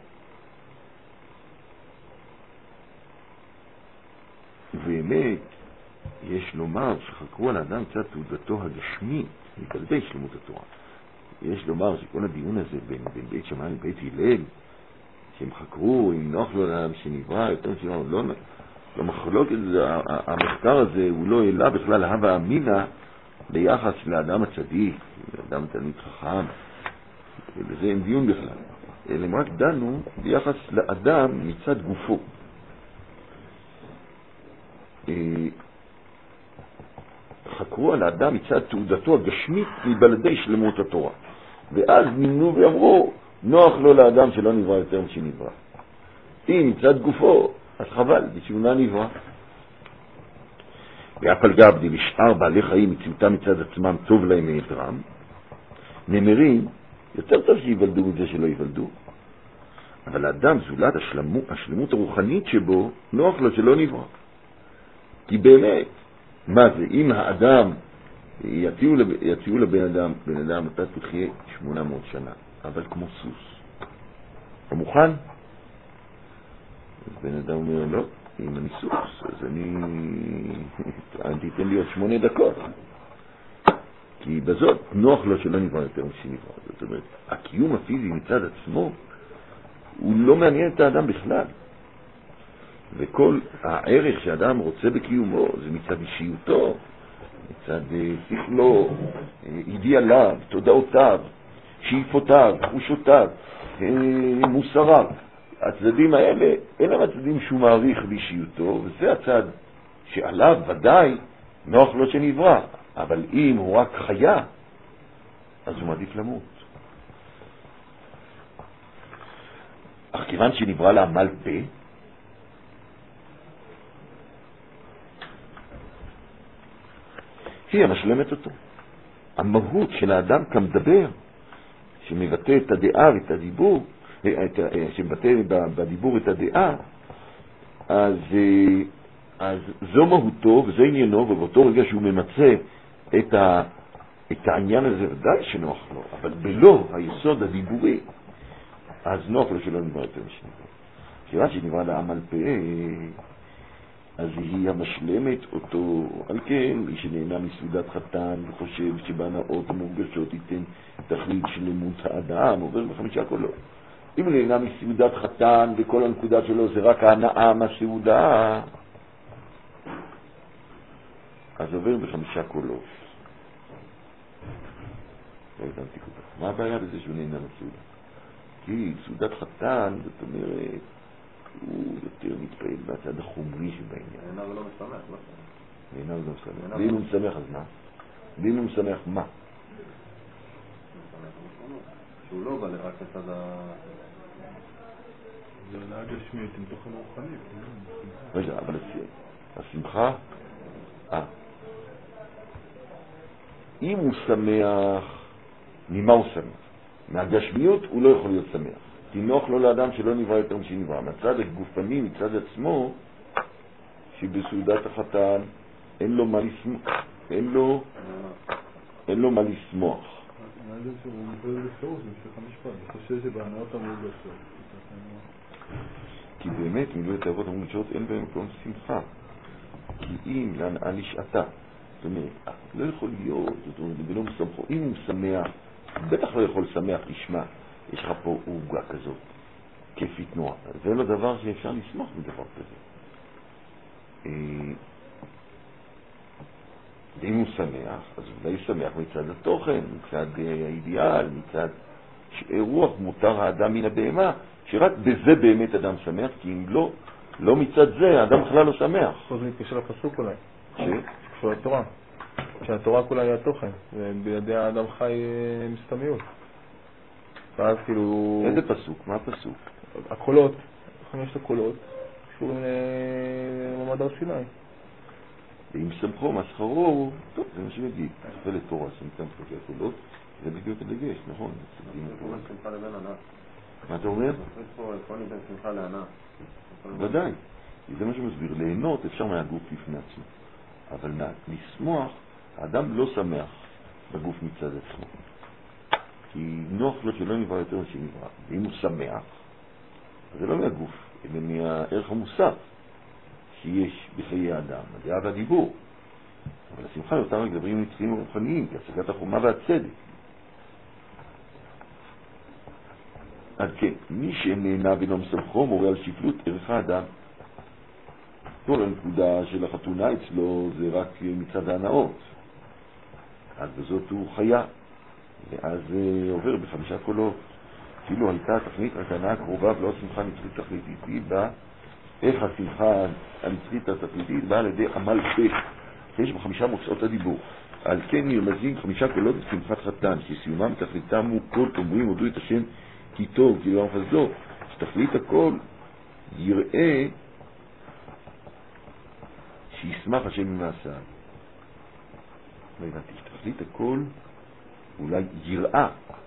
[SPEAKER 1] ובאמת, יש לומר שחקרו על האדם צד תעודתו הגשמית, מבלעדי שלמות התורה. יש לומר שכל הדיון הזה בין, בין בית שמאי לבית הלל, שהם חקרו אם נוח לו לאדם שנברא, יותר שלא, לא, לא מחלוקת, המחקר הזה הוא לא העלה בכלל הווה אמינא ביחס לאדם הצדיק, לאדם תלמיד חכם, וזה אין דיון בכלל. אלא הם רק דנו ביחס לאדם מצד גופו. חקרו על האדם מצד תעודתו הגשמית מבלעדי שלמות התורה. ואז נמנו ואמרו, נוח לו לאדם שלא נברא יותר משנברא. אם מצד גופו, אז חבל, בשבילה נברא. ואף על גב לשאר בעלי חיים מציאותם מצד עצמם טוב להם מהיעדרם, נאמרים, יותר טוב שיוולדו מזה שלא יוולדו. אבל האדם זולת השלמות, השלמות הרוחנית שבו, נוח לו שלא נברא. כי באמת, מה זה? אם האדם, יציעו, לב, יציעו לבן אדם, בן אדם, אתה תחיה שמונה מאות שנה, אבל כמו סוס. אתה מוכן? אז בן אדם אומר, לא, אם אני סוס, אז אני... אני תיתן לי עוד שמונה דקות. כי בזאת נוח לו שלא נברא יותר משנברא. זאת אומרת, הקיום הפיזי מצד עצמו, הוא לא מעניין את האדם בכלל. וכל הערך שהאדם רוצה בקיומו זה מצד אישיותו, מצד שכלו, אידיאליו, תודעותיו, שאיפותיו, חושותיו, מוסריו. הצדדים האלה, אלה הצדדים שהוא מעריך באישיותו, וזה הצד שעליו ודאי נוח לו שנברא. אבל אם הוא רק חיה, אז הוא מעדיף למות. אך כיוון שנברא לעמל פה, היא המשלמת אותו. המהות של האדם כמדבר, שמבטא את הדעה ואת הדיבור, שמבטא בדיבור את הדעה, אז, אז זו מהותו וזה עניינו, ובאותו רגע שהוא ממצא את, ה, את העניין הזה, ודאי שנוח לו, אבל בלא היסוד הדיבורי, אז נוח לו שלא נברא יותר משנברא. כיוון שנברא לעמל פה, אז היא המשלמת אותו. על כן, מי שנהנה מסעודת חתן וחושב שבהנאות המורגשות ייתן תכלית שלמות האדם, עובר בחמישה קולות. אם הוא נהנה מסעודת חתן וכל הנקודה שלו זה רק ההנאה מהסעודה, אז עובר בחמישה קולות. לא הבנתי כל כך. מה הבעיה בזה שהוא נהנה מסעודה? כי סעודת חתן, זאת אומרת, הוא יותר מתפעל בצד החומרי שבעניין.
[SPEAKER 3] נהנה ולא משמח, לא?
[SPEAKER 1] נהנה ולא משמח. ואם הוא משמח, אז מה? ואם הוא משמח, מה?
[SPEAKER 3] שהוא לא בא רק לצד ה...
[SPEAKER 4] זה הנאה גשמית עם תוכן רוחני.
[SPEAKER 1] רגע, אבל השמחה... אה. אם הוא שמח, ממה הוא שמח? מהגשמיות הוא לא יכול להיות שמח. כי נוח לו לאדם שלא נברא יותר משנברא. מהצד הגופני, מצד עצמו, שבסעודת החתן אין לו מה לשמוח. אין לו, אין לו מה לשמוח.
[SPEAKER 4] אני יודע שהוא מתפעל בפירוש, במשך המשפט. אני חושב שבהנאות המורגשות.
[SPEAKER 1] כי באמת, מילוי התאוות המורגשות אין בהם מקום שמחה. כי אם להנאה לשעתה, זאת אומרת, לא יכול להיות, זאת אומרת, ולא משמחו. אם הוא שמח, בטח לא יכול לשמח, תשמע, יש לך פה עוגה כזאת, כיפית תנועה. זה לא דבר שאפשר לשמוח בדבר כזה. ואם הוא שמח, אז אולי שמח מצד התוכן, מצד האידיאל, מצד רוח מותר האדם מן הבהמה, שרק בזה באמת אדם שמח, כי אם לא, לא מצד זה, האדם בכלל לא שמח.
[SPEAKER 4] פה זה מתקשר לפסוק אולי.
[SPEAKER 1] ש?
[SPEAKER 4] קשור לתורה. שהתורה כולה היא התוכן, ובידי האדם חי מסתמיות. ואז כאילו...
[SPEAKER 1] איזה פסוק? מה הפסוק?
[SPEAKER 4] הקולות, איך יש את הקולות? קשורים למעמד הר סיני.
[SPEAKER 1] ואם שמחו, מה שכרו, טוב, זה מה שמגיד. שפה לתורה, שמתם חוקי הקולות, זה בדיוק הדגש, נכון?
[SPEAKER 3] מה שמחה לבין ענה?
[SPEAKER 1] מה אתה אומר?
[SPEAKER 3] פה ניתן שמחה לענה.
[SPEAKER 1] ודאי, כי זה מה שמסביר. ליהנות אפשר מהגוף לפני עצמו. אבל לשמוח, האדם לא שמח בגוף מצד עצמו. כי נוח לו שלא נברא יותר משנברא. ואם הוא שמח, זה לא מהגוף, אלא מהערך המוסף שיש בחיי האדם, הדעה והדיבור. אבל השמחה יותר מדברים נצחיים ורוחניים, כהשגת החומה והצדק. אז כן, מי שנהנה ולא מסמכו מורה על שפלות ערך האדם. כל הנקודה של החתונה אצלו זה רק מצד ההנאות. אז בזאת הוא חיה, ואז זה עובר בחמישה קולות. כאילו הייתה תכנית הקנה קרובה ולא שמחה נצחית תכליתית, היא באה, איך השמחה הנצחית התכליתית באה על ידי עמל פה, שיש בחמישה מוצאות הדיבור. על כן נרמזים חמישה קולות בשמחת חתן, שסיומם תכליתם הוא כל אומרים הודו את השם כי טוב, כי לא חסדו, שתכלית הכל יראה שישמח השם ממעשיו. לא הבנתי, שתכלית הכל אולי יראה.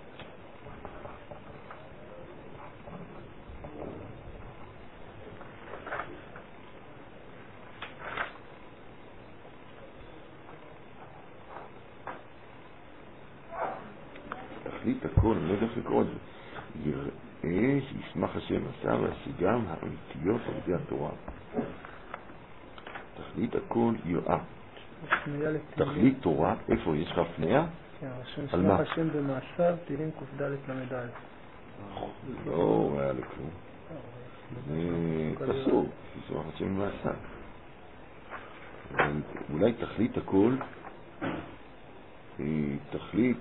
[SPEAKER 1] תכלית הכל, אני לא יודע איך לקרוא את זה. יראה שישמח השם מעשיו והשיגם האמיתיות על ידי התורה. תכלית הכל יראה. תכלית תורה, איפה יש לך הפניה?
[SPEAKER 2] כן, שישמח השם במעשיו, תהילים ק"ד למדל.
[SPEAKER 1] לא היה לכלום. זה פסוק, שישמח השם במעשיו. אולי תכלית הכל היא תכלית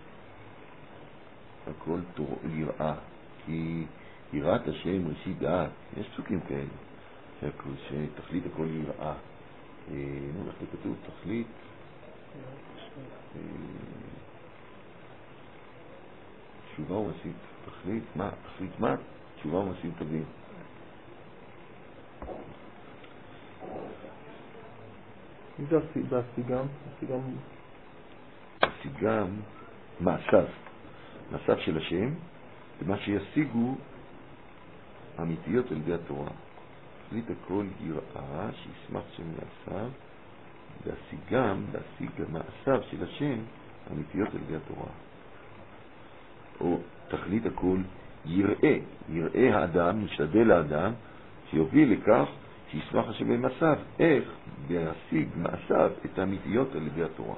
[SPEAKER 1] הכל תור... יראה, כי יראת השם ראשית דעת. יש פסוקים כאלה שתכלית הכל יראה. נו, איך זה כתוב? תכלית תשובה ומעשים. תכלית מה? תכלית מה? תשובה ומעשים טובים.
[SPEAKER 4] מי זה הסיגם? הסיגם
[SPEAKER 1] הסיגם מעשיו. מעשיו של השם, ומה שישיגו אמיתיות על ידי התורה. תכלית הכל יראה שישמח שם מעשיו, והשיגם, להשיג המעשיו של השם, אמיתיות על ידי התורה. או תכלית הכל יראה, יראה האדם, משתדל האדם, שיוביל לכך שישמח השם במעשיו. איך? להשיג מעשיו את האמיתיות על ידי התורה.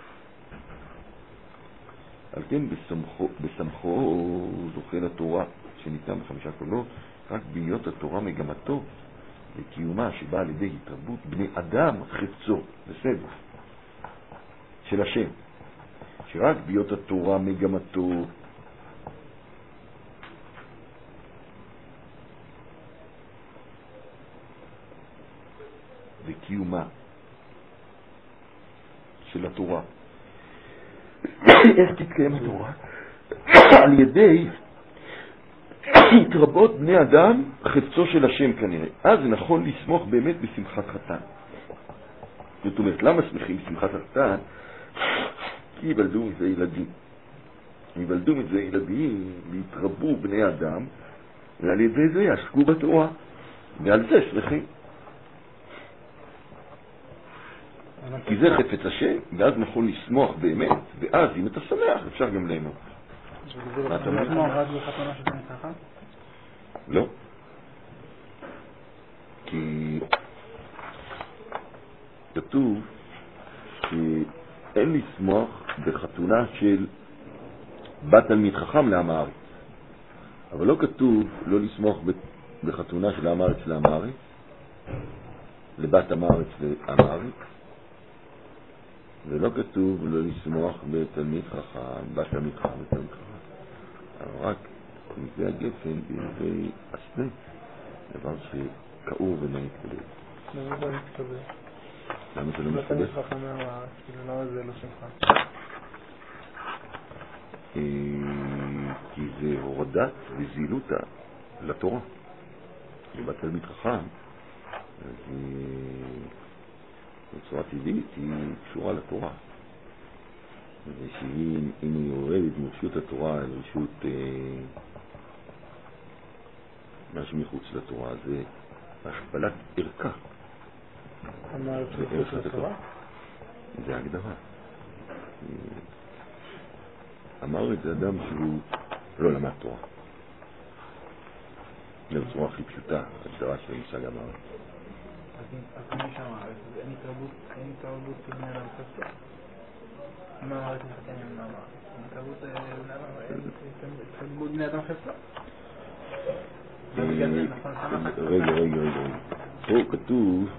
[SPEAKER 1] על כן בסמכו, בסמכו הוא זוכה לתורה שניתן בחמישה קולות, רק בהיות התורה מגמתו וקיומה שבאה על ידי התרבות בני אדם חפצו, בסדר, של השם, שרק בהיות התורה מגמתו וקיומה של התורה, איך תתקיים התורה? על ידי התרבות בני אדם חפצו של השם כנראה. אז זה נכון לסמוך באמת בשמחת חתן. זאת אומרת, למה שמחים בשמחת חתן? כי יוולדו מזה ילדים. יוולדו מזה ילדים והתרבו בני אדם, ועל ידי זה יעסקו בתורה. ועל זה שמחים. כי זה חפץ השם, ואז נכון לשמוח באמת, ואז אם אתה שמח אפשר גם ליהנות.
[SPEAKER 2] מה אתה אומר? לשמוח רק בחתונה שאתה מתחת?
[SPEAKER 1] לא. כי כתוב שאין לשמוח בחתונה של בת תלמיד חכם לעם הארץ. אבל לא כתוב לא לשמוח בחתונה של עם הארץ לעם הארץ, לבת עם הארץ לעם הארץ. ולא כתוב לא לשמוח בתלמיד חכם, בת תלמיד חכם בתלמיד חכם. אבל רק מזה הגפן, במזה הסנה, דבר שכאוב ולא מתקבל.
[SPEAKER 2] למה זה לא מתקבל?
[SPEAKER 1] למה זה לא מתקבל?
[SPEAKER 2] בת תלמיד חכם מהארץ, למה זה לא שמחה?
[SPEAKER 1] כי זה הורדת וזילותה לתורה. בת תלמיד חכם, אז בצורה טבעית היא קשורה לתורה. ושהיא, אם היא יורדת מרשות התורה אל רשות אה, משהו מחוץ לתורה, זה הכפלת ערכה.
[SPEAKER 2] אמרת מחוץ לתורה?
[SPEAKER 1] זה ההגדרה. אמר את זה אדם שהוא לא למד תורה. זה בצורה הכי פשוטה, ההגדרה של המושג אמר.
[SPEAKER 2] אז מי שם, אין התרבות בני אדם חפצו? אם הארץ מתחתן עם הארץ, התרבות בני אדם, התרבות בני אדם חפלה.
[SPEAKER 1] רגע, רגע, רגע. פה כתוב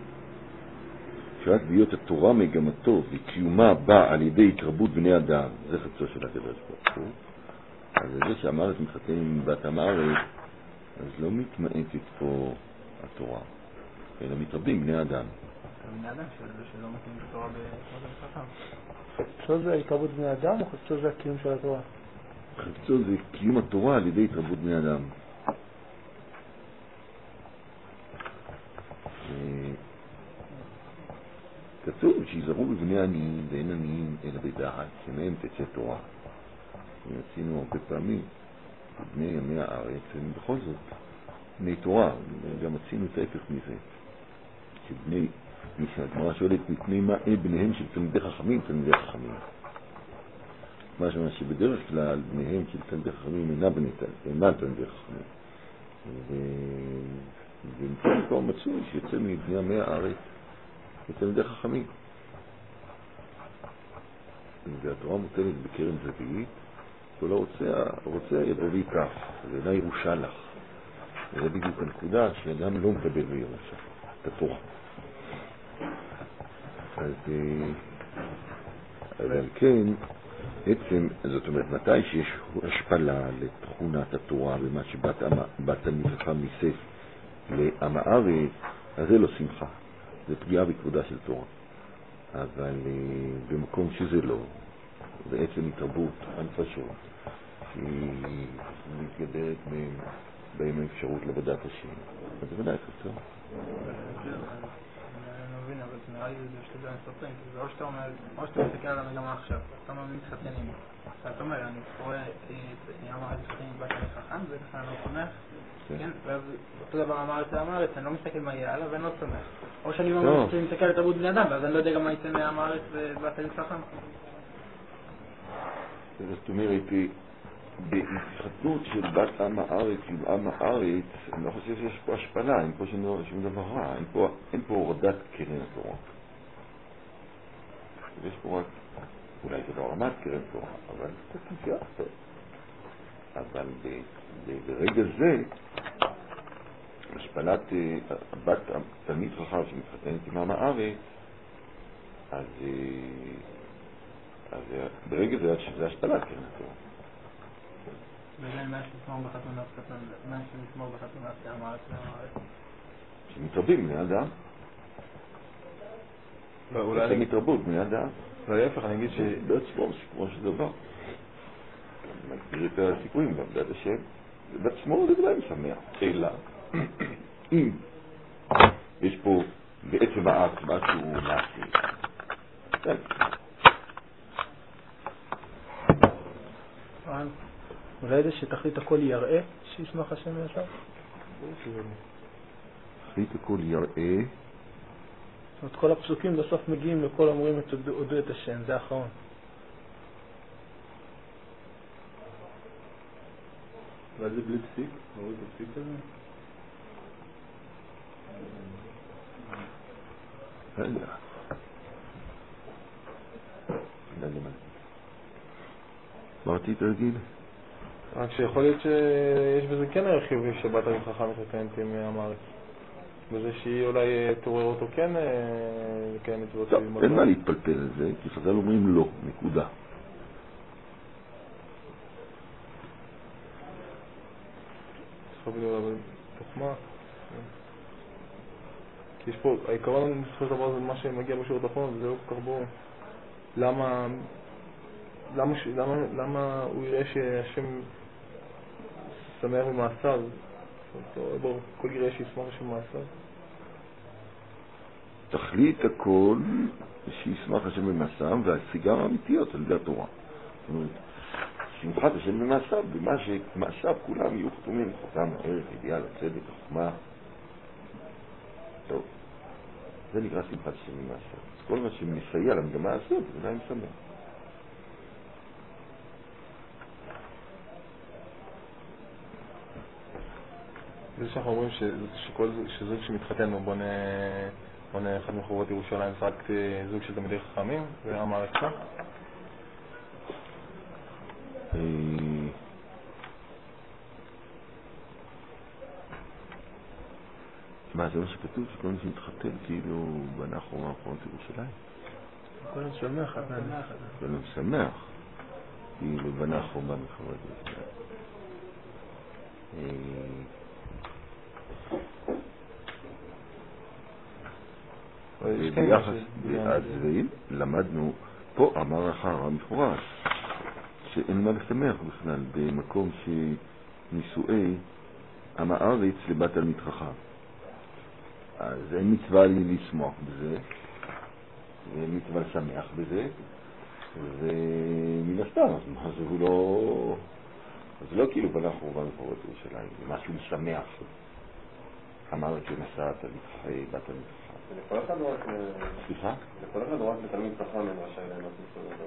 [SPEAKER 1] שרק בהיות התורה מגמתו וקיומה באה על ידי התרבות בני אדם, זה חצו של הקדוש ברוך הוא. אז זה שאמרת מתחתן עם בת עם הארץ, אז לא מתמעטת פה התורה, אלא מתרבים בני אדם.
[SPEAKER 2] בני אדם שלא מתאים את התורה במות המשחקם.
[SPEAKER 4] חצו זה התרבות בני אדם או חצו זה הקיום של התורה?
[SPEAKER 1] חצו זה קיום התורה על ידי התרבות בני אדם. כתוב שיזהרו בבני עניים ואין עניים אלא בדעת, שמהם תצא תורה. עשינו הרבה פעמים בני ימי הארץ, הם בכל זאת בני תורה, גם עשינו את ההפך מזה. שבני, הגמרא שואלת, מפני מה אין בניהם של תלמידי חכמים, תלמידי חכמים. מה שאומר שבדרך כלל בניהם של תלמידי חכמים אינה בני אינה תלמידי חכמים. ומפה כבר מצאו שיוצא מבני ימי הארץ תלמידי חכמים. והתורה מוטלת בקרן זווית, כל הרוצה, הרוצה יבוא ויקח, זה אינה ירושה לך. וזה בדיוק הנקודה שאדם לא מקבל בירושה, את התורה. אז, אבל כן, עצם, זאת אומרת, מתי שיש השפלה לתכונת התורה ומה שבת הנפחה מסף לעם הארץ, אז זה לא שמחה. זה פגיעה בכבודה של תורה. אבל uh, במקום שזה לא, בעצם התרבות הנפשות, שהיא מתגדרת מהם, בהם האפשרות לבדת השם. אז זה ודאי חסר.
[SPEAKER 2] אני לא מבין, אבל זה נראה לי זה שתי דברים סופרים, כי זה או שאתה אומר, או שאתה מסתכל על המגמה עכשיו, אתה אומר מי מתחתנים. אתה אומר, אני קורא את ים הארץ מתחתנים בת אני חכם, זה ככה אני לא שמח. כן, ואז אותו דבר אמר את הארץ, אני לא מסתכל מה יהיה עליו ואני לא שמח. או שאני מסתכל על תרבות בני אדם, ואז אני לא יודע גם מה יצא מהעם הארץ ובת אני חכם.
[SPEAKER 1] זאת אומרת, בהתחתנות של בת עם הארץ עם עם הארץ, אני לא חושב שיש פה השפלה, אין פה שום דבר רע, אין פה, אין פה הורדת קרן התורה. יש פה רק, אולי זה לא רמת קרן תורה, אבל זה תנסיעה אחת. אבל ברגע זה, השפלת בת תלמיד חכם שמתחתנת עם עם הארץ, אז, אז ברגע זה שזה השפלת קרן התורה.
[SPEAKER 2] וזה מה שנסמור בחתונת קטן, מה שנסמור בחתונת עם הארץ ועם הארץ?
[SPEAKER 1] שמתרבים בני אדם. זה מתרבות בני אדם.
[SPEAKER 4] להפך, אני אגיד ש...
[SPEAKER 1] בעצמו, כמו שדבר. מכיר את הסיכויים בעבודת השם. בעצמו זה ודאי משמח. אלא, אם יש פה בעצם האקט משהו מעשי.
[SPEAKER 4] אולי זה שתכלית הכל יראה שישמח השם ישר?
[SPEAKER 1] תכלית הכל יראה.
[SPEAKER 4] זאת אומרת, כל הפסוקים בסוף מגיעים לכל אומרים את הודו את השם, זה האחרון.
[SPEAKER 3] אולי זה בלי פסיק? מוריד את הפסיק הזה?
[SPEAKER 1] רגע. רגע מה? אמרתי תרגיל?
[SPEAKER 4] רק שיכול להיות שיש בזה כן ערך חיובי שבת אני חכם מתחתנת עם עם הארץ. בזה שהיא אולי תעורר אותו כן לקיים מצוות.
[SPEAKER 1] טוב, אין מה להתפלפל על זה, כי חז"ל אומרים לא, נקודה.
[SPEAKER 4] צריך בגלל אבל תחמה. כי יש פה, העיקרון בסופו של דבר זה מה שמגיע בשיעור התחתון, וזה לא כל כך ברור. למה, למה, למה, למה הוא יראה שהשם שמח במעשיו? ברור, כל יראה שישמח השם במעשיו.
[SPEAKER 1] תכלית הכל שישמח השם במעשיו והשיגם האמיתיות על ידי התורה. זאת אומרת, שמחת השם במעשיו, במה שמעשיו כולם יהיו חתומים, חותם, הערך, אידיאל, הצדק, החוכמה. טוב, זה נקרא שמחת השם במעשיו. כל מה שמסייע למגמה הזאת, זה די משמח.
[SPEAKER 4] זה שאנחנו אומרים שזוג שמתחתן הוא בונה בונה אחד מחובות ירושלים, זה רק זוג של תלמידי חכמים, ועם הארצה.
[SPEAKER 1] מה, זה מה שכתוב? שכל מי שמתחתן כאילו בנה חומה אחרונות ירושלים?
[SPEAKER 2] כל מי שמח,
[SPEAKER 1] כל מי שמח כאילו בנה חומה מחומת ירושלים. ביחס, אז למדנו, פה אמר אחר המפורש שאין מה לשמח בכלל במקום שנישואי עם הארץ לבת תלמיד חכם. אז אין מצווה לי לשמוח בזה, ואין מצווה לשמח בזה, ומן הסתם, אז הוא לא, אז לא כאילו בנה חורבה מחומת ירושלים, זה משהו משמח. אמרת שנסעת לתלמיד בת תלמיד חכם.
[SPEAKER 3] לכל אחד הוא רק...
[SPEAKER 1] סליחה?
[SPEAKER 3] לכל אחד הוא רק לתלמיד חכם אין רשאי ליהנות מסעודה.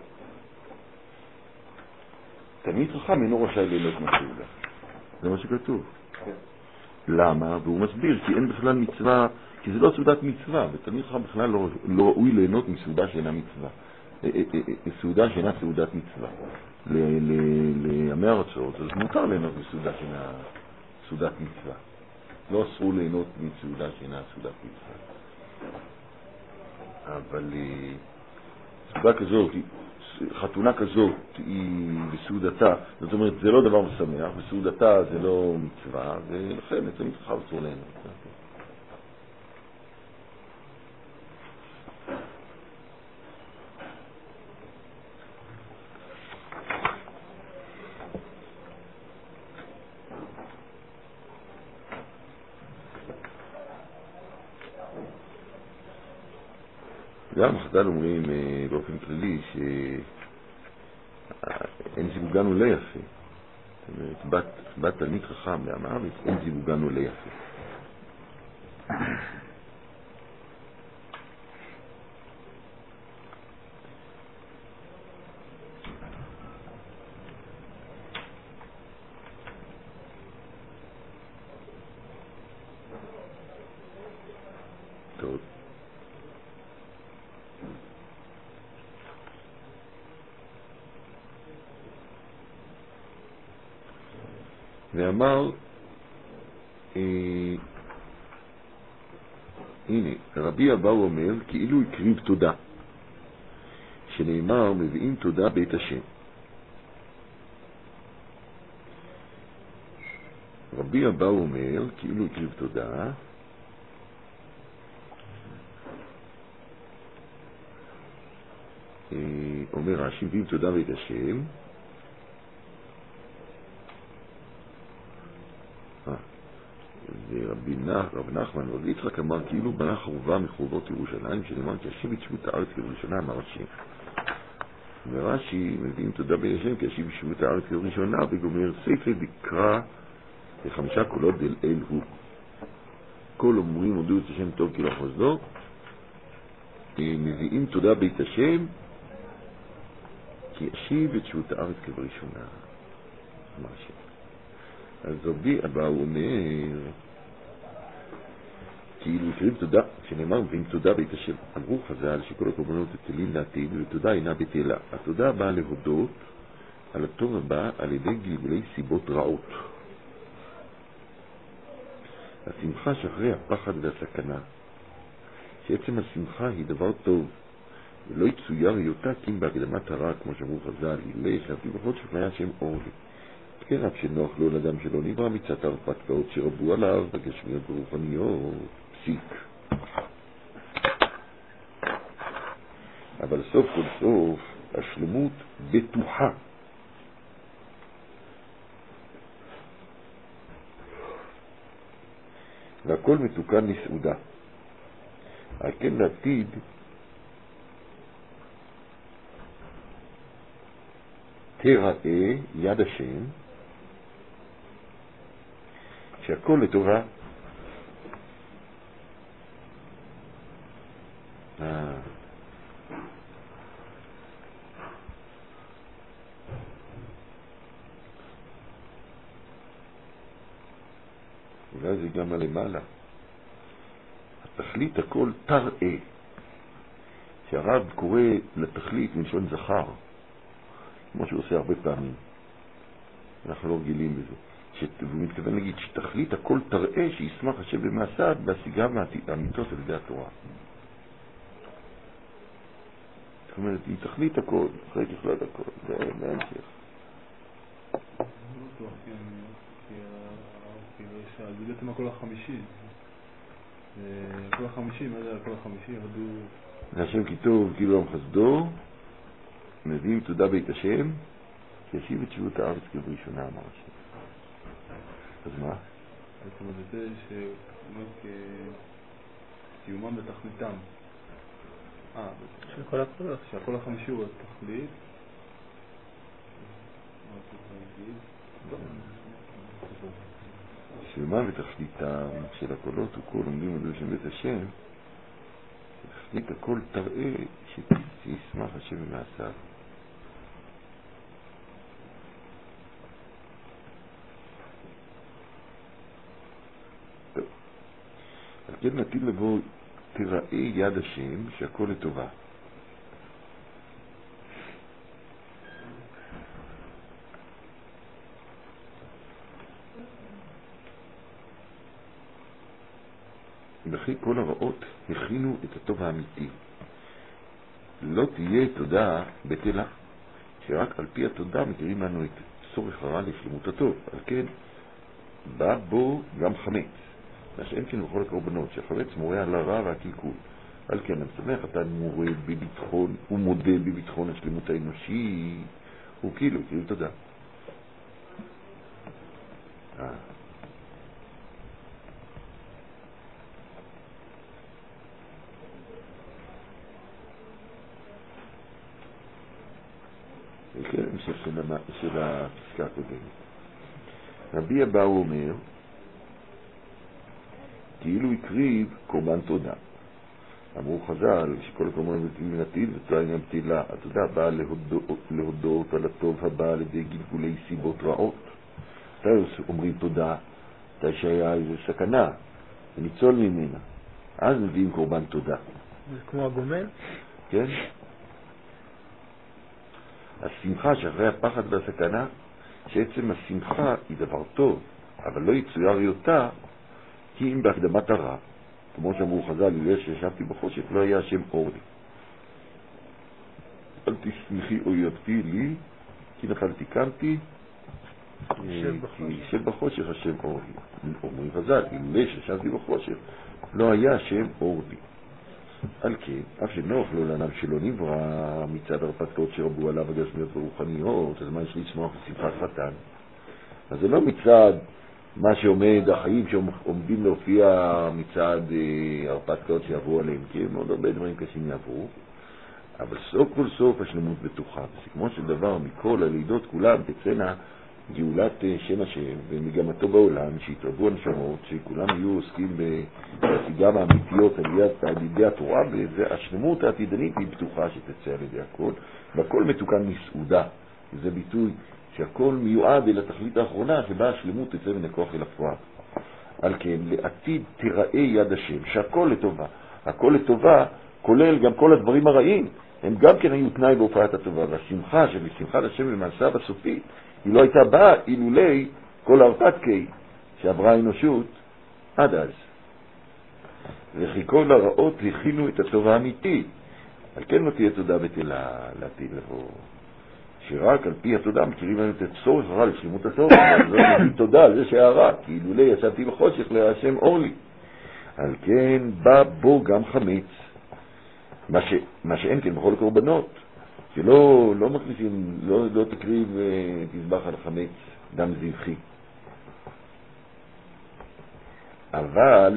[SPEAKER 1] תלמיד חכם אינו רשאי ליהנות מסעודה. זה מה שכתוב. למה? והוא מסביר כי אין בכלל מצווה, כי זה לא סעודת מצווה, ותלמיד חכם בכלל לא, לא ראוי ליהנות מסעודה שאינה מצווה. סעודה שאינה סעודת מצווה. לימי ארצות, אז מותר ליהנות מסעודה שאינה סעודת מצווה. לא אסור ליהנות מסעודה שאינה סעודת מצווה. אבל סעודה כזאת, חתונה כזאת היא בסעודתה, זאת אומרת זה לא דבר משמח, בסעודתה זה לא מצווה, ולכן את המתחר אסור ליהנות. גם חז"ל אומרים באופן כללי שאין זיווגן עולה יפה. זאת אומרת, בת, בת תלמיד חכם לעם הארץ, אין זיווגן עולה יפה. טוב. ואמר, אה, הנה, רבי אבאו אומר, כאילו הקריב תודה, שנאמר, מביאים תודה בית השם. רבי אבאו אומר, כאילו הקריב תודה, אה, אומר רש"י, מביאים תודה בית השם, ורבי רב נחמן ורבי יצחק אמר כאילו בנה חורבה מחורבות ירושלים, שנאמר כי השיב ישבו את הארץ לירושלים, אמר השם. ורש"י מביאים תודה בית השם כי השיב ישבו את הארץ לראשונה, וגומר ספר בקרא לחמישה קולות דל אל הוא. כל אומרים הודו את השם טוב כי לא חסדו, מביאים תודה בית השם כי השיב את שבות הארץ כבראשונה, אמר השם. אז רבי אבאו אומר, כאילו הקריב תודה, שנאמר מביאים תודה בית השם. אמרו חז"ל שכל הקורבנות בטלים לעתיד, ותודה אינה בטלה. התודה באה להודות על הטוב הבא על ידי גלגולי סיבות רעות. השמחה שאחרי הפחד והסכנה, שעצם השמחה היא דבר טוב, ולא יצויר היותה כי בהקדמת הרע, כמו שאמרו חז"ל, ילך להביא בכל שפניה השם אור לי. כן, רק שנוח לו לאדם שלא נברא מצאת הרפתקאות שרבו עליו בגשמיות ברוחניות, פסיק. אבל סוף כל סוף השלמות בטוחה. והכל מתוקן לסעודה. על כן לעתיד תראה יד השם שהכל לטובה. אה. אולי זה גם הלמעלה. תכלית הכל תראה, שהרב קורא לתכלית מלשון זכר, כמו שהוא עושה הרבה פעמים, אנחנו לא רגילים בזה, והוא מתכוון להגיד שתכלית הכל תראה שישמח השם במעשיו בהשיגה מהאמיתות על ידי התורה. זאת אומרת, היא תכלית הכל, אחרי תכלת הכל, זה בהמשך.
[SPEAKER 4] זה בעצם הכל החמישי. הכל החמישי, מה זה הכל החמישי?
[SPEAKER 1] זה השם כי טוב, כאילו עם חסדו, מביאים תודה בית השם, שישיב את תשובות הארץ כבראשונה, אמר השם. אז מה?
[SPEAKER 4] זאת אומרת, זה שאומר קיומם בתכליתם. אה,
[SPEAKER 2] של כל הקולות.
[SPEAKER 4] שהכל החמישי הוא התכלית.
[SPEAKER 1] קיומם בתכליתם של הקולות הוא כל עומדים על שם בית השם, תכלית הכל תראה שישמח השם במעשיו. טוב, על כן נטיל לבוא תראה יד השם שהכל לטובה. וכי כל הרעות הכינו את הטוב האמיתי. לא תהיה תודה בטלה, שרק על פי התודה מכירים לנו את צורך הרע לשלמות הטוב. על כן בא בו גם חמץ, מה שאין כן בכל הקורבנות, שהחמץ מורה על הרע והקלקול. על כן המשמח אתה מורה בביטחון, הוא מודה בביטחון השלמות האנושי, הוא כאילו, כאילו תודה. אה כן, המשך של הפסקה הקודמת. רבי אבא הוא אומר, כאילו הקריב קורבן תודה. אמרו חז"ל שכל הקורבן נטיל נטיל ותודה אינה בטלה. התודה באה להודות, להודות על הטוב הבא על ידי גלגולי סיבות רעות. אתה אומרים תודה, אתה שהיה איזו סכנה, וניצול ממנה. אז מביאים קורבן תודה.
[SPEAKER 2] זה כמו הגומל?
[SPEAKER 1] כן. השמחה שאחרי הפחד והסכנה, שעצם השמחה היא דבר טוב, אבל לא יצויר היותה, כי אם בהקדמת הרע, כמו שאמרו חז"ל, איליה שישבתי בחושך, לא היה השם אור לי. אל תשמחי אויבתי לי, כי נפלתי קמתי, כי ישב בחושך השם אור לי. אומרים חז"ל, איליה שישבתי בחושך, לא היה השם אור לי. על כן, אף שנוח לו לענב שלא נברא מצד הרפתקאות שרבו עליו הגשמיות ורוחניות, אז מה יש לצמוח בשמחת חתן? אז זה לא מצד מה שעומד, החיים שעומדים להופיע מצד הרפתקאות שעברו עליהם, כי הם עוד הרבה דברים קשים יעברו, אבל סוף כל סוף השלמות בטוחה. בסיכומו של דבר, מכל הלידות כולם תצאנה גאולת שם השם ומגמתו בעולם, שהתרבו הנשמות, שכולם יהיו עוסקים בהשיגם האמיתיות על ידי התורה, והשלמות העתידנית היא פתוחה שתצא על ידי הכל, והכל מתוקן מסעודה. זה ביטוי שהכל מיועד אל התכלית האחרונה, שבה השלמות תצא מן הכוח אל הפועל. על כן, לעתיד תראה יד השם, שהכל לטובה. הכל לטובה כולל גם כל הדברים הרעים, הם גם כן היו תנאי בהופעת הטובה, והשמחה שבשמחת השם למעשיו הסופית, היא לא הייתה באה אילולי כל הרפתקי שעברה האנושות עד אז. וכי כל הרעות הכינו את הטוב האמיתי. על כן לא תהיה תודה בטלה לעתיד לבוא. שרק על פי התודה מכירים לנו את הצורך הרע לשלמות הטוב. אבל לא נגיד תודה על זה שהרע, כי אילולי ישבתי בחושך להשם אור לי. על כן בא בו גם חמץ. מה, ש, מה שאין כן בכל הקורבנות. שלא לא מכניסים, לא, לא תקריב תזבח על חמץ דם זבחי. אבל,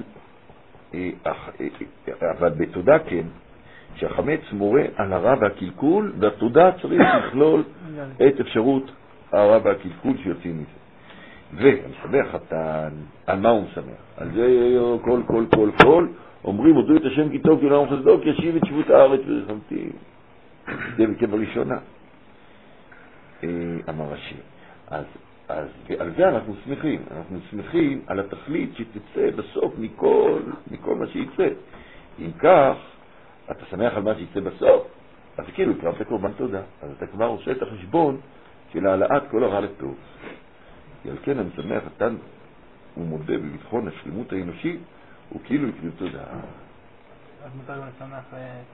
[SPEAKER 1] אבל בתודה כן, שהחמץ מורה על הרע והקלקול, והתודה צריך לכלול את אפשרות הרע והקלקול שיוצאים מזה. והמשמח חתן, על מה הוא משמח? על זה כל, כל, כל, כל, אומרים, הודו את השם כי טוב כי לעם חסדו, כי ישיב את שבות הארץ ורחמתי. זה כבראשונה, אמר השם. אז אז על זה אנחנו שמחים. אנחנו שמחים על התכלית שתצא בסוף מכל, מכל מה שיצא. אם כך, אתה שמח על מה שיצא בסוף, אז כאילו קרבת קורבן תודה. אז אתה כבר עושה את החשבון של העלאת כל הרע לטוב. על כן אני שמח, אתה הוא מודה בביטחון השלמות האנושית, הוא כאילו יקריב תודה.
[SPEAKER 2] אז מותר גם לשמח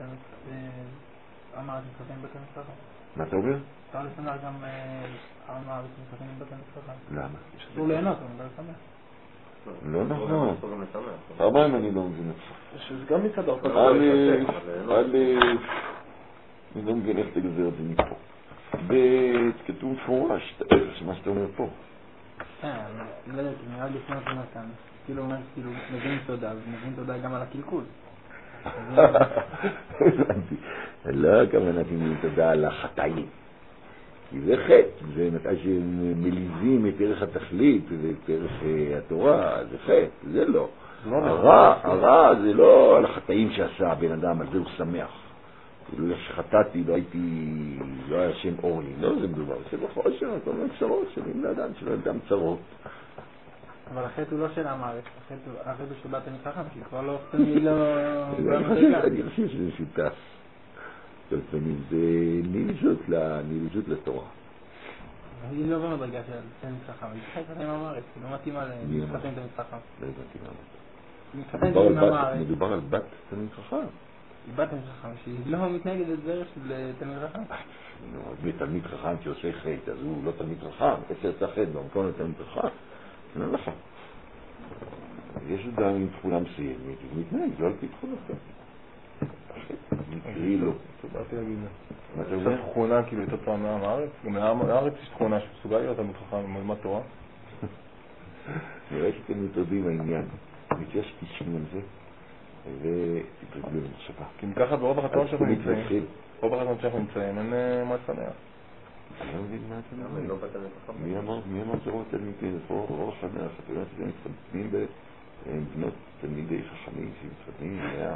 [SPEAKER 2] אמר את משחקים בבית המשחקים?
[SPEAKER 1] מה אתה אומר?
[SPEAKER 2] אפשר לשמח גם אמר את משחקים בבית המשחקים?
[SPEAKER 1] למה?
[SPEAKER 2] אסור ליהנות, אבל מותר לשמח.
[SPEAKER 1] לא נכון. פעמיים אני לא מבין אותך.
[SPEAKER 4] שזה גם מצד הרפתקה.
[SPEAKER 1] א', אני לא מבין איך תגזר את זה מפה. ב', כתוב מפורש, מה שאתה אומר פה.
[SPEAKER 2] כן, אני לא יודעת, נראה לי לפני אותי נתן. כאילו אומר, כאילו, מבין תודה, ומבין תודה גם על הקלקול.
[SPEAKER 1] הבנתי. לא כוונתי מבין תודה על החטאים. כי זה חטא, זה מתי שמליזים את ערך התכלית ואת ערך התורה, זה חטא, זה לא. הרע, הרע זה לא על החטאים שעשה הבן אדם, על זה הוא שמח. כאילו שחטאתי, לא הייתי, לא היה שם אור לי, לא זה מדובר, זה בחושר, כל מיני צרות, שמים לאדם, שלא אדם צרות.
[SPEAKER 2] אבל החטא הוא לא של המערכת, החטא הוא שבאת מתחכם, כי כבר לא אופן לי לא...
[SPEAKER 1] אני חושב שזה שיטס. כל פנים, זה נלזות לתורה.
[SPEAKER 2] היא לא במדרגה של תן מתחכם, היא מתחכם עם המערכת, היא לא מתאימה להתחכם את המתחכם.
[SPEAKER 1] לא הבנתי מה אמרת. מדובר על בת תלמיד חכם.
[SPEAKER 2] היא בת תלמיד חכם, שהיא לא מתנגדת דרך של תלמיד חכם.
[SPEAKER 1] תלמיד חכם שעושה חטא, אז הוא לא תלמיד חכם, איזה יצא חטא במקום לתלמיד חכם. לא נכון. יש אדם עם תכונה מסוימת, הוא מתנהג, לא על פי תכונה אחת. מקרי לו.
[SPEAKER 4] באתי להגיד
[SPEAKER 1] מה אתה
[SPEAKER 4] זה.
[SPEAKER 1] אומר?
[SPEAKER 4] יש תכונה כאילו יותר פעם מעם הארץ, גם מהארץ יש תכונה שסוגה להיות תלמיד חכם מלמד תורה.
[SPEAKER 1] נראה שאתם מתרדים העניין. מתייש תשעים על זה, ותתרגלו למחשבה.
[SPEAKER 4] כי מככה ברוב החתון שאנחנו נמצאים, ברוב החתון שאנחנו נמצאים, אין מה לשמח.
[SPEAKER 1] אני לא מבין מה אתה אומר. מי אמר שרוב תלמידים, רוב השנה, החתונה שזה מתחתנים בבנות תלמידי חכמים שמתחתנים מהארץ.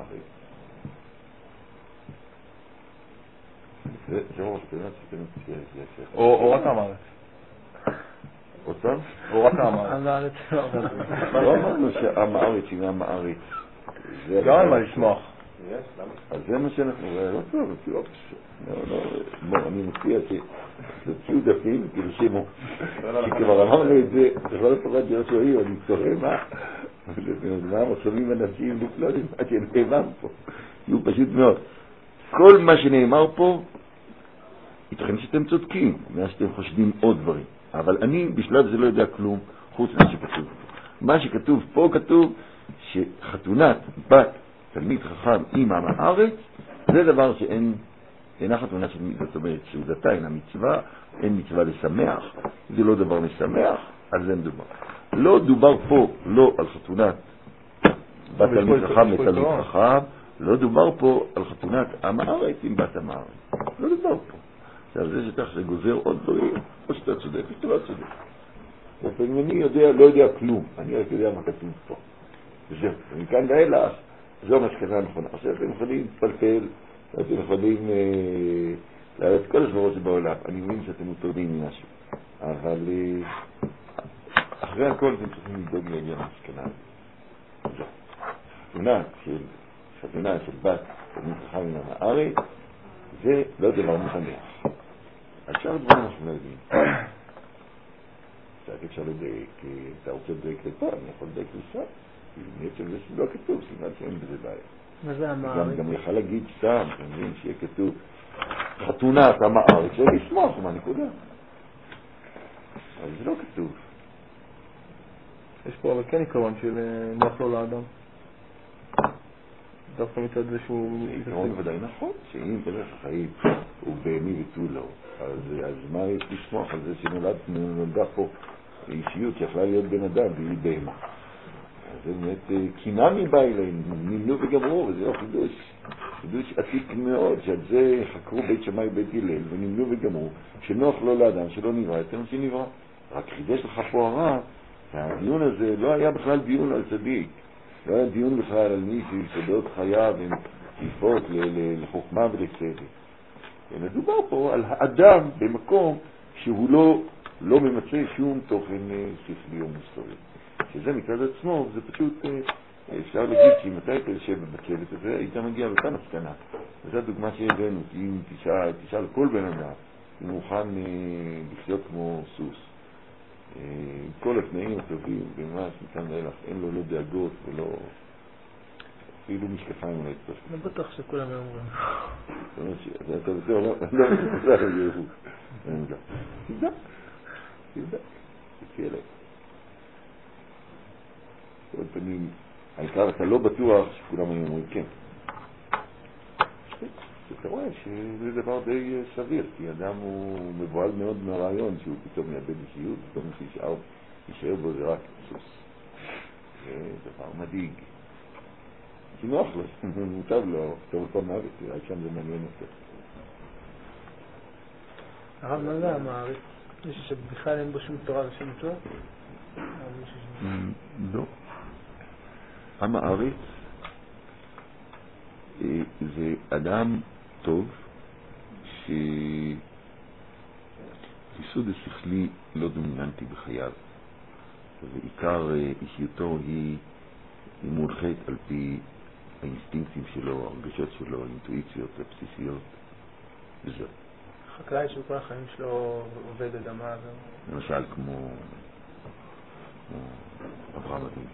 [SPEAKER 1] זה רוב השנה שאתם מתחתנים.
[SPEAKER 4] או רק הארץ.
[SPEAKER 1] אותם?
[SPEAKER 4] או רק הארץ.
[SPEAKER 2] הארץ
[SPEAKER 1] לא אמרנו שעם הארץ היא עם הארץ.
[SPEAKER 4] גם על מה לשמוח.
[SPEAKER 1] אז זה מה שאנחנו רואים, לא טוב, לא פשוט. בוא, אני מציע שתוציאו דפים ותרשמו. שכבר אמרנו את זה, בכל הפרט של השואי, אני צורך מה? מה המחשבים הנפשיים לפלוט את מה שנאמר פה. יהיו פשוט מאוד. כל מה שנאמר פה, ייתכן שאתם צודקים, מה שאתם חושבים עוד דברים. אבל אני בשלב זה לא יודע כלום, חוץ מה שכתוב. מה שכתוב פה כתוב שחתונת בת תלמיד חכם עם עם הארץ, זה דבר שאין, אינה חתונה של מצווה, זאת אומרת, סעודתה אינה מצווה, אין מצווה לשמח, זה לא דבר משמח, על זה מדובר. לא דובר פה, לא על חתונת בת תלמיד חכם לתלמיד חכם, לא דובר פה על חתונת עם הארץ עם בת עם הארץ. לא דובר פה. עכשיו זה שכך שגוזר עוד דברים, או שאתה צודק, או שאתה לא צודק. לפעמים אני יודע, לא יודע כלום, אני רק יודע מה כתוב פה. וזהו, ומכאן ואילך, זו המשכנה הנכונה. עכשיו אתם יכולים להתפלפל, אתם יכולים להעלות כל השבועות שבעולם. אני מבין שאתם מוטרדים ממשהו. אבל אחרי הכל אתם צריכים לדאוג לעניין המשכנה. זהו. חתונה של, חתונה של בת תלמיד חכם מן הארץ, זה לא דבר משמח. עכשיו דברים אנחנו לא יודעים. קצת אפשר לדייק, כי אתה רוצה לדייק לפה, אני יכול לדייק לסף. בעצם זה שלא כתוב, סימן שאין בזה בעיה.
[SPEAKER 2] מה זה המערץ?
[SPEAKER 1] גם יכל להגיד סתם, אתה מבין, שיהיה כתוב חתונה, אתה מערץ, זה לשמוח, מה נקודה? אבל זה לא כתוב.
[SPEAKER 4] יש פה אבל כן עיקרון של נוח לו לאדם. דווקא מצד זה שהוא...
[SPEAKER 1] עיקרון ודאי נכון, שאם בדרך החיים הוא בהמי ותו לא, אז מה יש לשמוח על זה שנולדה פה אישיות שיכולה להיות בן אדם והיא בהמה? זה באמת קינה מבא אליהם, נמנו וגמרו, וזה חידוש, חידוש עתיק מאוד, שעל זה חקרו בית שמאי בית הלל, ונמנו וגמרו, שנוח לא לאדם, שלא נברא, יותר שנברא. רק חידש לך פה הרע, והדיון הזה לא היה בכלל דיון על צדיק, לא היה דיון בכלל על מי שיסודות חייו, הם שאיפות לחוכמה ולצדק. מדובר פה על האדם במקום שהוא לא, לא ממצא שום תוכן שכלי או מוסרי. שזה מצד עצמו, זה פשוט, אפשר להגיד שאם אתה היית יושב בצוות הזה, היית מגיע לאותה מסקנה. וזו הדוגמה שהבאנו, כי אם תשאל, תשאל כל בן אדם, הוא מוכן לחיות כמו סוס. כל התנאים הטובים, ממש מכאן ואילך, אין לו לא דאגות ולא... אפילו משקפיים לא יצטרך.
[SPEAKER 2] לא בטוח שכולם אומרים.
[SPEAKER 1] אתה בסדר, לא? לא, זה יראו. תדע, תדע, תציע להם. כל פנים, העיקר אתה לא בטוח שכולם היו אומרים כן. אתה רואה שזה דבר די סביר, כי אדם הוא מבועל מאוד מהרעיון שהוא פתאום מאבד אישיות, פתאום שישאר, יישאר בו זה רק סוס. זה דבר מדאיג. כי נוח לו, מוטב לו, טוב כל מוות, רק שם זה מעניין יותר.
[SPEAKER 2] הרב, מה זה המעריץ? מישהו שבכלל אין בו שום תורה ושום מצווה?
[SPEAKER 1] לא. המעריץ זה אדם טוב שיסוד השכלי לא דומיננטי בחייו, ועיקר אישיותו היא מונחית על פי האינסטינקטים שלו, הרגשות שלו, האינטואיציות הבסיסיות וזהו.
[SPEAKER 2] חקלאי שהוא כל החיים שלו עובד אדמה.
[SPEAKER 1] למשל כמו אברהם אבינו.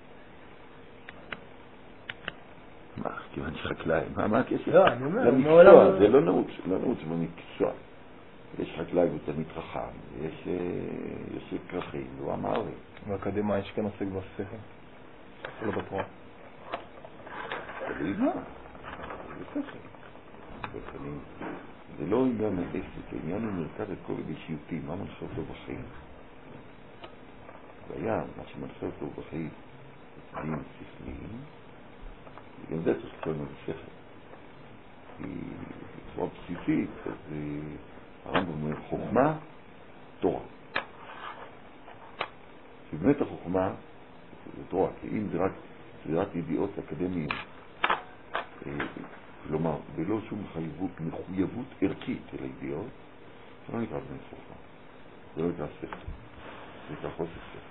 [SPEAKER 1] מה, כיוון שחקלאי, מה, מה הקשר?
[SPEAKER 2] לא, אני אומר,
[SPEAKER 1] למקצוע, זה לא נעוץ, לא נעוץ במקצוע. יש חקלאי ותמיד חכם, יש יוסף כרכים, הוא אמר לי.
[SPEAKER 4] באקדמיה יש כאן עוסק בשכל, לא בתורה.
[SPEAKER 1] תגיד מה? זה שכל. זה לא עניין העסק, העניין הוא מרכז הכל אישיותי, מה מנחה אותו בחיים? והיה, מה שמנחה אותו בחיים, דין שכליים, גם זה צריך לקרוא לנו בשכל. כי בצורה בסיסית, אז הרמב"ם אומר חוכמה, תורה. שבאמת החוכמה זה תורה, כי אם זה רק, זה רק ידיעות אקדמיים, כלומר, ולא שום מחויבות, מחויבות ערכית אל הידיעות, זה לא נקרא בני חוכמה, זה לא נקרא שכל, זה נקרא חוסר שכל.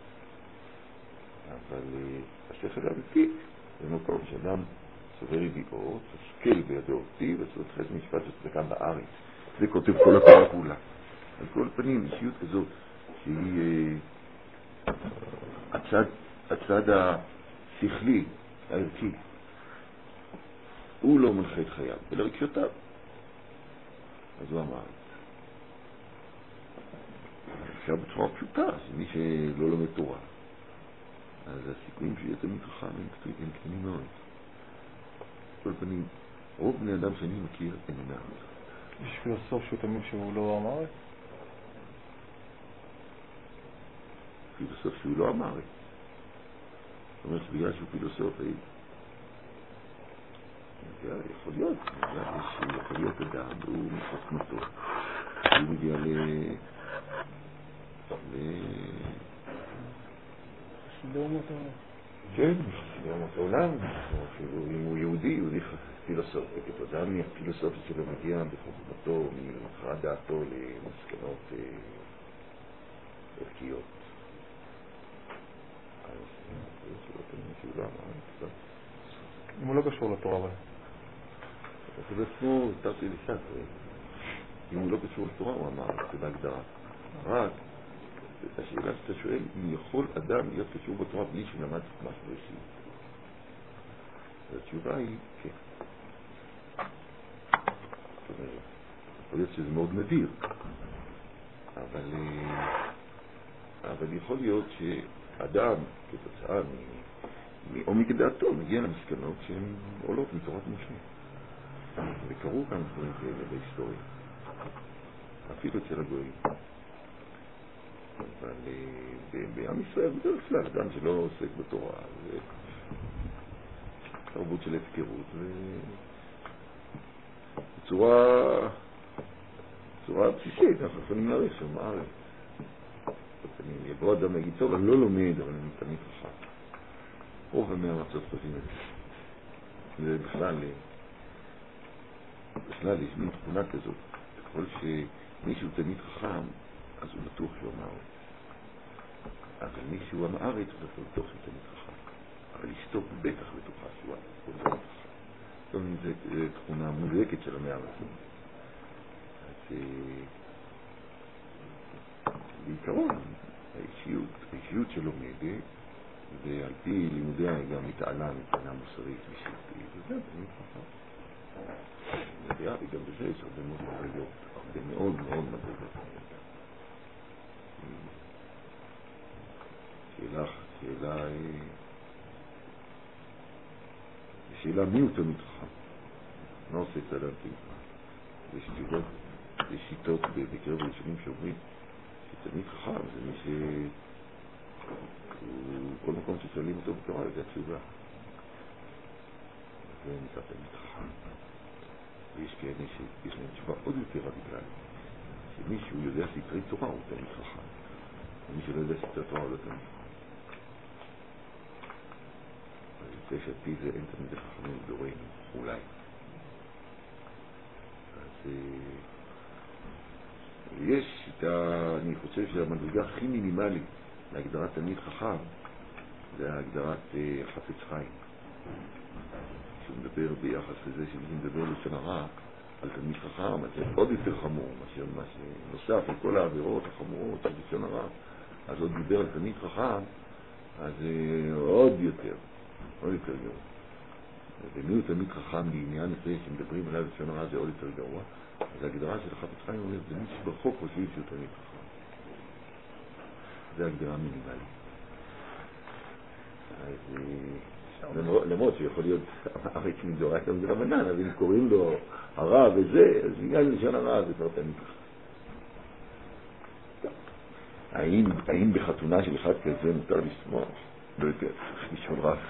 [SPEAKER 1] אבל השכל האמיתי זה מקום שאדם סובר ידיעות, השכל בידו אותי, וצריך חסד משפט שצדקה בארץ. זה כותב כל התורה כולה. על כל פנים, אישיות כזאת, שהיא הצד, הצד השכלי, הערכי, הוא לא מנחה את חייו, ולרגשותיו. אז הוא אמר, אפשר בצורה פשוטה, שמי שלא לומד תורה, אז הסיכויים שיהיה תמיד חכם הם קטנים מאוד. כל פנים, רוב בני אדם שאני מכיר הם אינם.
[SPEAKER 4] יש פילוסוף שהוא תמיד שהוא לא אמר?
[SPEAKER 1] פילוסוף שהוא לא אמר. זאת אומרת, בגלל שהוא פילוסוף, יכול להיות, יכול להיות אדם, והוא מחוכמתו. הוא מגיע ל...
[SPEAKER 2] לאומות העולם.
[SPEAKER 1] כן, לאומות העולם. אם הוא יהודי, יהודי פילוסוף. וכתוצאה מהפילוסופיה שלו מגיע בחוכמתו, ממכרעת דעתו למסקנות ערכיות. אז זה לא תמיד שהוא לא אמר.
[SPEAKER 4] אם הוא לא קשור לתורה, אבל.
[SPEAKER 1] זה בעצמו, תרתי לשת. אם הוא לא קשור לתורה, הוא אמר, זה בהגדרה. רק, השאלה שאתה שואל, אם יכול אדם להיות קשור בתורה בלי שלמד משהו אישי? התשובה היא, כן. זאת אומרת, יכול להיות שזה מאוד נדיר. אבל, אבל יכול להיות שאדם, כתוצאה מ... או מכדעתו, מגיע למסקנות שהן עולות מתורת משה. וקראו כאן דברים כאלה בהיסטוריה. אפילו אצל הגויים. אבל בעם ישראל בדרך כלל, אדם שלא עוסק בתורה, זה תרבות של הפקרות, ובצורה בצורה בסיסית, אנחנו יכולים להעריך שם הארץ. יבוא אדם להגיד, טוב, אני לא לומד, אבל אני תמיד חכם. רוב המארצות חושבים את זה. זה בכלל, בכלל יש מין תכונה כזאת. ככל שמישהו תמיד חכם, אז הוא בטוח שהוא עם הארץ. אבל מי שהוא עם הארץ הוא לא בטוח שהוא תלמיד חכם. אבל אשתו בטח בטוחה שהוא תלמיד חכם. זאת אומרת, זו תכונה מובהקת של המאה הראשונה. אז בעיקרון, האישיות, האישיות שלומדת, ועל פי לימודיה היא גם מתעלה מבחינה מוסרית ושיעתית, וזה תלמיד חכם. וגם בזה יש הרבה מאוד מדרגות, הרבה מאוד מאוד מדרגות. שאלה, שאלה, שאלה מי הוא תלמיד חכם? מה עושה את הדעתי? יש תשובות, יש שיטות בקרב ראשונים שאומרים שתלמיד חכם זה מי ש... כל מקום ששואלים אותו בתורה זה התשובה. זה נקרא תלמיד חכם. ויש כאלה שיש להם תשובה עוד יותר רדיקלית, שמי שהוא יודע סתרי תורה הוא תלמיד חכם, ומי שלא יודע סתרי תורה הוא לא תלמיד חכם. אז זה שעל-פי זה אין תלמידי חכמים בדורנו, אולי. אז יש שיטה, אני חושב שהמדרגה הכי מינימלית להגדרת תלמיד חכם זה הגדרת חפץ חיים. שהוא מדבר ביחס לזה שמי מדבר לשון הרע על תלמיד חכם, אז זה עוד יותר חמור מאשר מה שנוסף על כל העבירות החמורות של לשון הרע, אז עוד דיבר על תלמיד חכם, אז עוד יותר, עוד יותר גרוע. ומי הוא תלמיד חכם בעניין הזה שמדברים עליו לשון הרע זה עוד יותר גרוע, אז ההגדרה של חפץ חיים אומרת זה מי שברחוב חושבים שהוא תלמיד חכם. זה הגדרה מינימלית. אז למרות שיכול להיות ארץ מדורייתא מדרבנן, אבל אם קוראים לו הרע וזה, אז בגלל לשון הרע זה כבר תלמיד חכם. האם בחתונה של אחד כזה מותר לשמוח? לא יודע, לשון רב.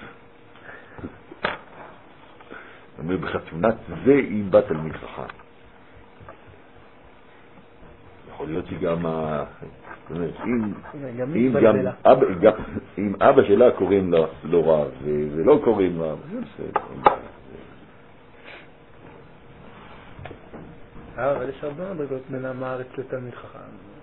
[SPEAKER 1] זאת אומרת, בחתונת זה אם בא תלמיד חכם. יכול להיות שגם ה... זאת אומרת, אם גם אבא שלה קוראים לו רע ולא קוראים רע, זה בסדר.
[SPEAKER 4] אבל יש הרבה מדרגות בין המארץ לתלמיד חכם.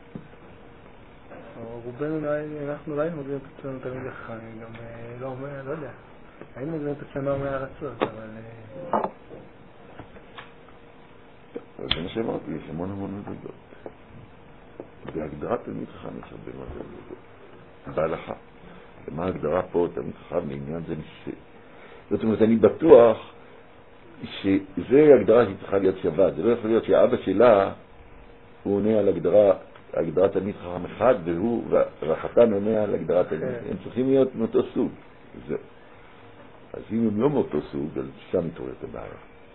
[SPEAKER 4] רובנו, אנחנו אולי מגדירים את עצמנו תלמיד חכם, גם לא אומר, לא יודע. היינו מגדירים את עצמנו מהארצות, אבל...
[SPEAKER 1] זה מה שאמרתי, יש המון המון מדרגות. בהגדרת תלמיד חכם יש הרבה מאוד מדרגות. בהלכה. ומה ההגדרה פה תלמיד חכם לעניין זה ניסה. זאת אומרת, אני בטוח שזה הגדרה שצריכה להיות שווה. זה לא יכול להיות שהאבא שלה הוא עונה על הגדרה, הגדרת תלמיד חכם אחד, והוא, והחתן עונה על הגדרת תלמיד. הם צריכים להיות מאותו סוג. זהו. אז אם הם לא מאותו סוג, אז שם מתעוררת הבעיה.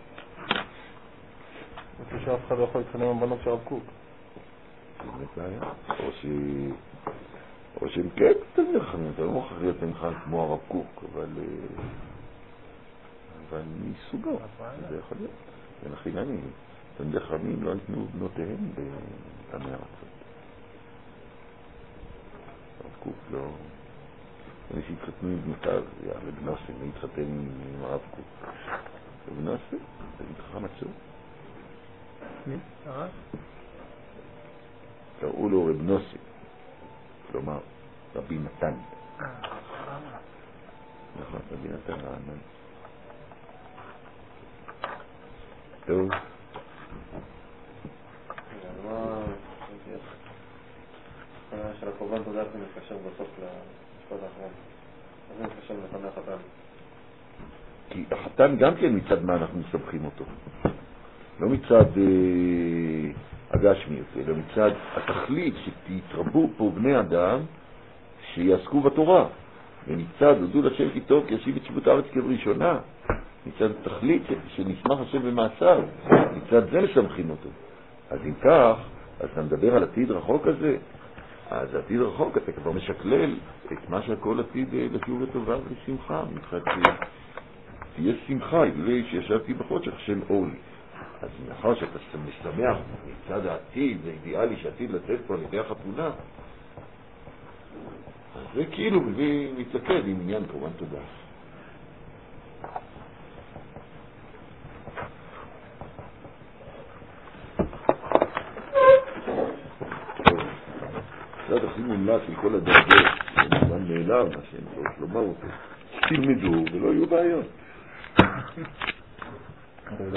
[SPEAKER 4] אני חושב שאף אחד לא יכול להתחנן עם בנות של הרב קוק.
[SPEAKER 1] זה בעיה. או ש... או שהם כן תלמיד חכמים, אתה לא מוכרח להיות תלמיד חכם כמו הרב קוק, אבל... אבל מסוגו, זה יכול להיות. ולכן אני, תלמידי חכמים לא ניתנו בנותיהם בעמי ארצות. הרב קוק לא... אלה שהתחתנו עם בנותיו, זה היה רב נוסי, להתחתן עם הרב קוק. רב נוסי, תלמיד חכם עצור.
[SPEAKER 4] מי? הרב?
[SPEAKER 1] קראו לו רב נוסי, כלומר רבי נתן. נכון, רבי נתן רענן. טוב.
[SPEAKER 3] מה... של הקורבן תודה זה מתקשר בסוף למשפט האחרון. אז זה מתקשר לפני החתן.
[SPEAKER 1] כי החתן גם כן מצד מה אנחנו מסבכים אותו. לא מצד הגשמיות, אלא מצד התכלית שתתרבו פה בני אדם שיעסקו בתורה. ומצד הודו לשם כי טוב כי ישיב את שיבות הארץ כבראשונה. מצד התכלית שנשמח השם במעשיו. מצד זה משמחים אותו. אז אם כך, אז אתה מדבר על עתיד רחוק הזה, אז עתיד רחוק אתה כבר משקלל את מה שהכל עתיד לשיעור לטובה ולשמחה. תהיה שמחה, ידולי שישבתי בחודש השם אולי. אז מאחר שאתה משמח מצד העתיד, זה אידיאלי שעתיד לצאת פה על ידי החתונה, אז זה כאילו מביא מתלכד עם עניין כמובן תודה. קצת הכי מומלץ לכל הדרגות, זה מובן מאליו, מה שהם צריכים לומר אותו. תלמדו ולא יהיו בעיות.